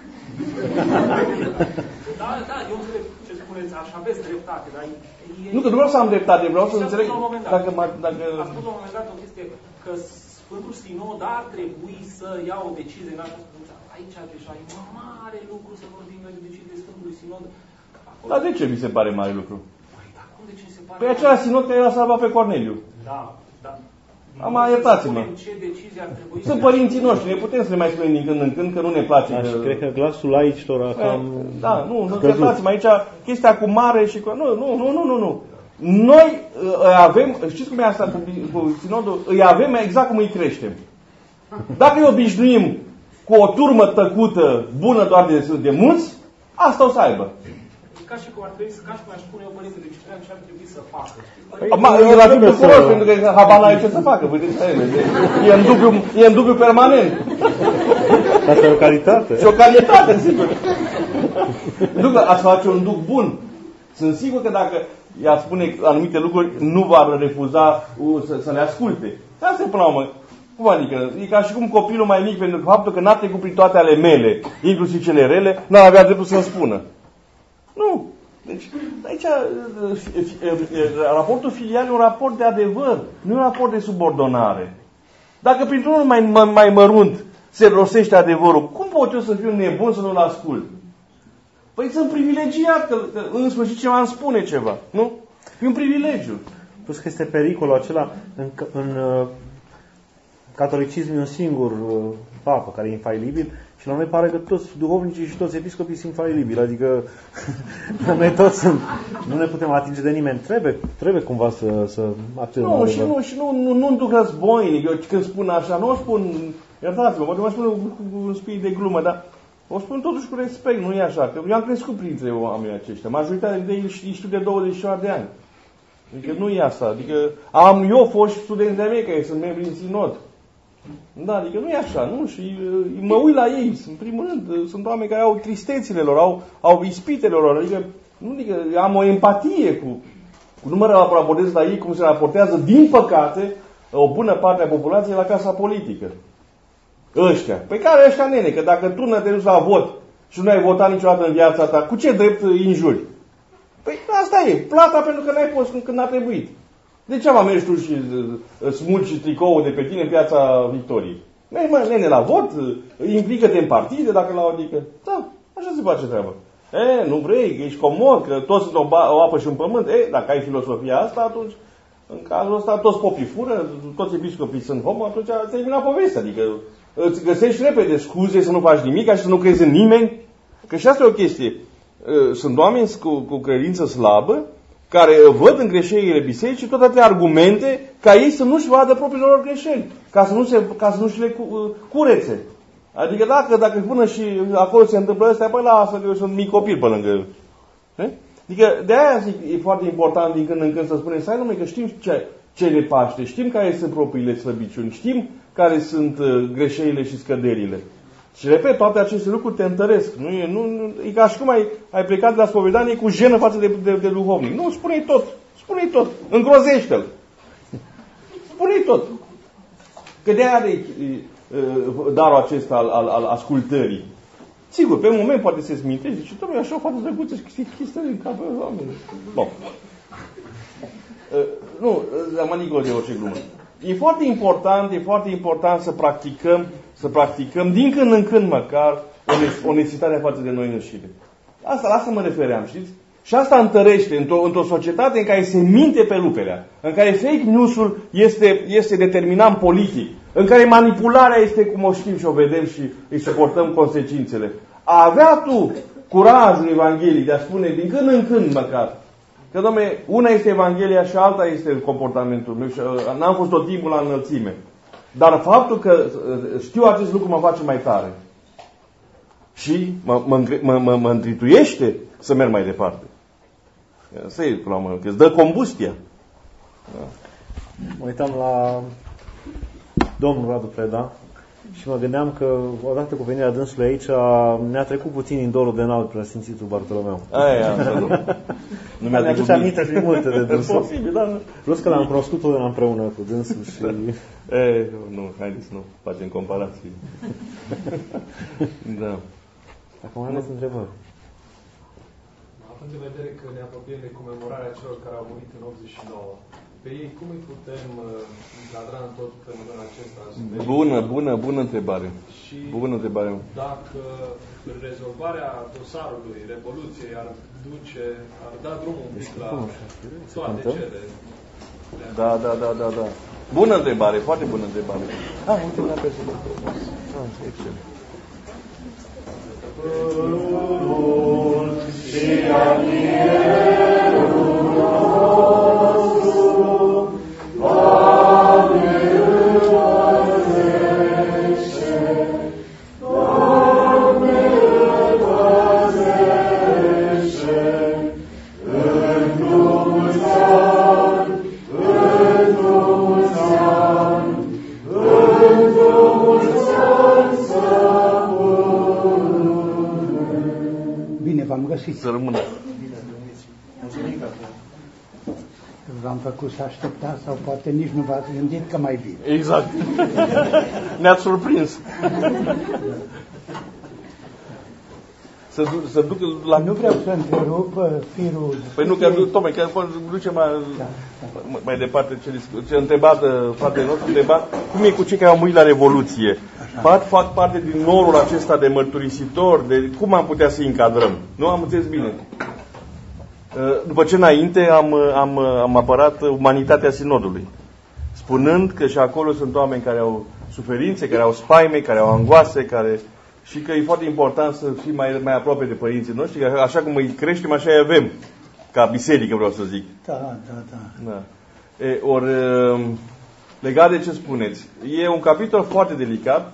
Da, da, eu înțeleg ce spuneți, așa aveți dreptate, dar e... Nu, că nu vreau să am dreptate, vreau să înțeleg dacă... dacă... A spus la un moment dat o chestie că Sfântul Sinod ar trebui să ia o decizie în această punct. Aici deja e un mare lucru să vorbim noi de decizie Sfântului Sinod. Dar de ce mi se pare mare lucru? Păi, dar cum de ce se pare? Păi acela Sinod care l-a salvat pe Corneliu. Da, da. Am iertați-mă. Ce decizie ar trebui Sunt părinții noștri, ne putem să ne mai spunem din când în când că nu ne place. Da, că... și cred că glasul laicilor a cam... Da, nu, nu, iertați-mă aici, chestia cu mare și cu... Nu, nu, nu, nu, nu, nu. Noi uh, avem, știți cum e asta cu, cu Sinodul? Îi avem exact cum îi creștem. Dacă îi obișnuim cu o turmă tăcută, bună doar de, de mulți, asta o să aibă. Ca și cum ar trebui să, ca și cum aș spune eu, părinte, de Ciprian, ce ar trebui să facă. Păi, el ar fi bucuros, să... pentru că habar n-are ce să facă. E în dubiu, e în dubiu permanent. Asta e o calitate. Și o calitate, sigur. Nu că ați face un duc bun. Sunt sigur că dacă i-ar spune anumite lucruri, nu va refuza să, să le asculte. Asta e până la urmă. Cum adică? E ca și cum copilul mai mic, pentru faptul că n-a trecut prin toate ale mele, inclusiv cele rele, n-ar avea dreptul să-mi spună. Nu. Deci, aici, raportul filial e un raport de adevăr, nu e un raport de subordonare. Dacă printr-unul mai, mai, mai mărunt se rostește adevărul, cum pot eu să fiu nebun să nu-l ascult? Păi sunt privilegiat, că, că în sfârșit cineva îmi spune ceva, nu? E un privilegiu. Plus că este pericolul acela în, în uh, catolicism e un singur uh, papă care e infailibil și la noi pare că toți duhovnicii și toți episcopii sunt infailibili, adică noi toți sunt, nu ne putem atinge de nimeni, trebuie, trebuie cumva să, să acționăm. Nu, și nu, și nu, nu, nu duc războinic, eu când spun așa, nu o spun, iertați-mă, poate mă spun cu un spirit de glumă, dar o spun totuși cu respect, nu e așa, că eu am crescut printre oamenii aceștia, majoritatea de ei știu de douăzeci și opt de ani. Adică nu e asta, adică am eu fost studenți de-a mei care sunt membri în sinod. Da, adică nu e așa, nu? Și uh, mă uit la ei, în primul rând, uh, sunt oameni care au tristețile lor, au, au ispitele lor, adică, nu, adică am o empatie cu, cu numărul raportez la ei, cum se raportează, din păcate, o bună parte a populației la casa politică. Ăștia. Pe care ăștia, nene, că dacă tu nu te duci la vot și nu ai votat niciodată în viața ta, cu ce drept injuri? Păi asta e, plata pentru că n-ai fost când n-a trebuit. Degeaba mergi tu și smulgi tricoul de pe tine în Piața Victoriei. Mergi, mă, nene, la vot, implică-te în partide dacă la adică. Da, așa se face treaba. E, nu vrei, că ești comod, că toți sunt o, o apă și un pământ. E, dacă ai filosofia asta, atunci, în cazul ăsta, toți popii fură, toți episcopii sunt homo, atunci ți-ai terminat povestea. Adică îți găsești repede scuze să nu faci nimic și să nu crezi în nimeni. Că și asta e o chestie. Sunt oameni cu, cu credință slabă, care văd în greșelile bisericii tot atâtea argumente ca ei să nu-și vadă propriile lor greșeli, ca să nu se, ca să nu-și le curețe. Adică dacă, dacă până și acolo se întâmplă astea, păi lasă că eu sunt mic copil pe lângă el. Adică de aia zic, e foarte important din când în când să spunem, stai numai că știm ce, ce ne paște, știm care sunt propriile slăbiciuni, știm care sunt uh, greșelile și scăderile. Și repet, toate aceste lucruri te întăresc. Nu e, nu, nu, e ca și cum ai, ai plecat de la spovedanie cu jenă față de, de, de duhovnic. Nu, spune-i tot. Spune-i tot. Îngrozește-l. Spune-i tot. Că de aia are darul acesta al, al, al ascultării. Sigur, pe un moment poate se smintește și zice, așa o fată drăguță și chestii în capul oamenilor. Bun. Nu, am nicolo de orice glumă. E foarte important, e foarte important să practicăm, să practicăm din când în când măcar onestitatea față de noi înșine. Asta, la asta mă refeream, știți? Și asta întărește într-o, într-o societate în care se minte pe lupelea, în care fake news-ul este, este determinant politic, în care manipularea este cum o știm și o vedem și îi suportăm consecințele. A avea tu curajul evanghelic de a spune din când în când măcar că, dom'le, una este Evanghelia și alta este comportamentul meu și uh, n-am fost tot timpul la înălțime. Dar faptul că uh, știu acest lucru mă face mai tare. Și mă, mă, mă, mă, mă întrituiește să merg mai departe. Asta e, la mă, că îți dă combustia. Da. Mă uitam la domnul Radu Preda și mă gândeam că odată cu venirea dânsului aici ne-a trecut puțin în dorul de înalt preasfințitul Bartolomeu. Aia, absolut. Nu mi-a trecut aminte și multe de dânsul. Posibil, da. Plus că l-am cunoscut totdeauna împreună cu dânsul și... E, nu, haideți să nu facem comparații. Da. Acum mai ales întrebări. Având în vedere că ne apropiem de comemorarea celor care au murit în optzeci și nouă, pe ei cum îi putem uh, încadra în tot fenomenul acesta? Bună, bună, bună întrebare. Și bună întrebare. Dacă rezolvarea dosarului Revoluției ar duce, ar da drumul un pic la toate cele. Da, da, da, da, da. Bună întrebare, foarte bună întrebare. Ah, uite una persoană. Ah, excelent. Și admierul nostru, Doamne, păzește, Doamne, păzește, într-un mulți ani, într-un mulți ani, într-un mulți ani să Bine v-am găsit. Să rămână. V-am făcut să așteptați sau poate nici nu v-ați gândit că mai vin. Exact. Ne-ați surprins. Să, du- să duc la... Nu vreau să întrerup firul... Păi nu, că tocmai, că duce mai, da, da. mai departe ce, ce întrebat fratele nostru, întrebat cum e cu cei care au murit la Revoluție. Fac, fac parte din norul acesta de mărturisitor, de cum am putea să-i încadrăm. Nu am înțeles bine. După ce înainte am, am, am apărat umanitatea sinodului, spunând că și acolo sunt oameni care au suferințe, care au spaime, care au angoase, care... și că e foarte important să fim mai, mai aproape de părinții noștri, că așa cum îi creștem, așa îi avem, ca biserică, vreau să zic. Da, da, da. Da. E, ori, legat de ce spuneți, e un capitol foarte delicat.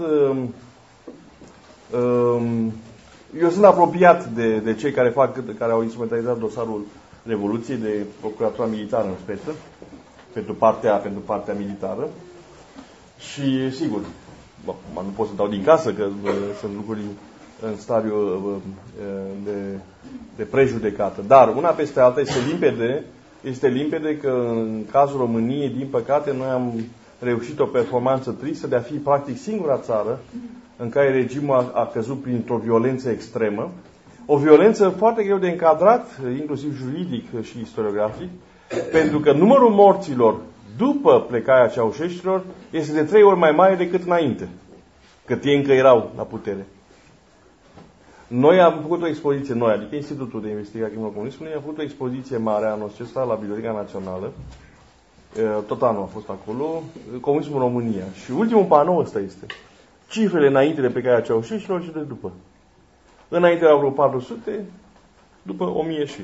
Eu sunt apropiat de, de cei care fac, care au instrumentalizat dosarul Revoluției, de procuratura militară în speță, pentru partea, pentru partea militară. Și, sigur, bă, nu pot să dau din casă, că uh, sunt lucruri în stadiu uh, de, de prejudecată. Dar, una peste alta, este limpede, este limpede că în cazul României, din păcate, noi am reușit o performanță tristă de a fi practic singura țară în care regimul a, a căzut printr-o violență extremă. O violență foarte greu de încadrat, inclusiv juridic și istoriografic, pentru că numărul morților după plecarea ceaușeștilor este de trei ori mai mare decât înainte, cât ei încă erau la putere. Noi am făcut o expoziție, noi, adică Institutul de Investigare a Crimelor Comunismului, am făcut o expoziție mare anul acesta la Biblioteca Națională. Tot anul a fost acolo, Comunismul în România. Și ultimul panou ăsta este. Cifrele înainte de plecarea ceaușeștilor și de după. Înainte erau vreo patru sute, după o mie și.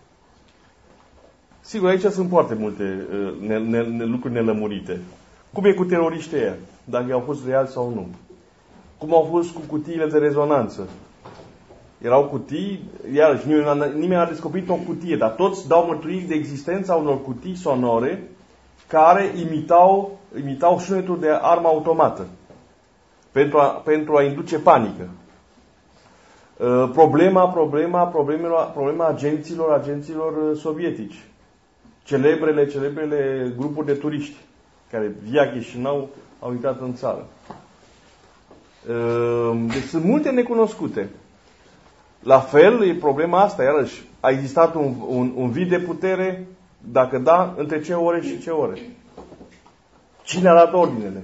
Sigur, aici sunt foarte multe ne, ne, ne, lucruri nelămurite. Cum e cu teroriștii ăia? Dacă au fost reali sau nu. Cum au fost cu cutiile de rezonanță? Erau cutii, iarăși nimeni n-a descoperit o cutie, dar toți dau mărturii de existența unor cutii sonore care imitau, imitau sunetul de armă automată pentru a, pentru a induce panică. Uh, problema, problema, problema, problema agenților, agenților sovietici. Celebrele, celebrele grupuri de turiști care via Chișinău au intrat în țară. Uh, deci sunt multe necunoscute. La fel, e problema asta, iarăși. A existat un, un, un vid de putere? Dacă da, între ce ore și ce ore? Cine a dat ordinele?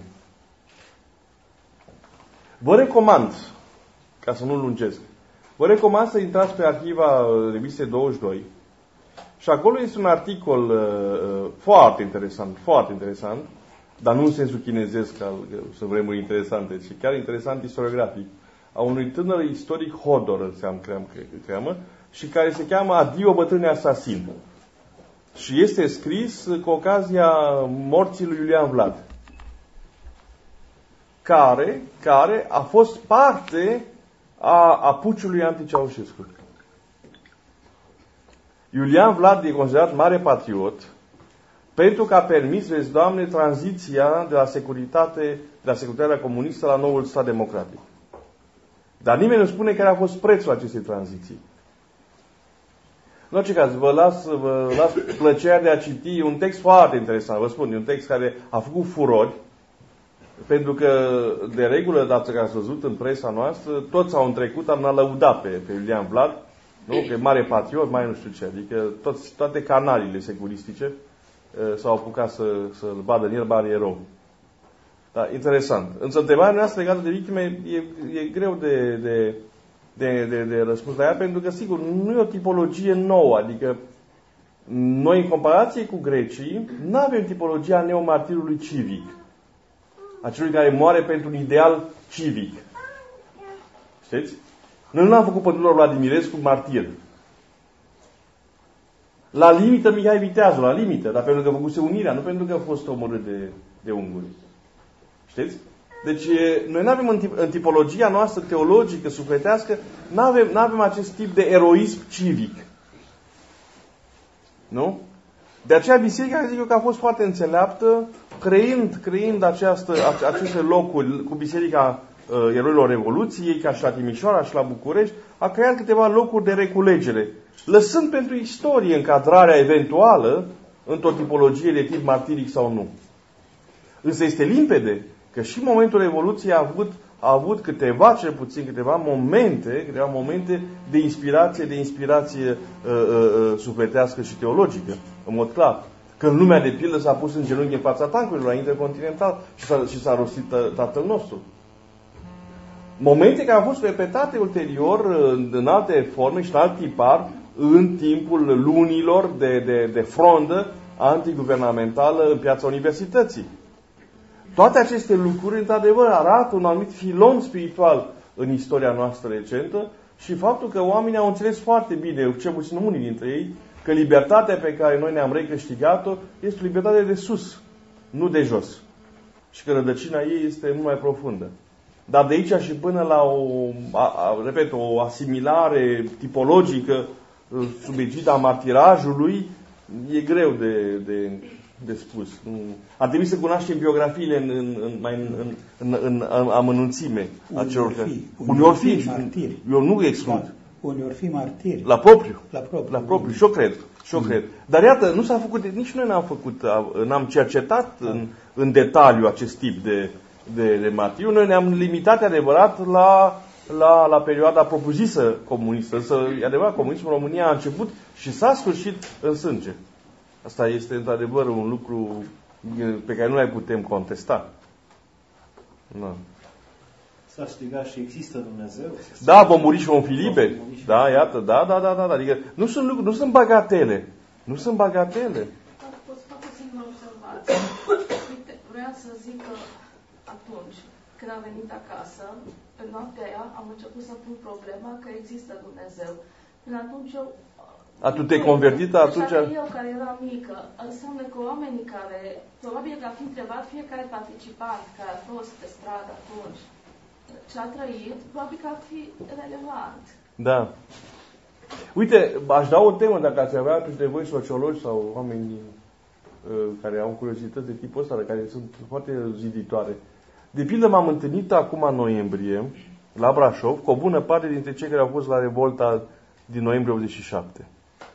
Vă recomand, ca să nu lungesc, vă recomand să intrați pe arhiva revistei douăzeci și doi și acolo este un articol uh, foarte interesant, foarte interesant, dar nu în sensul chinezesc, al, să vremuri interesante, ci chiar interesant istoriografic, a unui tânăr istoric Hodor, îl cheamă, și care se cheamă Adio, bătrâne asasin. Și este scris cu ocazia morții lui Iulian Vlad, care, care a fost parte a, a puciului anti-Ceaușescu. Iulian Vlad e considerat mare patriot pentru că a permis, vezi, Doamne, tranziția de la securitate, de la securitatea comunistă la noul stat democratic. Dar nimeni nu spune care a fost prețul acestei tranziții. În orice caz, vă las, vă las plăcerea de a citi un text foarte interesant. Vă spun, e un text care a făcut furori, pentru că, de regulă, dacă ați văzut în presa noastră, toți au întrecut, am lăudat pe, pe Iulian Vlad, nu? Că e mare patriot, mai nu știu ce. Adică toți, toate canalele securistice uh, s-au apucat să, să-l vadă în el barierou. Da, interesant. Însă întrebarea noastră legată de victime e, e greu de, de, de, de, de răspuns la ea, pentru că, sigur, nu e o tipologie nouă. Adică, noi, în comparație cu grecii, nu avem tipologia neomartirului civic. A celui care moare pentru un ideal civic. Știți? Noi nu l-am făcut pe Tudor Vladimirescu martir. La limită Mihai Viteazul, la limită, dar pentru că a făcuse unirea, nu pentru că a fost omorât de, de unguri. Știți? Deci, noi nu avem în, tip, în tipologia noastră teologică, sufletească, nu avem, n-avem acest tip de eroism civic. Nu? De aceea biserica, zic eu, că a fost foarte înțeleaptă, creând, creând această, aceste locuri cu biserica uh, eroilor Revoluției, ca și la Timișoara și la București, a creat câteva locuri de reculegere, lăsând pentru istorie încadrarea eventuală într-o tipologie de tip martiric sau nu. Însă este limpede că și momentul Revoluției a avut, a avut câteva, cel puțin câteva momente, câteva momente de inspirație, de inspirație uh, uh, sufletească și teologică, în mod clar. Că în lumea de pildă s-a pus în genunchi în fața tancurilor la Intercontinental și s-a, și s-a rostit Tatăl nostru. Momente care au fost repetate ulterior în, în alte forme și în alt tipar în timpul lunilor de, de, de frondă antiguvernamentală în piața universității. Toate aceste lucruri, într-adevăr, arată un anumit filon spiritual în istoria noastră recentă și faptul că oamenii au înțeles foarte bine, cel puțin unii dintre ei, că libertatea pe care noi ne-am recâștigat-o este o libertate de sus, nu de jos. Și că rădăcina ei este mult mai profundă. Dar de aici și până la o, a, a, repet, o asimilare tipologică sub egida martirajului, e greu de, de, de spus. Ar trebui să cunoaștem biografiile în, în, în, mai în, în, în, în, în amănunțime a celor care... Unii or fi. Eu nu exclud. spune, ori fi martiri. La propriu. La propriu. La propriu. Și eu cred. Și eu Mm. cred. Dar iată, nu s-a făcut, nici noi n-am făcut, n-am cercetat în, în detaliu acest tip de, de, de martiriu. Noi ne-am limitat, adevărat, la, la, la perioada propusă comunistă. Însă, e adevărat, comunismul în România a început și s-a sfârșit în sânge. Asta este, într-adevăr, un lucru pe care nu mai putem contesta. Da. S-a strigat și există Dumnezeu? Da, vom muri și vom fi liberi. Da, iată, da, da, da, da. Adică nu sunt lucruri, nu sunt bagatele. Nu sunt bagatele. Pot să fac o singură observație. Uite, vreau să zic că atunci când am venit acasă, în noaptea aia am început să pun problema că există Dumnezeu. Până atunci eu... A, tu te-ai convertit atunci? Așa eu, care eram mică, înseamnă că oamenii care, probabil că ar fi întrebat fiecare participant care a fost pe stradă atunci, ce a trăit, probabil că ar fi relevant. Da. Uite, aș da o temă, dacă ați avea printre voi sociologi sau oameni uh, care au curiozități de tipul ăsta, care sunt foarte ziditoare. De pildă, m-am întâlnit acum în noiembrie, la Brașov, cu o bună parte dintre cei care au fost la revolta din noiembrie optzeci și șapte.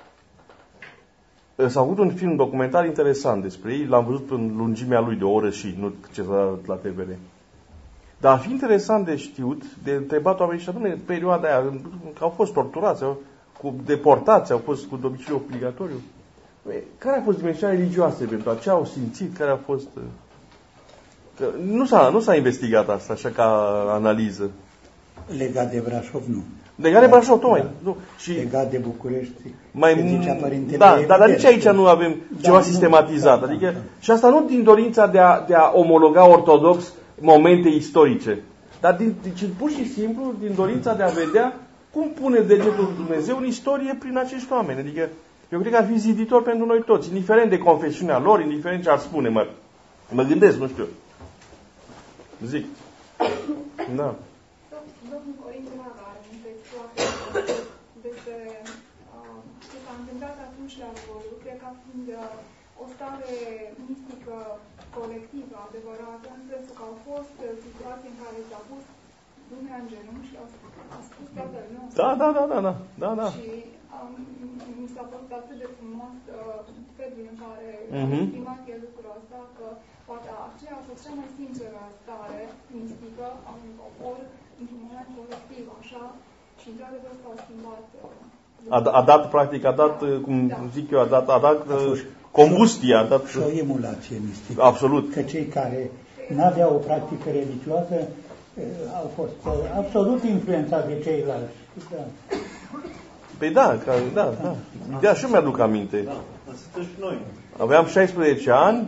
S-a avut un film documentar interesant despre ei, l-am văzut în lungimea lui de o oră și nu ce s-a dat la T V R. Dar ar fi interesant de știut, de întrebat oamenii și atunci, în perioada aia, că au fost torturați, au, cu deportați, au fost cu domiciliu obligatoriu. Care a fost dimensiunea religioasă pentru ce au simțit, care a fost... Că nu, s-a, nu s-a investigat asta, așa ca analiză. Legat de Brașov, nu. Legat de Brașov, tocmai. Da. Și legat de București, mai, zicea părintele. Da, dar, dar nici aici nu avem da, ceva nu, sistematizat. Da, adică, da, da. Și asta nu din dorința de a, de a omologa ortodox momente istorice, dar din, ci pur și simplu din dorința de a vedea cum pune degetul Dumnezeu în istorie prin acești oameni. Adică eu cred că ar fi ziditor pentru noi toți, indiferent de confesiunea lor, indiferent ce ar spune. Mă, mă gândesc, nu știu. Zic. Da. Domnul Corinte Nagar, în textul despre ce s-a întâmplat atunci la Revoluție, cred că fiind o stare mistică colectivă, adevărată, în sensul că au fost situații în care s-a pus lumea în genunchi și a spus toată lumea. Da, da, da, da, da, da, da. Și um, mi s-a părut atât de frumos uh, felul în care uh-huh. a exprimat el lucrul ăsta, că poate aceea a fost cea mai sinceră stare mistică a unui popor într-un moment colectiv, așa, și într-adevăr s-au schimbat. Uh, a, a dat, practic, a dat, da, cum da. zic eu, a dat, a dat a combustie, a dat... Și o emulație mistică. Absolut. Că cei care n-aveau o practică religioasă au fost absolut influențați de ceilalți. Da. Păi da, că, da, da. De așa mi-aduc aminte. Da, dar suntem și noi. Aveam șaisprezece ani.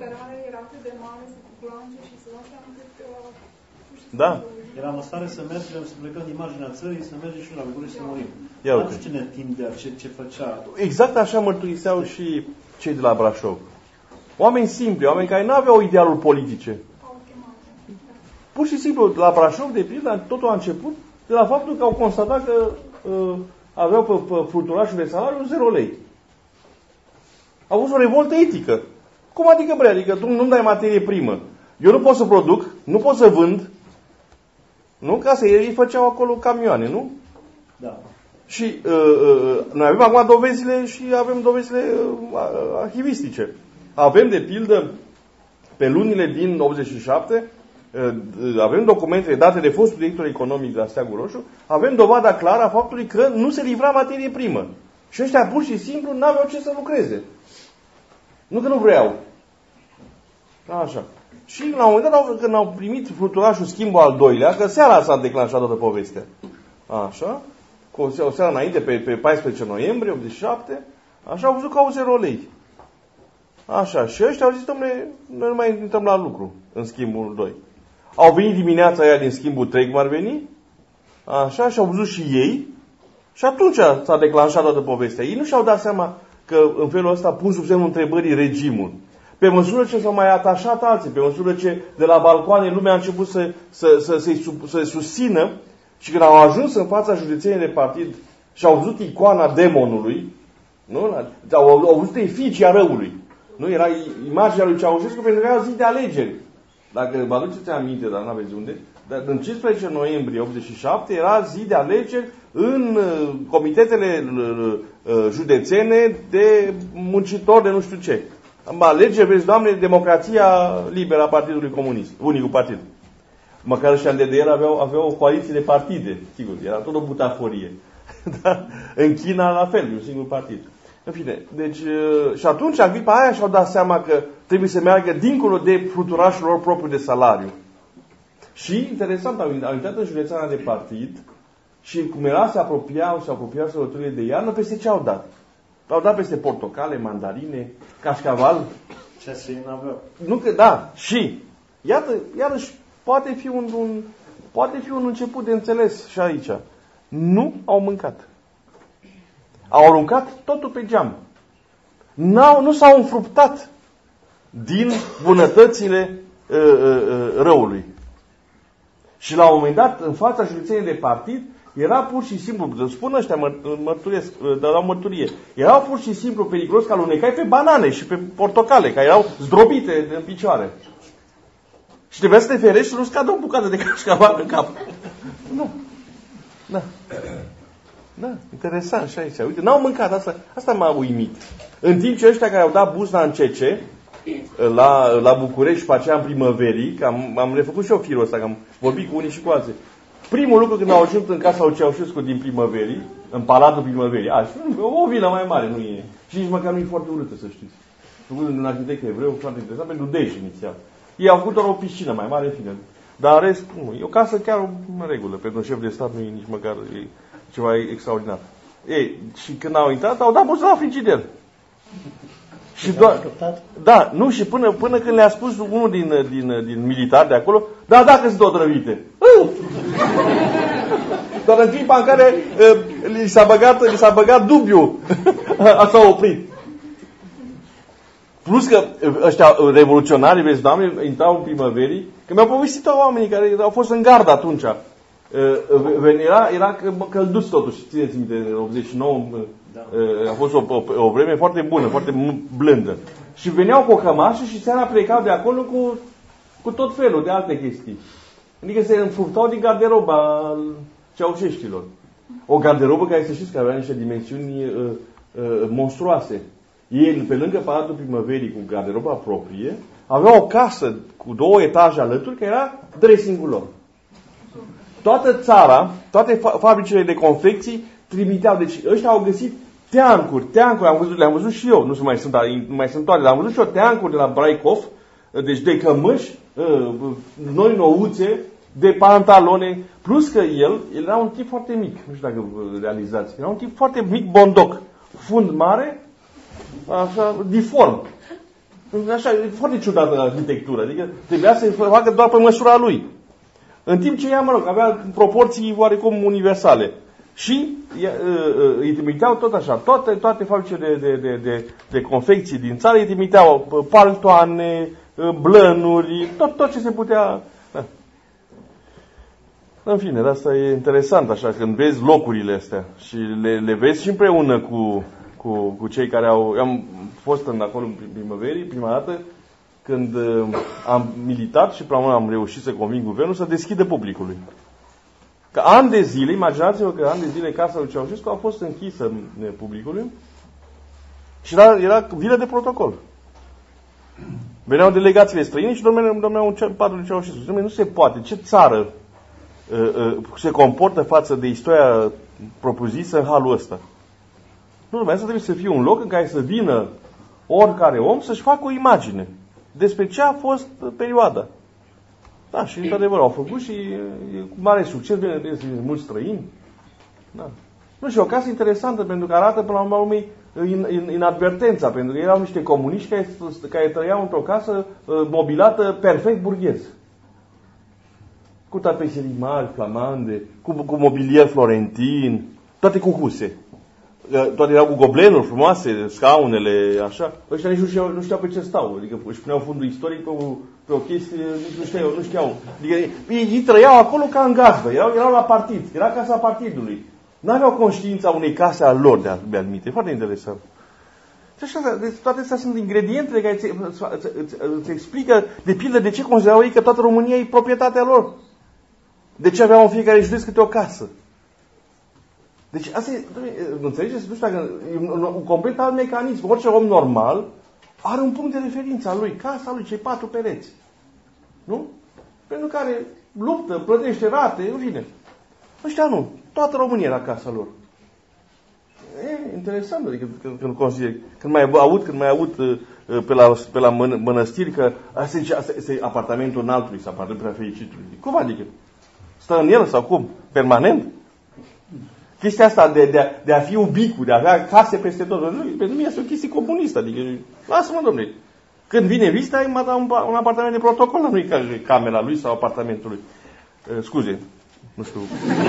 Da. Eram în stare să mergem, să plecăm din imaginea țării, să mergem și la București să murim. Ia nu știu cine tindea, ce, ce făcea. Exact așa mărturiseau și cei de la Brașov. Oameni simpli, oameni care nu aveau idealuri politice. Pur și simplu, la Brașov, de pildă, totul a început de la faptul că au constatat că uh, aveau pe, pe fluturașul de salariu zero lei. A fost o revoltă etică. Cum adică, bre? Adică tu nu-mi dai materie primă. Eu nu pot să produc, nu pot să vând. Nu? Ca să ei făceau acolo camioane, nu? Da. Și uh, uh, noi avem acum dovezile și avem dovezile uh, arhivistice. Avem, de pildă, pe lunile din optzeci și șapte, uh, avem documente date de fostul director economic de la Steagul Roșu, avem dovada clară a faptului că nu se livra materie primă. Și ăștia pur și simplu n-aveau ce să lucreze. Nu că nu vreau. Așa. Și la un moment dat, când au primit fluturașul schimbul al doilea, că seara s-a declanșat toată povestea. Așa. Cu o seară înainte, pe, pe paisprezece noiembrie optzeci și șapte, așa au văzut că au zero lei. Așa. Și ăștia au zis, dom'le, noi nu mai intrăm la lucru în schimbul doi. Au venit dimineața aia din schimbul trei, cum ar veni. Așa. Și au văzut și ei. Și atunci s-a declanșat toată povestea. Ei nu și-au dat seama că în felul ăsta pun sub semnul întrebării regimul. Pe măsură ce s-au mai atașat alții, pe măsură ce de la balcoane lumea a început să, să, să, să-i, să-i susțină și când au ajuns în fața județeniei de partid și au văzut icoana demonului, nu? Au, au văzut efigia răului. Nu? Era imaginea lui Ceaușescu pentru că era zi de alegeri. Dacă vă aduceți aminte, dar n-aveți unde, Dar în cincisprezece noiembrie optzeci și șapte era zi de alegeri în comitetele județene de muncitori de nu știu ce. Alegeri, vezi, Doamne, democrația liberă a Partidului Comunist, unicul partid. Măcar ăștia în D D R aveau, aveau o coaliție de partide, sigur, era tot o butaforie. Dar în China la fel, e un singur partid. În fine, deci, și atunci Agripa aia și-au dat seama că trebuie să meargă dincolo de fluturașul lor propriu de salariu. Și, interesant, au intrat în județeana de partid și cum era, se apropiau, se apropiau sărbătorile de iarnă, peste ce au dat? Au dat peste portocale, mandarine, cașcaval. Ce să n-aveau. Nu că, da, și, iată, iarăși, poate fi un, un, poate fi un început de înțeles și aici. Nu au mâncat. Au aruncat totul pe geam. N-au, nu s-au înfruptat din bunătățile uh, uh, răului. Și la un moment dat, în fața județenii de partid, era pur și simplu, spun ăștia, mă, mărturesc, dau mărturie, erau pur și simplu periculos că alunecai pe banane și pe portocale, care erau zdrobite în picioare. Și trebuia să te ferești să nu scadă o bucată de cașcaval în cap. Nu. Da. Da, interesant și aici. Uite, n-au mâncat, asta, asta m-a uimit. În timp ce ăștia care au dat buzna în C C, la, la București și pe aceea în primăverii, că am, am refăcut și eu firul ăsta, că am vorbit cu unii și cu alții. Primul lucru când au ajuns în casa lui Ceaușescu din primăverii, în Palatul Primăverii, a, o vilă mai mare, nu e. Și nici măcar nu e foarte urâtă, să știți. Făcut un arhitect evreu, foarte interesant, pentru Dej inițial. Ei au făcut doar o piscină mai mare, în fine. Dar în rest, nu, e o casă chiar în regulă. Pentru un șef de stat nu e nici măcar e ceva extraordinar. Ei, și când au intrat, au dat buzna la frigider. Și doar, da, nu, și până, până când le-a spus unul din, din, din militari de acolo, da, dacă sunt otrăvite. Doar în clipa în care uh, li s-a băgat, li s-a băgat dubiu, așa oprit. Plus că ăștia revoluționari, vezi, Doamne, intrau în primăverii, că mi-au povestit oamenii care au fost în gardă atunci. Era, era călduț totuși, țineți minte, optzeci și nouă, da. A fost o, o, o vreme foarte bună, foarte blândă. Și veneau cu o cămașă și seara plecau de acolo cu, cu tot felul de alte chestii. Adică se înfructau din garderoba ceaușeștilor. O garderobă care, să știți, că avea niște dimensiuni uh, uh, monstruoase. Ei, pe lângă Palatul Primăverii, cu garderoba proprie, aveau o casă cu două etaje alături, care era dressing-ul lor. Toată țara, toate fa- fabricile de confecții trimiteau. Deci ăștia au găsit teancuri, teancuri, am văzut, le-am văzut și eu, nu mai sunt, nu mai sunt toate, dar am văzut și eu teancuri de la Braikov, deci de cămăși, noi nouțe, de pantalone, plus că el, el era un tip foarte mic, nu știu dacă realizați, era un tip foarte mic, bondoc, fund mare, așa, diform. Așa, e foarte ciudată arhitectura, adică trebuia să-i facă doar pe măsura lui. În timp ce ea, mă rog, avea proporții oarecum universale. Și îi trimiteau tot așa, toate, toate fabricile de, de, de, de, de confecții din țară îi trimiteau paltoane, blănuri, tot, tot ce se putea. Da. În fine, asta e interesant așa, când vezi locurile astea și le, le vezi și împreună cu, cu, cu cei care au... Eu am fost în acolo în primăverii, prima dată, când am militat și până am reușit să conving guvernul să deschidă publicului. Că ani de zile, imaginați-vă că ani de zile casa lui Ceaușescu a fost închisă publicului și era, era vilă de protocol. Veneau delegațiile străine și dormeau, dormeau în patul lui Ceaușescu. Nu se poate. Ce țară uh, uh, se comportă față de istoria propusă în halul ăsta? Nu, asta trebuie să fie un loc în care să vină oricare om să-și facă o imagine despre ce a fost perioada. Da, și într-adevăr au făcut și e, cu mare succes, bine, de mulți străini. Da. Nu, și o casă interesantă, pentru că arată până la urmă lumii in, in, inadvertența, pentru că erau niște comuniști care, care trăiau într-o casă uh, mobilată perfect burghez. Cu tapeserii mari, flamande, cu, cu mobilier florentin, toate cu huse. Toate erau cu goblenuri frumoase, scaunele, așa. Ăștia nici nu știau, nu știau pe ce stau. Adică își puneau fundul istoric pe o, pe o chestie, nici nu știau. Nu știau. Adică ei, ei trăiau acolo ca în gazdă. Erau, erau la partid. Era casa partidului. N-aveau conștiința unei case a lor de admite. Foarte interesant. Și așa, deci toate astea sunt ingredientele care îți, îți, îți, îți explică, de pildă, de ce considerau ei că toată România e proprietatea lor. De ce aveau în fiecare județ câte o casă? Deci asta e, nu înțelegeți? Nu știu dacă, e un, un complet alt mecanism. Orice om normal are un punct de referință al lui, casa lui, cei patru pereți. Nu? Pentru care luptă, plătește rate, în fine. Ăștia nu. Toată România era casa lor. E interesant, adică când, când, consider, când mai aud, când mai aud pe la, pe la mănăstiri că asta e, asta este apartamentul înaltului sau apartamentul prea fericitului. Cum adică? Stă în el sau cum? Permanent? Chestia asta de, de, de a fi ubicu, de a avea case peste tot, pentru mine este o chestie comunistă. Adică, lasă-mă, domnule. Când vine vizita, îi mă dau un, un apartament de protocol, nu e camera lui sau apartamentul lui. Uh, scuze. Nu știu.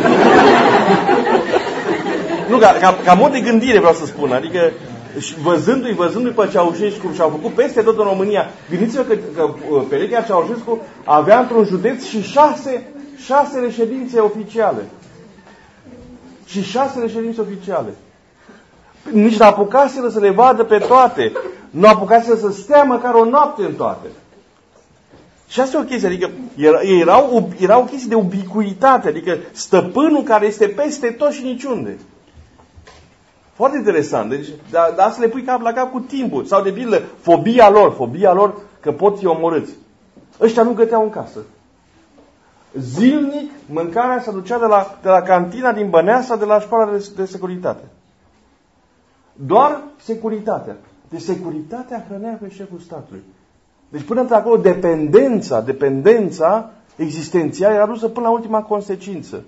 Nu, ca, ca, ca mod de gândire vreau să spun. Adică, văzându-i, văzându-i pe Ceaușescu cum și-au făcut peste tot în România, gândiți-vă că, că Pereche Ceaușescu avea într-un județ și șase, șase reședințe oficiale. Și șase reședințe oficiale. Nici n-apucaseră să le vadă pe toate. Nu apucaseră să stea măcar o noapte în toate. Și asta e o chestie, adică erau, erau chestii de ubicuitate, adică stăpânul care este peste tot și niciunde. Foarte interesant. Deci, dar da, să le pui cap la cap cu timpul. Sau de pildă, fobia lor, fobia lor că pot fi omorâți. Ăștia nu găteau în casă. Zilnic, mâncarea se ducea de la, de la cantina din Băneasa, de la școala de, de securitate. Doar securitatea. Deci securitatea hrănea pe șeful statului. Deci până într-acolo dependența, dependența existențială era dusă până la ultima consecință.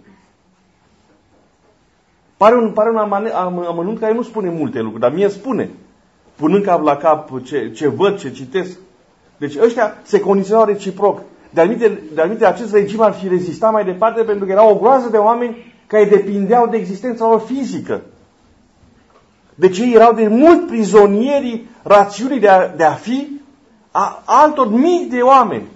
Pare un, pare un amane, am, amănunt care nu spune multe lucruri, dar mie spune. Punând cap la cap ce, ce văd, ce citesc. Deci ăștia se condiționau reciproc. De aminte, de aminte, acest regim ar fi rezistat mai departe pentru că era o groază de oameni care depindeau de existența lor fizică. Deci ei erau de mult prizonierii rațiunii de a, de a fi a altor mii de oameni.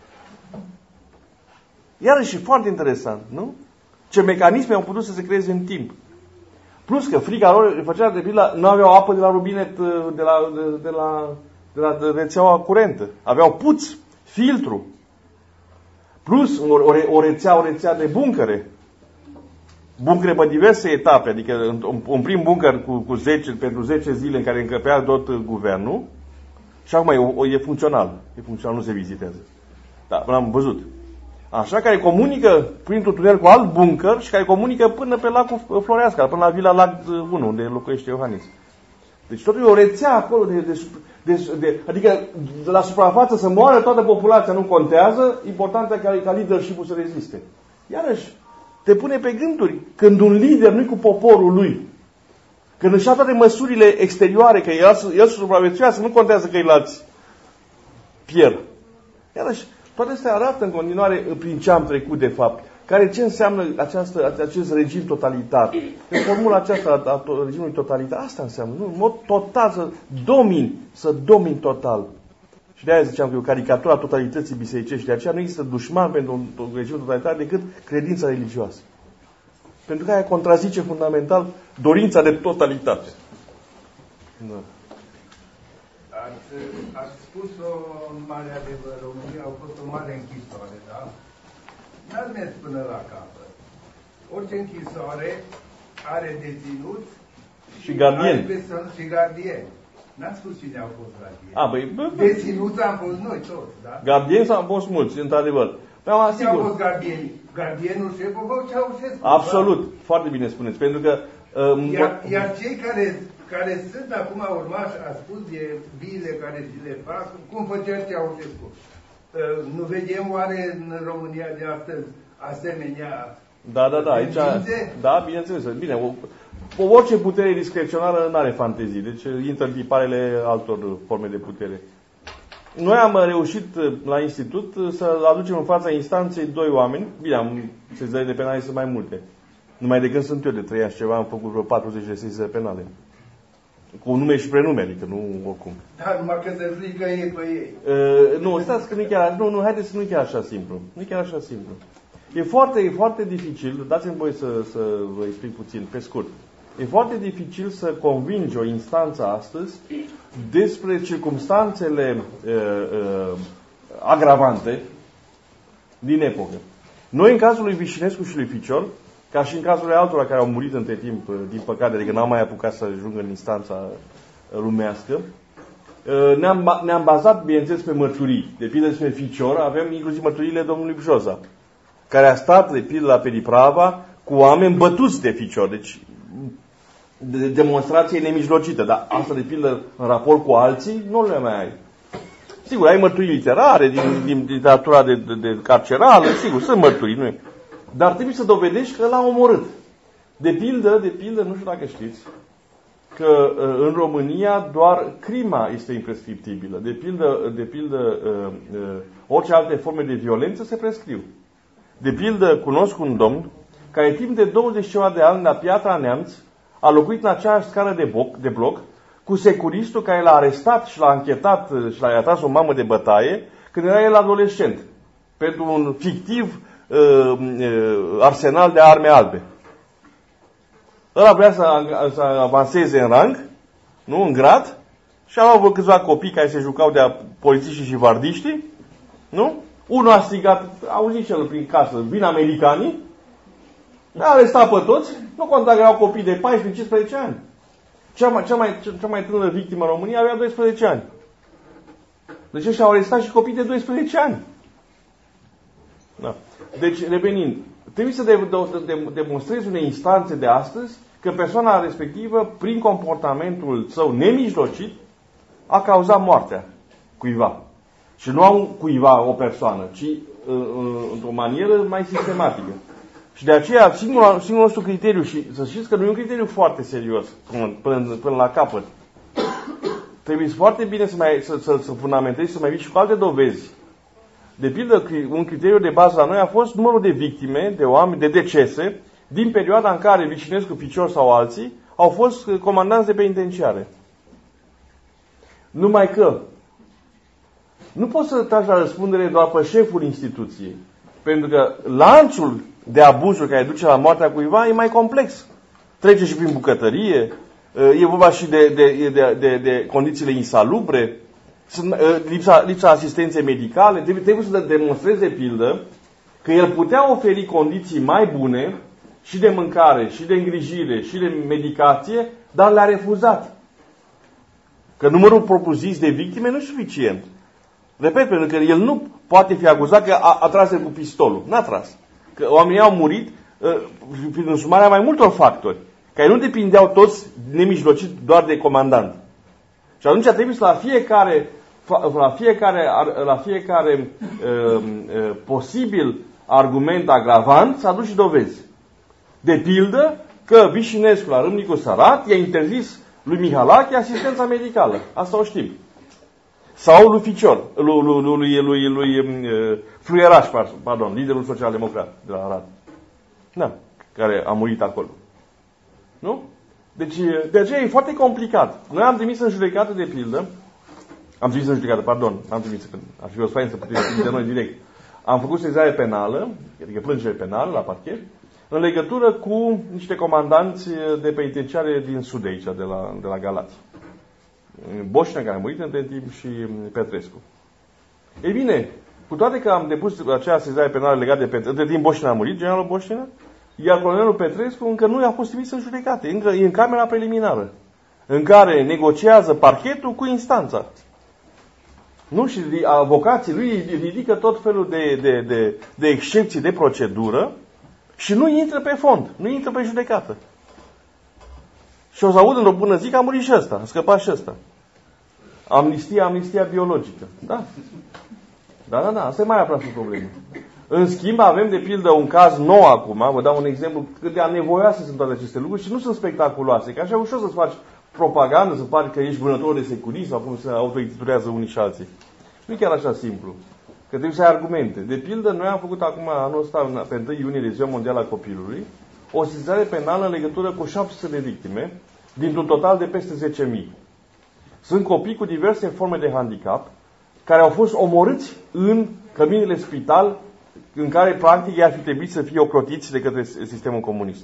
Iarăși foarte interesant, nu? Ce mecanisme au putut să se creeze în timp. Plus că frica lor le făcea de pildă, nu aveau apă de la rubinet, de la, de, de la, de la de rețeaua curentă. Aveau puț, filtru. Plus o, o, o, rețea, o rețea de buncăre. Buncăre pe diverse etape. Adică un, un prim buncăr cu, cu zece, pentru zece zile în care încăpea tot guvernul. Și acum e, o, e funcțional. E funcțional, nu se vizitează. Da, l-am văzut. Așa, care comunică printr-un tunel cu alt buncăr și care comunică până pe lacul Floreasca, până la Vila Lac unu, unde locuiește Iohannis. Deci totul e o rețea acolo de, de, de, de, adică de la suprafață să moară toată populația, nu contează, important e ca, ca leadership-ul să reziste. Iarăși, te pune pe gânduri când un lider nu-i cu poporul lui, când își ia toate măsurile exterioare, că el, el să supraviețuiască, nu contează că îi alți pierd. Iarăși, toate astea arată în continuare prin ce am trecut de fapt. Care ce înseamnă această, acest regim totalitar. În formula aceasta a regimului totalitar, asta înseamnă. Nu? În mod total, să domini, să domini total. Și de aia ziceam că e o caricatură a totalității bisericești. De aceea nu există dușman pentru un regim totalitar decât credința religioasă. Pentru că aia contrazice fundamental dorința de totalitate. Da. Ați, ați spus-o în mare adevăr, România au fost o mare închisoare, da? N-ați mers până la capăt. Orice închisoare are deținut și gardieni. Și gardieni. N-ați spus cine au fost gardieni. A, băi, bă, bă. Deținuți am fost noi toți, da? Gardieni s-au fost mulți, într-adevăr. Cine au fost gardieni? Gardienul șeful vă Ceaușescu. Absolut. Da? Foarte bine spuneți. Pentru că... Um, iar, iar cei care... care sunt acum urmași, a spus de biile care le fac, cum făcea Ceaușescu. Nu vedem oare în România de astăzi asemenea Da, da, da, aici, da, bineînțeles. Bine, o, orice putere discreționară nu are fantezii, deci intră în tiparele altor forme de putere. Noi am reușit la institut să aducem în fața instanței doi oameni, bine, am sesizări de penale sunt mai multe. Numai de când sunt eu de trei ani și ceva, am făcut vreo patruzeci de sesizări penale. Cu nume și prenume, adică nu oricum. Da, numai că se zică ei pe ei. Uh, nu, stați că nu e chiar, nu, nu, haideți să nu e chiar așa simplu. Nu e chiar așa simplu. E foarte, e foarte dificil, dați-mi voi să, să vă explic puțin, pe scurt. E foarte dificil să convingi o instanță astăzi despre circumstanțele uh, uh, agravante din epocă. Noi, în cazul lui Vișinescu și lui Ficior, ca și în cazurile altora care au murit între timp, din păcate, adică n-au mai apucat să ajungă în instanța lumească, ne-am, ne-am bazat, bineînțeles, pe mărturii. De pildă despre Ficior, avem inclusiv mărturiile domnului Bjoza, care a stat, de pildă, la Periprava cu oameni bătuți de Ficior. Deci, de demonstrație nemijlocită. Dar asta, de pildă, în raport cu alții, nu le mai ai. Sigur, ai mărturii literare, din, din literatura de, de, de carcerală, sigur, sunt mărturii, nu e. Dar trebuie să dovedești că l-a omorât. De pildă, de pildă, nu știu dacă știți, că în România doar crima este imprescriptibilă. De pildă, de pildă orice alte forme de violență se prescriu. De pildă, cunosc un domn care timp de douăzeci de ani la Piatra Neamț a locuit în aceeași scară de bloc, de bloc cu securistul care l-a arestat și l-a închetat și l-a atras o mamă de bătaie când era el adolescent pentru un fictiv uh, uh, arsenal de arme albe. Ăla vrea să, să avanseze în rang, nu, în grad, și au avut câțiva copii care se jucau de polițiștii și vardiștii, nu? Unul a strigat, auzi și el prin casă, vin americanii, a arestat pe toți, nu conta că erau copii de paisprezece cincisprezece ani. Cea mai, cea, mai, cea mai tânără victimă în România avea doisprezece ani. Deci ăștia au arestat și copii de doisprezece ani. Da. Deci, revenind, trebuie să de, de, de, demonstrezi unei instanțe de astăzi că persoana respectivă, prin comportamentul său nemijlocit, a cauzat moartea cuiva. Și nu au cuiva o persoană, ci într-o manieră mai sistematică. Și de aceea, singurul, singurul nostru criteriu, și să știți că nu e un criteriu foarte serios, până, până, până la capăt, trebuie foarte bine să, mai, să, să, să fundamentezi, să mai vii și cu alte dovezi. De pildă, un criteriu de bază la noi a fost numărul de victime, de oameni, de decese, din perioada în care Vișinescu, Ficior sau alții au fost comandanți de penitenciare. Numai că nu poți să tragi la răspundere doar pe șeful instituției. Pentru că lanțul de abuzuri care duce la moartea cuiva e mai complex. Trece și prin bucătărie, e vorba și de, de, de, de, de condițiile insalubre, lipsa, lipsa asistenței medicale. Trebuie să demonstreze, de pildă, că el putea oferi condiții mai bune și de mâncare, și de îngrijire, și de medicație, dar le-a refuzat. Că numărul propus-zis de victime nu e suficient. Repet, pentru că el nu poate fi acuzat că a, a tras cu pistolul. N-a tras. Că oamenii au murit uh, prin însumarea mai multor factori, care nu depindeau toți nemijlocit doar de comandant. Și atunci trebuie să la fiecare, la fiecare, la fiecare uh, uh, posibil argument agravant să aduci dovezi. De pildă că Vișinescu la Râmnicu Sărat i-a interzis lui Mihalache asistența medicală. Asta o știm. Sau lui Ficior, lui, lui, lui, lui, lui uh, Fluieraș, pardon, liderul social-democrat de la Arad. Da, care a murit acolo. Nu? Deci, de aceea e foarte complicat. Noi am trimis în judecată, de pildă, am trimis în judecată, pardon, am trimis, ar fi o faină să putem de noi direct. Am făcut sezare penală, adică plângere penală la parchet, în legătură cu niște comandanți de penitenciare din sud aici, de la, de la Galați. Boșnea, care a murit între timp, și Petrescu. Ei bine, cu toate că am depus acea sezare penală legată de Petrescu, între timp Boșnea a murit, generalul Boșnea, iar colonelul Petrescu încă nu i-a fost trimis în judecată, încă e în camera preliminară, în care negociază parchetul cu instanța. Nu? Și avocații lui ridică tot felul de, de, de, de excepții de procedură și nu intră pe fond, nu intră pe judecată. Și o să aud într-o bună zi că a murit și ăsta, a scăpat și ăsta. Amnistia, amnistia biologică. Da? Da, da, da, asta e mai aproape problemă. În schimb, avem de pildă un caz nou acum, vă dau un exemplu cât de anevoioase sunt toate aceste lucruri și nu sunt spectaculoase, că așa e ușor să-ți faci propagandă, să pari că ești vânător de securism sau cum se autointitulează unii și alții. Nu e chiar așa simplu. Că trebuie să ai argumente. De pildă, noi am făcut acum, anul ăsta, pe întâi iunie, de Ziua Mondială a Copilului, o sesizare penală în legătură cu șapte sute de victime, dintr-un total de peste zece mii. Sunt copii cu diverse forme de handicap, care au fost omorâți în căminile spital, în care, practic, ei ar fi trebuit să fie ocrotiți de către sistemul comunist.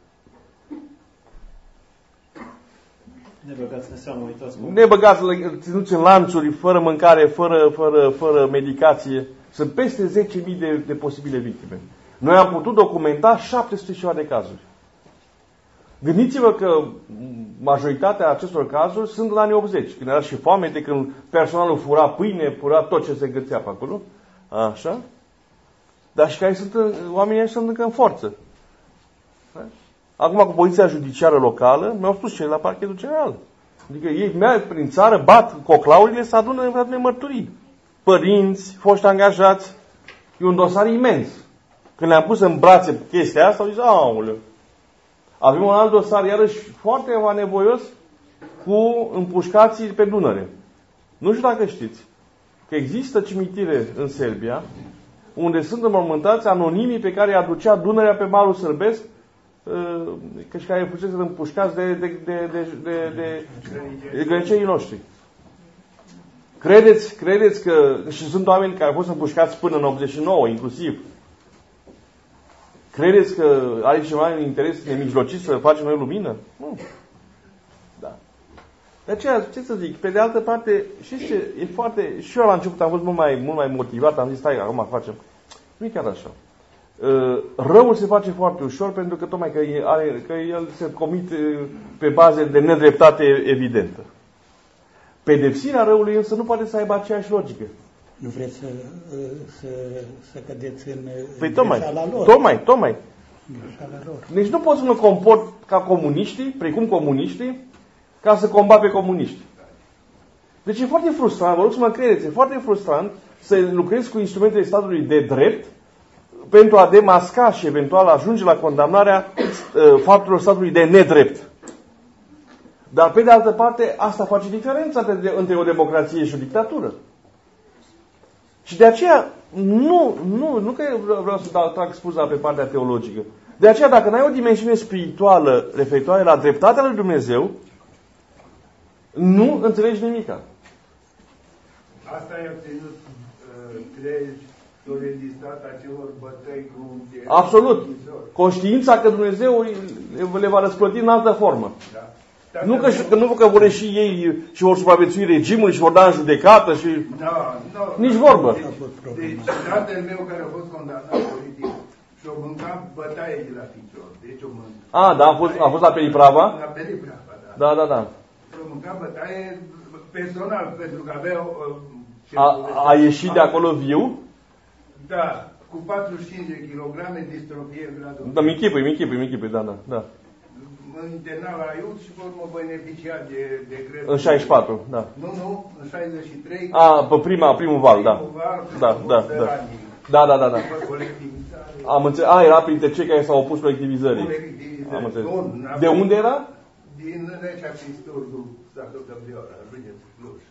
Ne băgați în seamă, uitați cum... Ne băgați, ținuți în lanțuri, fără mâncare, fără, fără, fără medicație. Sunt peste zece mii de, de posibile victime. Noi am putut documenta șapte sute ceva de cazuri. Gândiți-vă că majoritatea acestor cazuri sunt în anii optzeci, când era și foame, de când personalul fura pâine, fura tot ce se gățea pe acolo. Așa. Dar și care sunt, oamenii sunt încă în forță. Acum cu poliția judiciară locală mi-au spus cei la parchetul general. Adică ei merg prin țară, bat coclaurile, să adună, adună mărturii. Părinți, foști angajați. E un dosar imens. Când le-am pus în brațe chestia asta, au zis, aoleu. Avem un alt dosar, iarăși, foarte anevoios, cu împușcații pe Dunăre. Nu știu dacă știți că există cimitire în Serbia, unde sunt înmormântați anonimii pe care îi aducea Dunărea pe malul sârbesc, că și care fusese împușcați de, de, de, de, de, de, de grănicerii noștri. Credeți, credeți că și sunt oameni care au fost împușcați până în optzeci și nouă, inclusiv. Credeți că are ceva în interes nemijlocit să facem noi lumină? Nu. Da. De aceea, ce să zic, pe de altă parte, știți ce, e foarte, și eu la început am fost mult mai, mult mai motivat, am zis, stai, acum facem. Nu e chiar așa. Răul se face foarte ușor pentru că tocmai că, are, că el se comite pe baze de nedreptate evidentă. Pedepsirea răului însă nu poate să aibă aceeași logică. Nu vreți să, să, să cădeți în păi tocmai, greșeala lor. Tocmai, tocmai. Greșeala lor. Deci nu pot să mă comport ca comuniștii, precum comuniștii, ca să combat pe comuniști. Deci e foarte frustrant, vă rog să mă credeți, e foarte frustrant să lucrez cu instrumentele statului de drept pentru a demasca și eventual ajunge la condamnarea uh, faptelor statului de nedrept. Dar pe de altă parte, asta face diferența între, între o democrație și o dictatură. Și de aceea, nu, nu, nu că vreau să dau, trag spuza pe partea teologică. De aceea, dacă n-ai o dimensiune spirituală referitoare la dreptatea lui Dumnezeu, nu înțelegi nimica. Asta i-a obținut uh, crezi și-au rezistat acelor bătăi cu... Absolut. Conștiința că Dumnezeu le va răsplăti în altă formă. Da. Nu că, că, nu că vor și ei și vor supraviețui regimul și vor da în judecată și... Da, no, nici vorbă. Deci, deci tatăl meu care a fost condamnat politic și-o mâncat bătaie de la picior. Deci o mâncat. A, da, a fost, a fost la Periprava? La Periprava, da. Da, da, da. Și-o mâncat bătaie personal, pentru că avea... A, a ieșit de acolo viu? Da, cu patruzeci și cinci de kilograme distrofie gradul. Da, mi-nchipui, mi-nchipui, mi-nchipui, da, da, da. Mă internat la I U T și pe urmă beneficia de, de cred. În șaizeci și patru, da. Nu, nu, în șaizeci și trei. A, pe prima, primul val, da. Primul val, da, da, da. Da, da, da, da. Am înțeles. A, era printre cei care s-au opus colectivizării. Am înțeles. De unde era? Din Recea Pisturgu, satul Căbrioara, județul Cluj.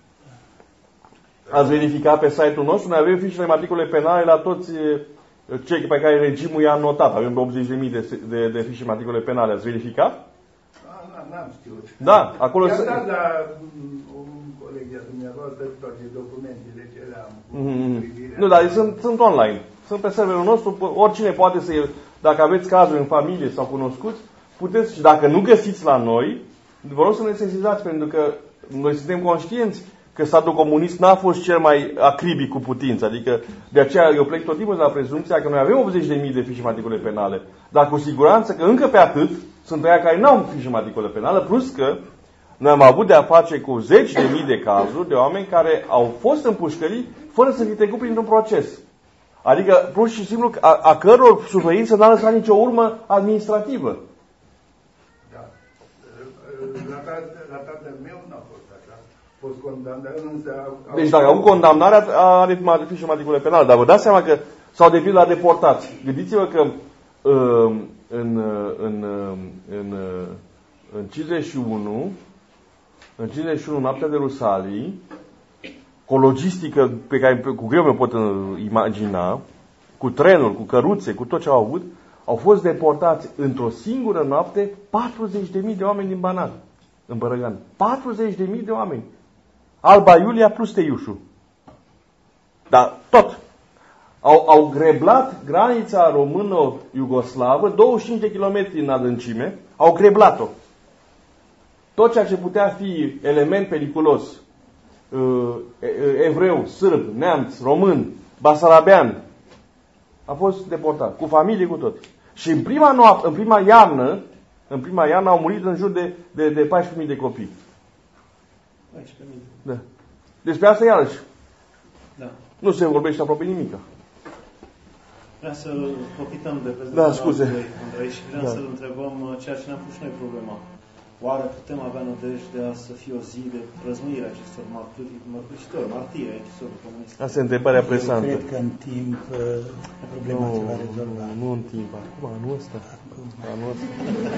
Ați verificat pe site-ul nostru? Noi avem fișele matricule penale la toți cei pe care regimul i-a anotat. Avem optzeci de mii de, de, de fișe matricule penale. Ați verificat? N-am știut. Da, acolo... I-am dat la un coleg de dumneavoastră toate documentele ce le-am. Mm-hmm. Nu, dar sunt, sunt online. Sunt pe serverul nostru. Oricine poate să... Dacă aveți cazuri în familie sau cunoscuți, puteți... Și dacă nu găsiți la noi, vă rog să ne sesizați, pentru că noi suntem conștienți că statul comunist n-a fost cel mai acribic cu putință. Adică, de aceea eu plec tot timpul de la prezumția că noi avem optzeci de mii de fișe matricule penale. Dar cu siguranță că încă pe atât sunt aia care n-au fișe matricule penală, plus că noi am avut de-a face cu zeci de mii de cazuri de oameni care au fost în pușcării fără să fi trecut printr-un proces. Adică, pur și simplu, a, a căror suferință n-a lăsat nicio urmă administrativă. Da. La, la tatăl meu n-a fost așa. A fost condamnat, însă... Deci dacă au condamnarea, are fișe matricule penale. Dar vă dați seama că s-au de la deportați. Gândiți-vă că uh, în, uh, în, uh, în, uh, în cincizeci și unu, în cincizeci și unu, noaptea de Rusalii, cu o logistică pe care cu greu mă pot imagina, cu trenuri, cu căruțe, cu tot ce au avut, au fost deportați într-o singură noapte patruzeci de mii de oameni din Banat, în Bărăgan. patruzeci de mii de oameni. Alba Iulia plus Teiușu. Dar tot. Au, au greblat granița română-iugoslavă douăzeci și cinci de kilometri în adâncime. Au greblat-o. Tot ceea ce putea fi element periculos, evreu, sârb, neamț, român, basarabean, A fost deportat, cu familie, cu tot. Și în prima noapte, în prima iarnă, în prima iarnă au murit în jur de, de, de paisprezece mii de copii. paisprezece mii. Da. Despre asta iarăși. Da. Nu se vorbește aproape nimica. Vreau să profităm de prezența Da, scuze. Andrei, și vreau Da. să-l întrebăm ceea ce ne-am pus și noi problema. Oare putem avea nădejdea să fie o zi de răznuire acestor martiri, mărturisitori, martiri, acestor comuniști? Asta e întrebarea presantă. Eu cred că în timp problema nu, se va rezolva. Nu, nu în timp. Acum, anul ăsta. Acum. Anul ăsta.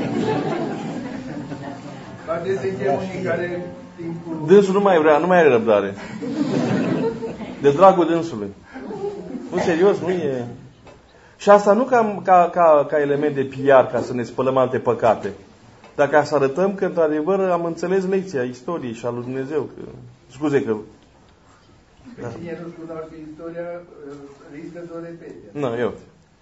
Poate să fie unii care timpul... Dânsul nu mai vrea, nu mai are răbdare. De dragul dânsului. Nu, serios, nu e... Și asta nu ca, ca, ca, ca element de P R, ca să ne spălăm alte păcate. Dar ca să arătăm că, într-adevăr, am înțeles lecția istoriei și a lui Dumnezeu. Că... Scuze că... Pe cine nu cunoaște istoria, riscă să o repete. Nu, eu.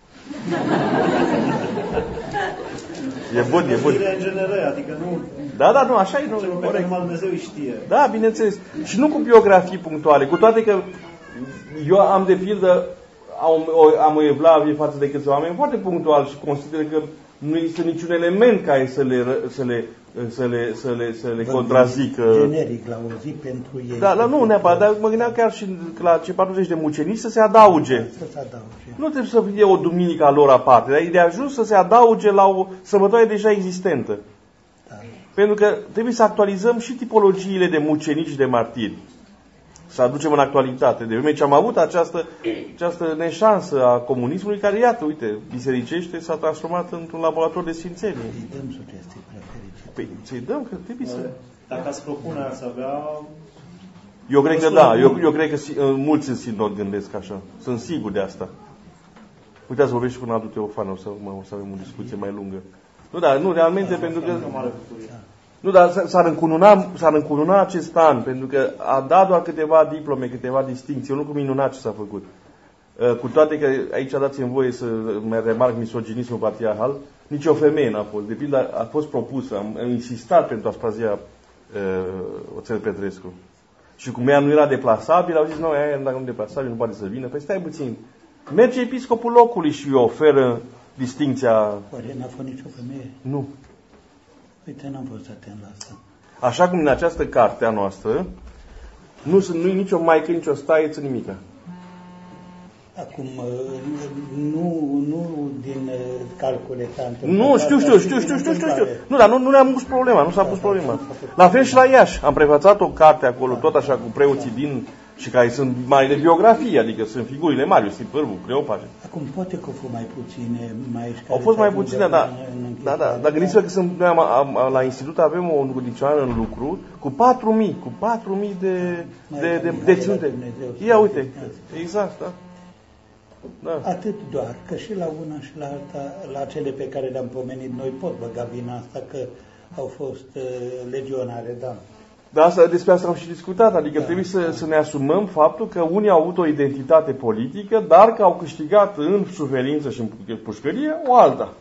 E bun, e bun. În general, adică nu... Da, da, nu, așa e. Nu, Celor pe care numai Dumnezeu îi știe. Da, bineînțeles. Și nu cu biografii punctuale. Cu toate că eu am, de pildă, am o, am o evlavie față de câțiva oameni foarte punctual și consider că nu există niciun element care să le, să le, să le, să le, să le contrazică. Generic, la o zi pentru ei. Da, la, nu neapărat, dar mă gândeam chiar și la cei patruzeci de mucenici să se adauge. Să se adauge. Nu trebuie să fie o duminică a lor aparte, dar e de ajuns să se adauge la o sărbătoare deja existentă. Da. Pentru că trebuie să actualizăm și tipologiile de mucenici și de martiri. Să aducem în actualitate. De vreme ce am avut această, această neșansă a comunismului, care, iată, uite, bisericește, s-a transformat într-un laborator de sfințenie. Îi dăm sugestii preferite. Păi, să-i dăm, că trebuie să... Dacă ați propune, ați avea... Eu cred că da, eu, eu cred că mulți în sinod gândesc așa. Sunt sigur de asta. Uitați, vorbești și cu Nadu Teofan, o să, mă, o să avem o discuție mai lungă. Nu, dar, nu, realmente, da, pentru că... Nu, dar s-ar încununa, s-ar încununa acest an, pentru că a dat doar câteva diplome, câteva distincții. E un lucru minunat ce s-a făcut. Cu toate că aici dați-mi voie să mai remarc misoginismul patriarhal, nici o femeie n-a fost. De pildă a fost propusă, am, am insistat pentru Aspazia uh, Oțel Petrescu. Și cum ea nu era deplasabil, au zis, nu, ea dacă nu e deplasabil, nu poate să vină. Păi stai puțin. Merge episcopul locului și îi oferă distincția... Oare n-a fost nicio femeie? Nu. Uite, n-am fost atent la asta. Așa cum în această carte a noastră, nu sunt nu nicio maică, nicio staieță, nimica. Acum, nu, nu din calcule tantă. Nu, știu, știu, știu, știu, știu, știu, știu. Nu, dar nu, nu ne-am pus problema, nu s-a pus problema. La fel și la Iași. Am prefațat o carte acolo, tot așa, cu preoții din... și care sunt mai de biografie, adică sunt figurile mari, Iosif Pârvu, Cleopatra. Acum, poate că au fost mai puține mai Au fost mai puține, dar da, da, dar gândiți-vă că sunt, noi am, am, la institut avem o dicționară în lucru cu patru mii, cu patru mii de de de deținute. Ia uite, exact, da. Da. Atât doar, că și la una și la alta, la cele pe care le-am pomenit noi, pot băga vina asta că au fost uh, legionare, da. Dar asta, despre asta am și discutat, adică da, trebuie să, da. să ne asumăm faptul că unii au avut o identitate politică, dar că au câștigat în suferință și în pușcărie o alta.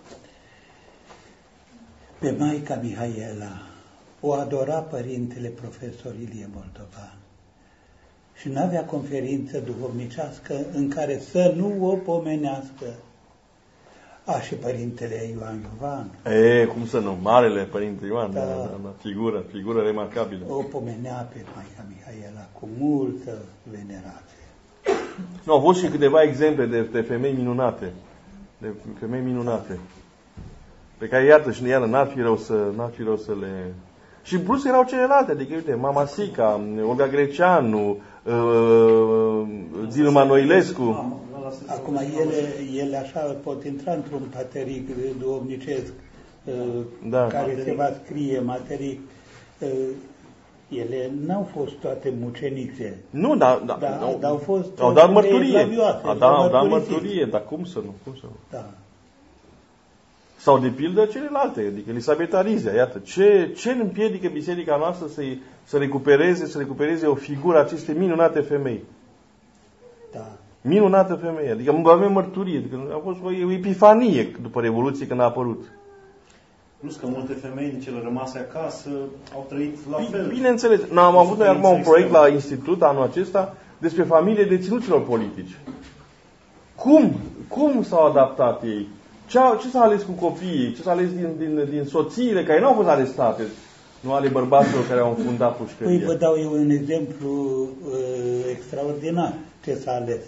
Pe Maica Mihaela o adora părintele profesor Ilie Moldovan și n-avea conferință duhovnicească în care să nu o pomenească. A, și părintele Ioan Iovan. E, cum să nu, marele părinte Ioan, da, da, da, figură, figură remarcabilă. O pomenea pe Maica Mihaela cu multă venerație. Nu, au fost și câteva exemple de, de femei minunate. De femei minunate. Pe care, iată, și iară, n-ar fi rău să, n-ar fi rău să le... Și în plus erau celelalte, adică, uite, Mama Sica, Olga Greceanu, uh, Zinu Manoilescu. Acum, ele, ele așa pot intra într-un pateric duhovnicesc uh, da. care se va scrie materic. Uh, ele n-au fost toate mucenițe. Nu, dar da, da, au, da, au fost au dat mărturie. A, da, au dat mărturie, dar cum să nu? Cum să nu? Da. Sau de pildă celelalte, adică Elisabeta Rizia, iată, ce, ce împiedică biserica noastră să, să recupereze, să recupereze o figură acestei minunate femei? Da. Minunată femeie, adică avem mărturie, adică a fost o epifanie după Revoluție când a apărut. Plus că multe femei din cele rămase acasă au trăit la fel. Bineînțeles, am avut noi acum un proiect la institut anul acesta despre familie deținuților politici. Cum? Cum s-au adaptat ei? Ce, ce s-a ales cu copiii? Ce s-a ales din, din, din soțiile care nu au fost arestate? Nu ale bărbaților care au înfundat pușcăria. Păi vă dau eu un exemplu uh, extraordinar. Ce s-a ales?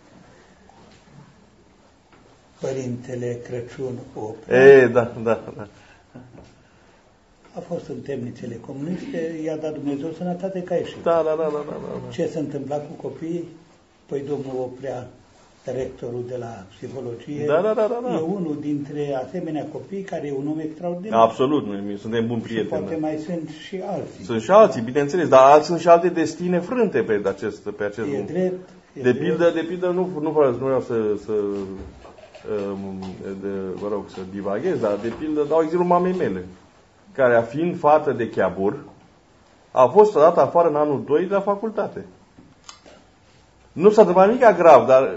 Părintele Crăciun Oprea. E, da, da, da. A fost în temnițele comuniste, i-a dat Dumnezeu sănătate ca ieșit. Da, da, da, da, da, da. Ce s-a întâmplat cu copiii? Păi domnul Oprea, rectorul de la psihologie, da, da, da, da, da. e unul dintre asemenea copii care e un om extraordinar. Absolut, noi suntem buni prieteni. Și poate mai sunt și alții. Sunt și alții, bineînțeles, dar sunt și alte destine frânte pe acest, pe acest e drept. E de drept. pildă, de pildă, nu, nu, vreau, nu vreau să, să de, vă rog să divaghez, dar de pildă dau exemplu mamei mele, care, fiind fată de Cheabur, a fost dată afară în anul doi de la facultate. Nu s-a întâmplat nimic grav, dar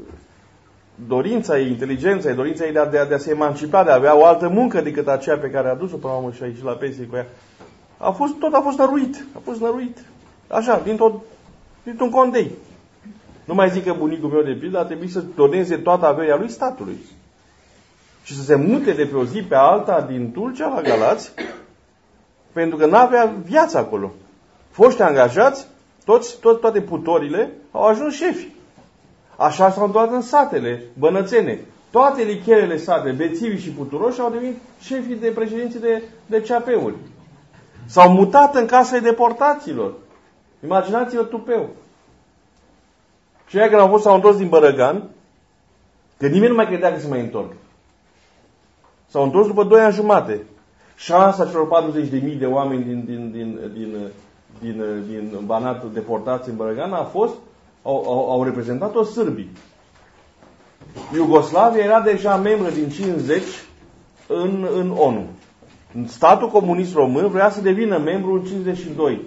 dorința ei, inteligența ei, dorința ei de a, de, a, de a se emancipa, de a avea o altă muncă decât aceea pe care a dus-o până la urmă și a ieșit la pensie cu ea, a fost, tot a fost năruit. A fost năruit. Așa, dintr-o, dintr-un condei. Nu mai zic că bunicul meu de pildă a trebuit să doneze toată averea lui statului. Și să se mute de pe o zi pe alta din Tulcea la Galați, pentru că n-avea viață acolo. Foști angajați, toți, tot, toate putorile, au ajuns șefi. Așa s-au întors în satele bănățene. Toate licherele sate, bețivii și puturoși, au devenit șefii de președinții de, de C A P-uri. S-au mutat în casele deportaților. Imaginați-vă tupeu. Și aia când au fost, s-au întors din Bărăgan, că nimeni nu mai credea că se mai întorc. S-au întors după doi ani jumate. Șansa celor patruzeci de mii de oameni din, din, din, din, din, din, din Banat deportați în Bărăgan a fost, au, au, au reprezentat-o sârbii. Iugoslavia era deja membră din cincizeci în, în ONU. Statul comunist român vrea să devină membru în cincizeci și doi.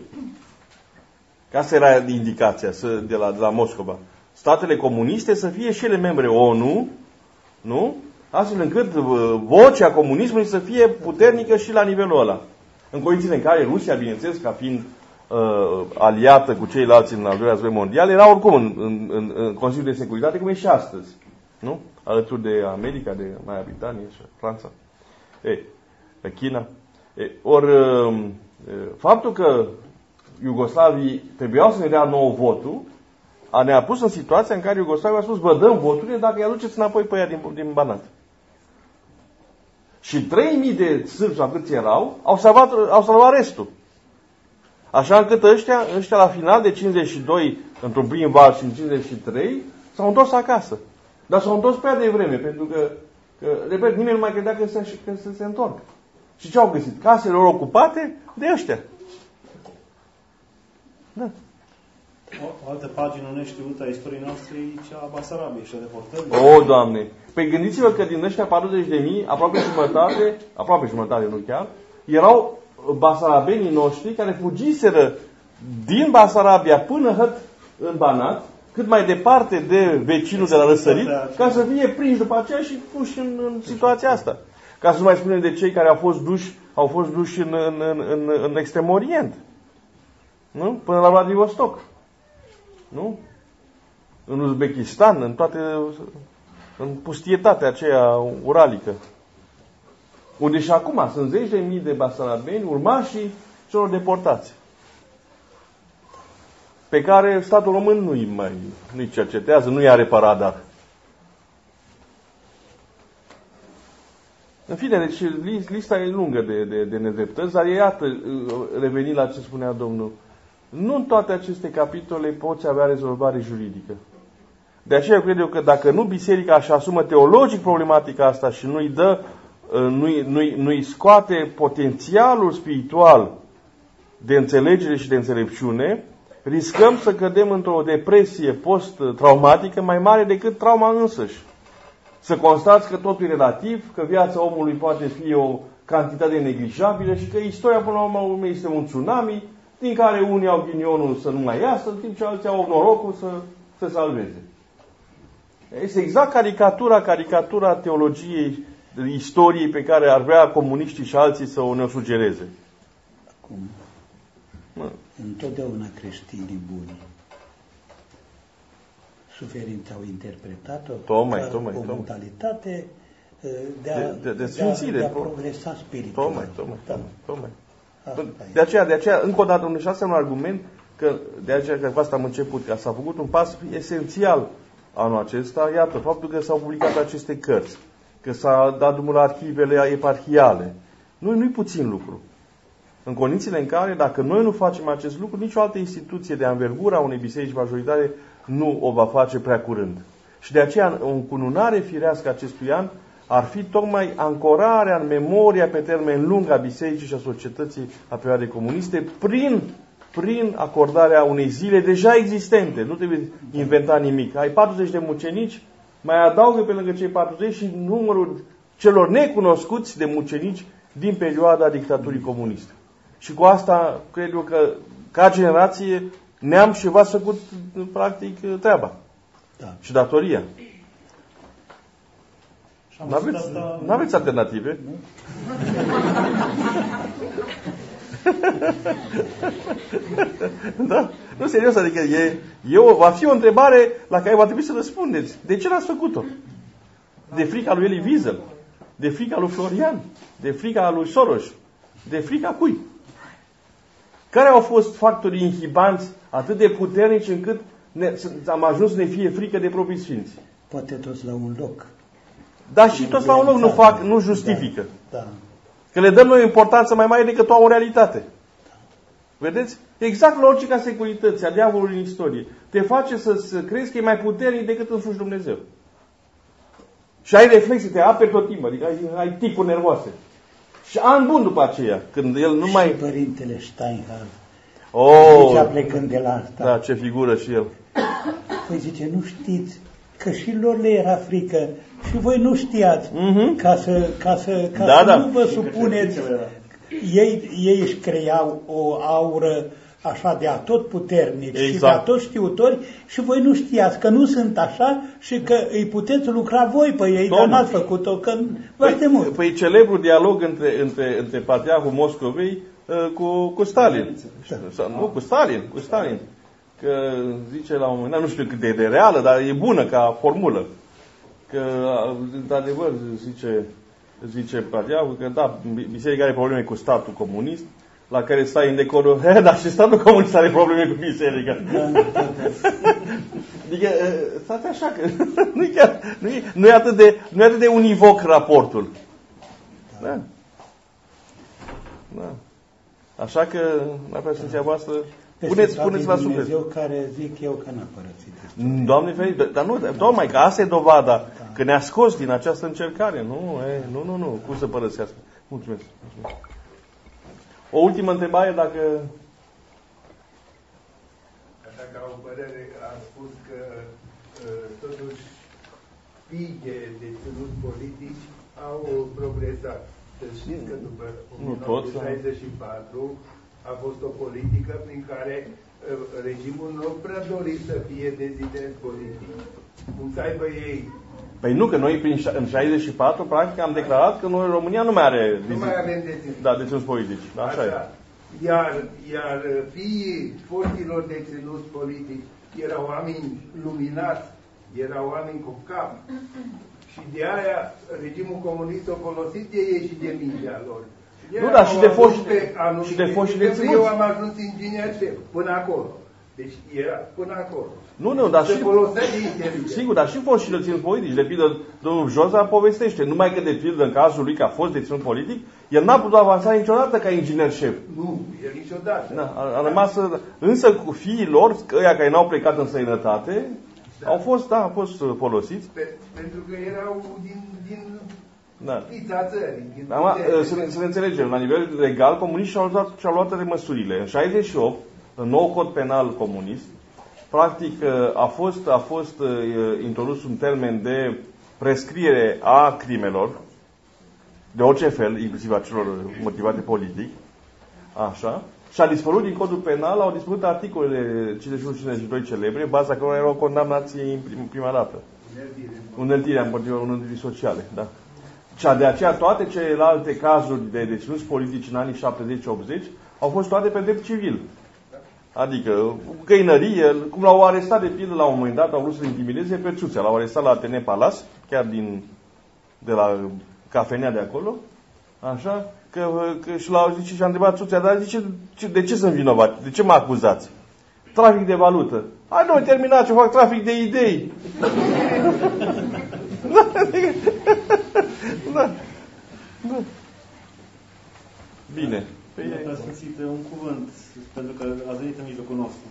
Ca asta era indicația de la, de la Moscova. Statele comuniste să fie și ele membre ONU, nu? Astfel încât vocea comunismului să fie puternică și la nivelul ăla. În condițiile în care Rusia, bineînțeles, ca fiind uh, aliată cu ceilalți în al doilea război mondial, era oricum în, în, în, în Consiliul de Securitate, cum e și astăzi. Nu? Alături de America, de Marea Britanie și Franța. Ei, pe China. Ei, ori uh, faptul că Iugoslavii trebuiau să ne dea nou votul, a ne-a pus în situația în care Iugoslavia a spus, vă dăm voturile dacă îi aduceți înapoi pe ea din, din Banat. Și trei mii de sârbi, sau câți erau, au salvat, au salvat restul. Așa încât ăștia, ăștia la final de cincizeci și doi, într-un prim val și în cincizeci și trei, s-au întors acasă. Dar s-au întors prea devreme, pentru că, că repet, nimeni nu mai credea că se, că se, se întorc. Și ce au găsit? Casele lor ocupate de ăștia. Da. O altă pagină neștiută a istoriei noastre e cea a Basarabiei și a deportării. O, Doamne! Păi gândiți-vă că din ăștia patruzeci de mii, aproape jumătate, aproape jumătate, nu chiar, erau basarabenii noștri care fugiseră din Basarabia până hăt în Banat, cât mai departe de vecinul de la răsărit, ca să fie prinși după aceea și puși în, în situația asta. Ca să nu mai spunem de cei care au fost duși, au fost duși în, în, în, în, în Extrem Orient. Nu? Până la Vladivostok. Nu? În Uzbekistan, în toate, în pustietatea aceea uralică. Unde și acum sunt zeci de mii de basarabeni, urmașii celor deportați. Pe care statul român nu-i mai nu-i cercetează, nu i-a reparat dar. În fine, deci lista e lungă de, de, de nedreptăți, dar iată, revenind la ce spunea Domnul, nu în toate aceste capitole poți avea rezolvare juridică. De aceea cred eu că dacă nu biserica își asumă teologic problematica asta și nu-i dă, nu-i, nu-i, nu-i scoate potențialul spiritual de înțelegere și de înțelepciune, riscăm să cădem într-o depresie post-traumatică mai mare decât trauma însăși. Să constați că totul e relativ, că viața omului poate fi o cantitate neglijabilă și că istoria până la urmă este un tsunami din care unii au ghinionul să nu mai iasă, în timp ce alții au norocul să se salveze. Este exact caricatura, caricatura teologiei, istoriei pe care ar vrea comuniștii și alții să o ne sugereze. Acum, întotdeauna creștinii buni suferința au interpretat-o Tocmai, ca tocmai, o tocmai. modalitate de a, De- de- de de a, sfințire. de a progresa spiritual. Tocmai, tocmai, Da. tocmai. Asta De aceea, de aceea, încă o dată, și asta e un argument, că de aceea că cu asta am început, că s-a făcut un pas esențial anul acesta, iată, faptul că s-au publicat aceste cărți, că s-a dat drumul la arhivele eparhiale. Nu, nu-i puțin lucru. În condițiile în care, dacă noi nu facem acest lucru, nicio altă instituție de anvergura unei biserici majoritare nu o va face prea curând. Și de aceea, o încununare firească acestui an ar fi tocmai ancorarea în memoria pe termen lung a bisericii și a societății a perioadei comuniste prin, prin acordarea unei zile deja existente. Nu trebuie inventa nimic. Ai patruzeci de mucenici, mai adaugă pe lângă cei patruzeci și numărul celor necunoscuți de mucenici din perioada dictaturii comuniste. Și cu asta, cred eu că, ca generație, ne-am și v-ați făcut, practic, treaba. Da. Și datoria. am N-aveți, văzut asta- n-aveți alternative? Nu? Da? Nu, serios, adică e, e o, va fi o întrebare la care va trebui să răspundeți. De ce l-ați făcut-o? De frica lui Elie Wiesel? De frica lui Florian? De frica lui Soros? De frica cui? Care au fost factorii inhibanți atât de puternici încât ne, am ajuns să ne fie frică de proprii sfinți? Poate toți la un loc. Dar și toți la un loc nu fac, nu justifică. Da. Că le dăm noi o importanță mai mare decât o au în realitate. Vedeți? Exact logica securității, a diavolului în istorie. Te face să, să crezi că e mai puternic decât însuși Dumnezeu. Și ai reflexii, te aperi tot timpul, adică ai, ai ticuri nervoase. Și an bun după aceea, când el nu Și mai... părintele Steinhardt Oh, zicea plecând de la asta. da, ce figură și el. Păi zice, nu știți că și lor le era frică și voi nu știați Mhm. ca să, ca să, ca Da, să da. nu vă supuneți. Ei, ei își creau o aură așa de atotputernici și de Exact. atot știutori și voi nu știați că nu sunt așa și că îi puteți lucra voi pe ei, dar Tocmai. n-ați făcut-o, că foarte mult. Păi celebrul dialog între, între, între patriarhul Moscovei uh, cu, cu Stalin. Sau, nu, cu Stalin, cu Stalin. Că zice la un moment dat, nu știu cât de, de reală, dar e bună ca formulă. Că, într-adevăr, zice, zice patriarhul că da, biserica are probleme cu statul comunist, la care stai în decorul, he, dar și statul comunist are probleme cu biserica. Adică, stați așa, că nu e, chiar, nu e, nu e, atât de, nu e atât de univoc raportul. Da. Da. Așa că, la prezenția voastră, puneți, puneți la suflet. Dumnezeu care zic eu că n-a părăsit. Doamne ferește, dar nu, tocmai că asta e dovada că ne-a scos din această încercare. Nu, e, nu, nu, nu, cum să părăsească. Mulțumesc. Mulțumesc. O ultimă întrebare, dacă... Așa ca o părere, am spus că uh, totuși fii de deținuți politici au progresat. Să știți că după Nu tot, o mie nouă sute șaizeci și patru a fost o politică prin care uh, regimul nu prea dori să fie dezidenți politici. Cum să aibă ei. Păi nu, că noi prin, în șaizeci și patru, practic, am declarat că noi, România nu mai are... Nu mai avem deținuți. Da, deținuți politici. Da, așa, așa e. Iar, iar fiii foștilor deținuți politici erau oameni luminați, erau oameni cu cap. Și de aia regimul comunist a folosit de ei și de mingea lor. De Nu, dar și de foști și de foști deținuți. Eu am ajuns inginer șef, până acolo. Deci era până acolo. Nu, nu, dar Se și... folosea de inteligență. Sigur, dar și fost și deținut politici. De pildă, domnul Joza povestește. Numai că, de pildă, în cazul lui că a fost deținut politic, el n-a putut avansa niciodată ca inginer șef. Nu, el niciodată. Da, a, a rămas, însă cu fiii lor, ăia care n-au plecat în străinătate, da. au fost, da, au fost folosiți. Pe, pentru că erau din, din da. fița țării. Din Acum, putere. să, ne, să ne înțelegem, la nivel legal, comuniștii și-au luat, și-au luat toate măsurile. În șaizeci și opt, în nou cod penal comunist, practic a fost, a fost uh, introdus un termen de prescriere a crimelor, de orice fel, inclusiv a celor motivate politic, așa, și a dispărut din codul penal, au dispărut articolele cincizeci și unu cincizeci și doi celebre, baza cărora erau condamnații în prim, prima dată. Uneltirea împotriva uneltirii sociale, da. Și de aceea toate celelalte cazuri de deținuți politici în anii șaptezeci optzeci au fost toate pe drept civil. Adică, găinărie, cum l-au arestat de pildă la un moment dat, au vrut să-l intimideze pe Țuțea. L-au arestat la Atene Palace, chiar din, de la cafenea de acolo, așa, că, că și l-au zis și a întrebat Țuțea, dar zice, de ce sunt vinovat? De ce mă acuzați? Trafic de valută. Hai, noi, terminați, eu fac trafic de idei. Da, da, da. Bine. Păi, ați simțit un cuvânt, pentru că ați venit în mijlocul nostru.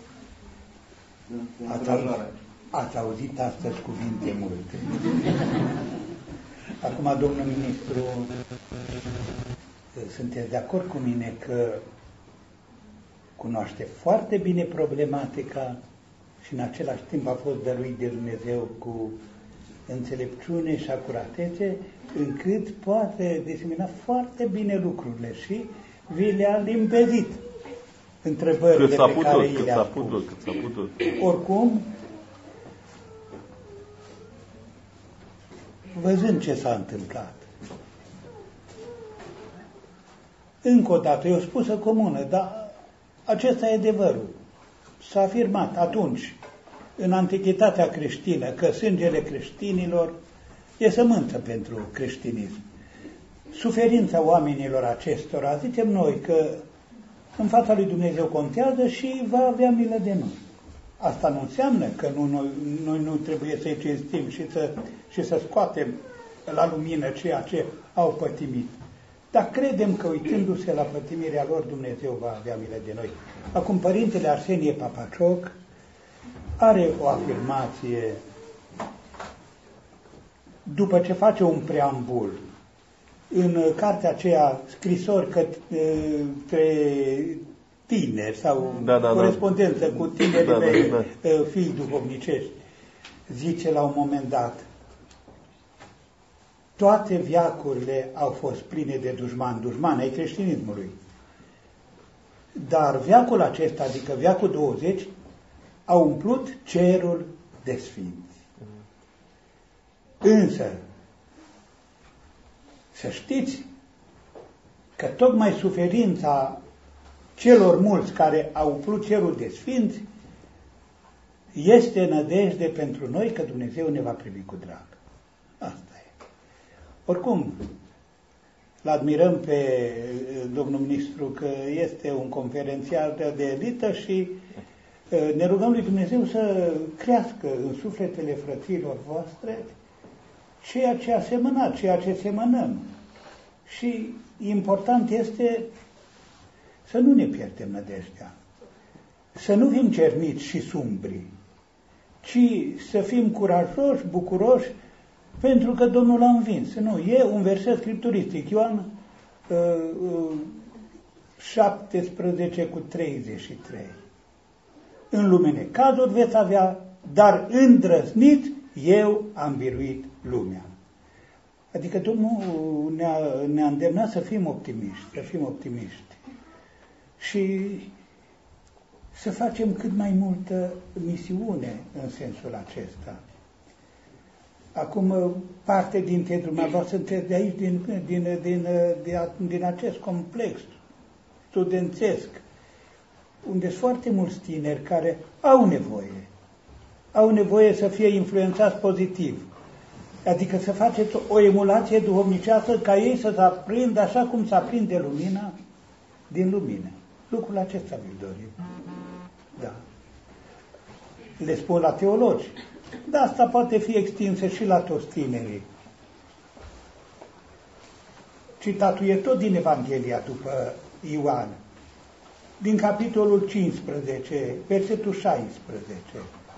Ați auzit, ați auzit astăzi cuvinte multe. Acum, domnul ministru, sunteți de acord cu mine că cunoaște foarte bine problematica și în același timp a fost dăruit de Dumnezeu cu înțelepciune și acuratețe, încât poate disemina foarte bine lucrurile și vi le-a limpezit întrebările cât s-a pe putut, care cât i le-a s-a pus. putut, cât s-a putut. Oricum, văzând ce s-a întâmplat, încă o dată, e o spusă comună, dar acesta e adevărul. S-a afirmat atunci, în antichitatea creștină, că sângele creștinilor e sămânță pentru creștinism. Suferința oamenilor acestora, zicem noi că în fața lui Dumnezeu contează și va avea milă de noi. Asta nu înseamnă că nu, noi, noi nu trebuie să-i cinstim și să, și să scoatem la lumină ceea ce au pătimit. Dar credem că uitându-se la pătimirea lor, Dumnezeu va avea milă de noi. Acum, Părintele Arsenie Papacioc are o afirmație după ce face un preambul în cartea aceea, scrisori către tineri sau da, da, corespondență da. cu tineri da, mei, da, da. fii duhovnicești, zice la un moment dat: toate veacurile au fost pline de dușmani, dușmani ai creștinismului. Dar veacul acesta, adică veacul douăzeci, a umplut cerul de sfinți. Însă, să știți că tocmai suferința celor mulți care au umplut cerul de sfinți este nădejde pentru noi că Dumnezeu ne va primi cu drag. Asta e. Oricum, l-admirăm pe domnul ministru că este un conferențiar de elită și ne rugăm lui Dumnezeu să crească în sufletele frăților voastre ceea ce a semănat, ceea ce semănăm. Și important este să nu ne pierdem nădejdea, să nu fim cerniți și sumbri, ci să fim curajoși, bucuroși, pentru că Domnul a învins. Nu, e un verset scripturistic, Ioan uh, uh, șaptesprezece cu treizeci și trei. În lume necazuri veți avea, dar îndrăznit eu am biruit lumea. Adică Domnul ne-a, ne-a îndemnat să fim optimiști, să fim optimiști și să facem cât mai multă misiune în sensul acesta. Acum, parte dintre dumneavoastră sunteți de aici, din, din, din, din, din acest complex studențesc, unde sunt foarte mulți tineri care au nevoie, au nevoie să fie influențați pozitiv. Adică să faceți o emulație duhovnicească ca ei să se aprindă așa cum se aprinde lumina din lumină. Lucrul acesta vi-l dorim. Da. Le spun la teologi. Dar asta poate fi extinsă și la toți tinerii. Citatul e tot din Evanghelia după Ioan, din capitolul cincisprezece, versetul șaisprezece.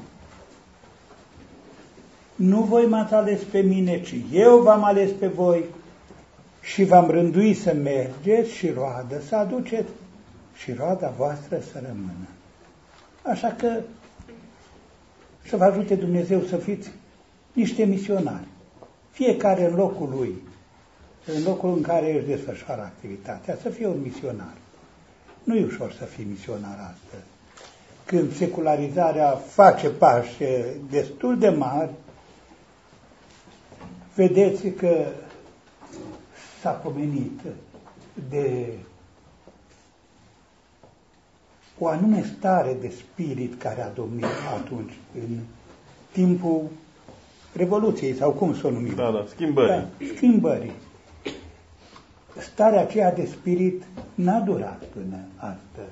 Nu voi m-ați ales pe mine, ci eu v-am ales pe voi și v-am rânduit să mergeți și roadă să aduceți și roada voastră să rămână. Așa că să vă ajute Dumnezeu să fiți niște misionari. Fiecare în locul lui, în locul în care își desfășoară activitatea, să fie un misionar. Nu e ușor să fii misionar astăzi. Când secularizarea face pași destul de mari, vedeți că s-a pomenit de o anume stare de spirit care a domnit atunci, în timpul Revoluției, sau cum să o numim? Da, da, schimbării. Da, schimbării. Starea aceea de spirit n-a durat până astăzi.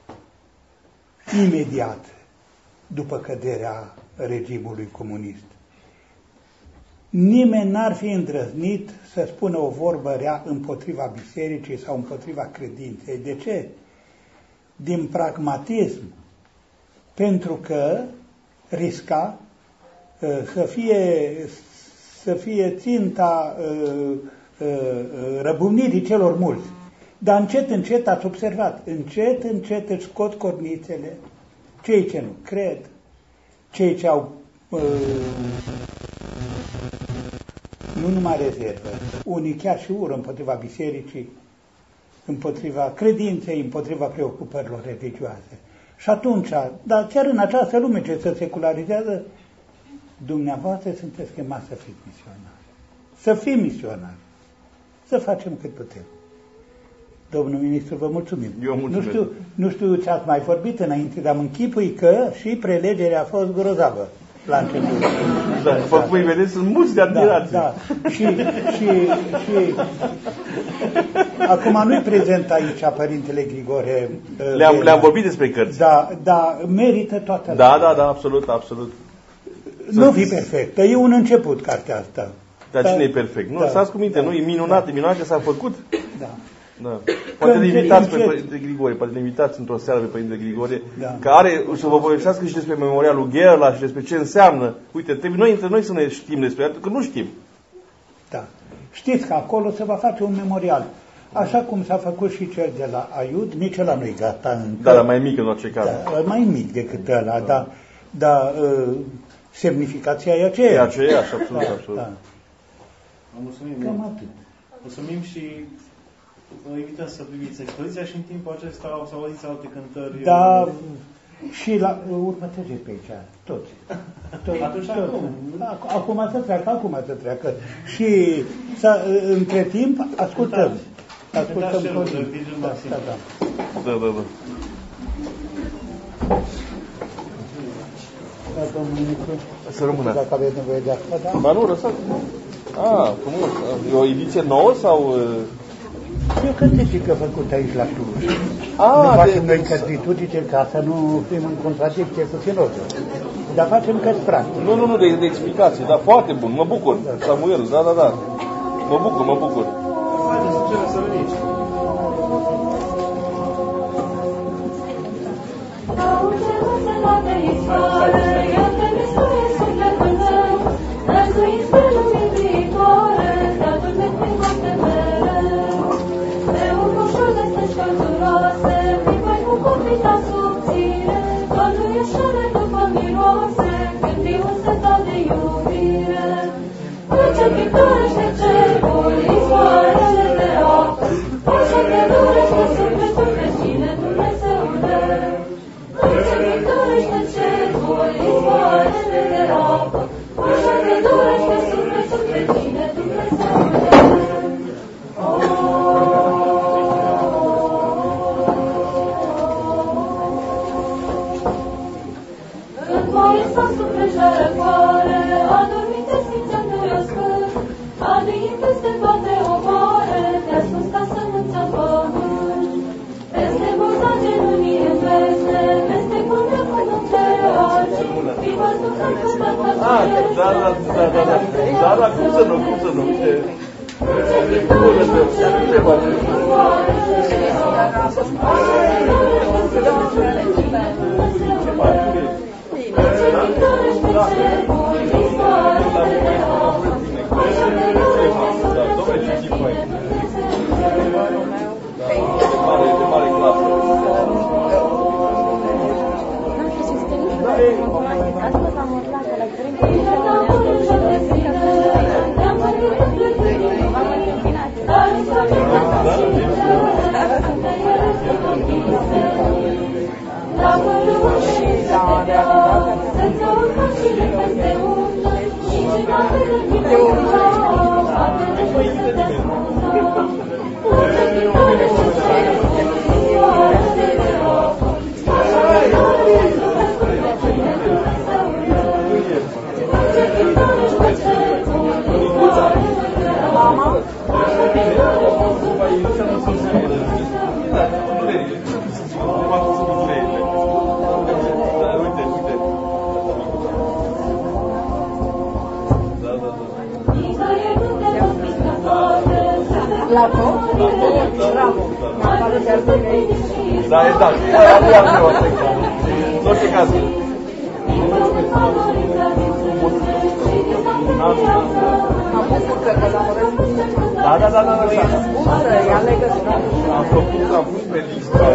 Imediat după căderea regimului comunist. Nimeni n-ar fi îndrăznit să spună o vorbă rea împotriva bisericii sau împotriva credinței. De ce? Din pragmatism. Pentru că risca uh, să fie, să fie ținta uh, uh, răbunirii celor mulți. Dar încet, încet ați observat, încet, încet își scot cornițele cei ce nu cred, cei ce au uh, nu numai rezervă, unii chiar și ură împotriva bisericii, împotriva credinței, împotriva preocupărilor religioase. Și atunci, dar chiar în această lume ce se secularizează, dumneavoastră sunteți chemați să fiți misionari. Să fim misionari. Să facem cât putem. Domnul ministru, vă mulțumim. Eu mulțumesc. Nu știu, nu știu ce ați mai vorbit înainte, dar îmi închipui că și prelegerea a fost grozavă la început. Da, după cum îi vedeți, sunt mulți de admirație. Da, da. Și, și, și acum nu-i prezent aici Părintele Grigore. Le-am, le-am vorbit despre cărți. Da, da, merită toată. Da, da, da, absolut, absolut. Nu fi perfectă, e un început cartea asta. Dar da, cine e perfect? Nu, da, stați cu minte, da, nu, e minunat, da, e minunat că s-a făcut. Da. Da. Poate ne invitați pe Părintele Grigore, poate ne invitați într-o seară pe Părintele Grigore, da, care să vă povestească și despre memorialul Gherla și despre ce înseamnă. Uite, trebuie noi între noi să ne știm despre asta, că nu știm. Da. Știți că acolo se va face un memorial. Așa cum s-a făcut și cel de la Aiud, nici ăla nu-i gata încă. Da, dar mai mic în orice caz. Da, mai mic decât ăla, da, dar da, uh, semnificația e aceeași. E aceeași, absolut, da, absolut. Da. Vă mulțumim. Cam atât. Mulțumim și vă invităm să priviți expoziția și în timpul acesta o să auziți alte cântări. Da, și la următorii pe aici, toți. toți Atunci toți. acum. Acum să treacă, acum să treacă. Și să, între timp ascultăm. Ascultăm Codin. Da, da, da. Da, da, da. Da, domnul ministru. Să rămână. Dacă aveți nevoie de asta, da? Ba nu, lăsați. Ah, frumos. E o ediție nouă sau... E o cărticică făcută aici la Cluj. Ah, nu facem de, noi de... cărtituri ca să nu fim în contradicție cu filozul. Dar facem cărți practice. Nu, nu, nu, de, de explicații. Da, foarte bun. Mă bucur. Da, da. Samuel, da, da, da. Mă bucur, mă bucur. Haideți, ce să veniți. Thank you. Da, exact. Nu am eu asta. În orice caz. Da, da, da, da, da. Am făcut, am pus pe listă.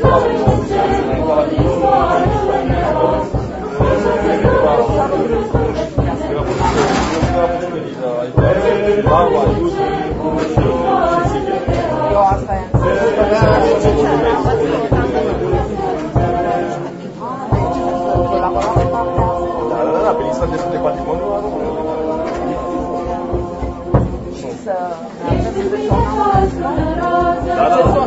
Eu asta e. Da, da, da, pe lista de patrimoniu a României. Și să da, da, da.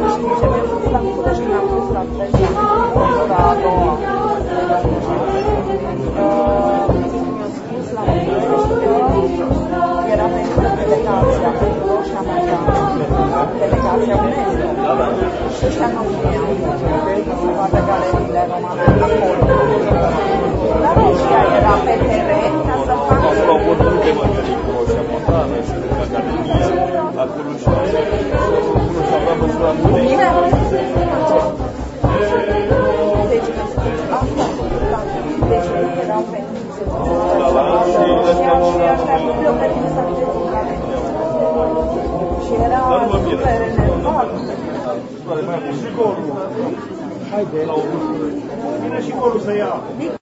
Era venită delegația pentru Roșia Montană, delegația UNESCO. Și ăștia nu știau să vadă galeriile romane acolo. Dar Roșia era pe teren ca să facă... Acolo au fost multe mărgării cu Roșia Montană și cu galerie. Acolo și-au dat măsura multe. Bine? Deci, asta a făcut la... Deci, erau veniți să vadă și ăștia nu venit să vedeți în galerie. Și era super enervat. Și golul. Haide. Vine și golul să ia.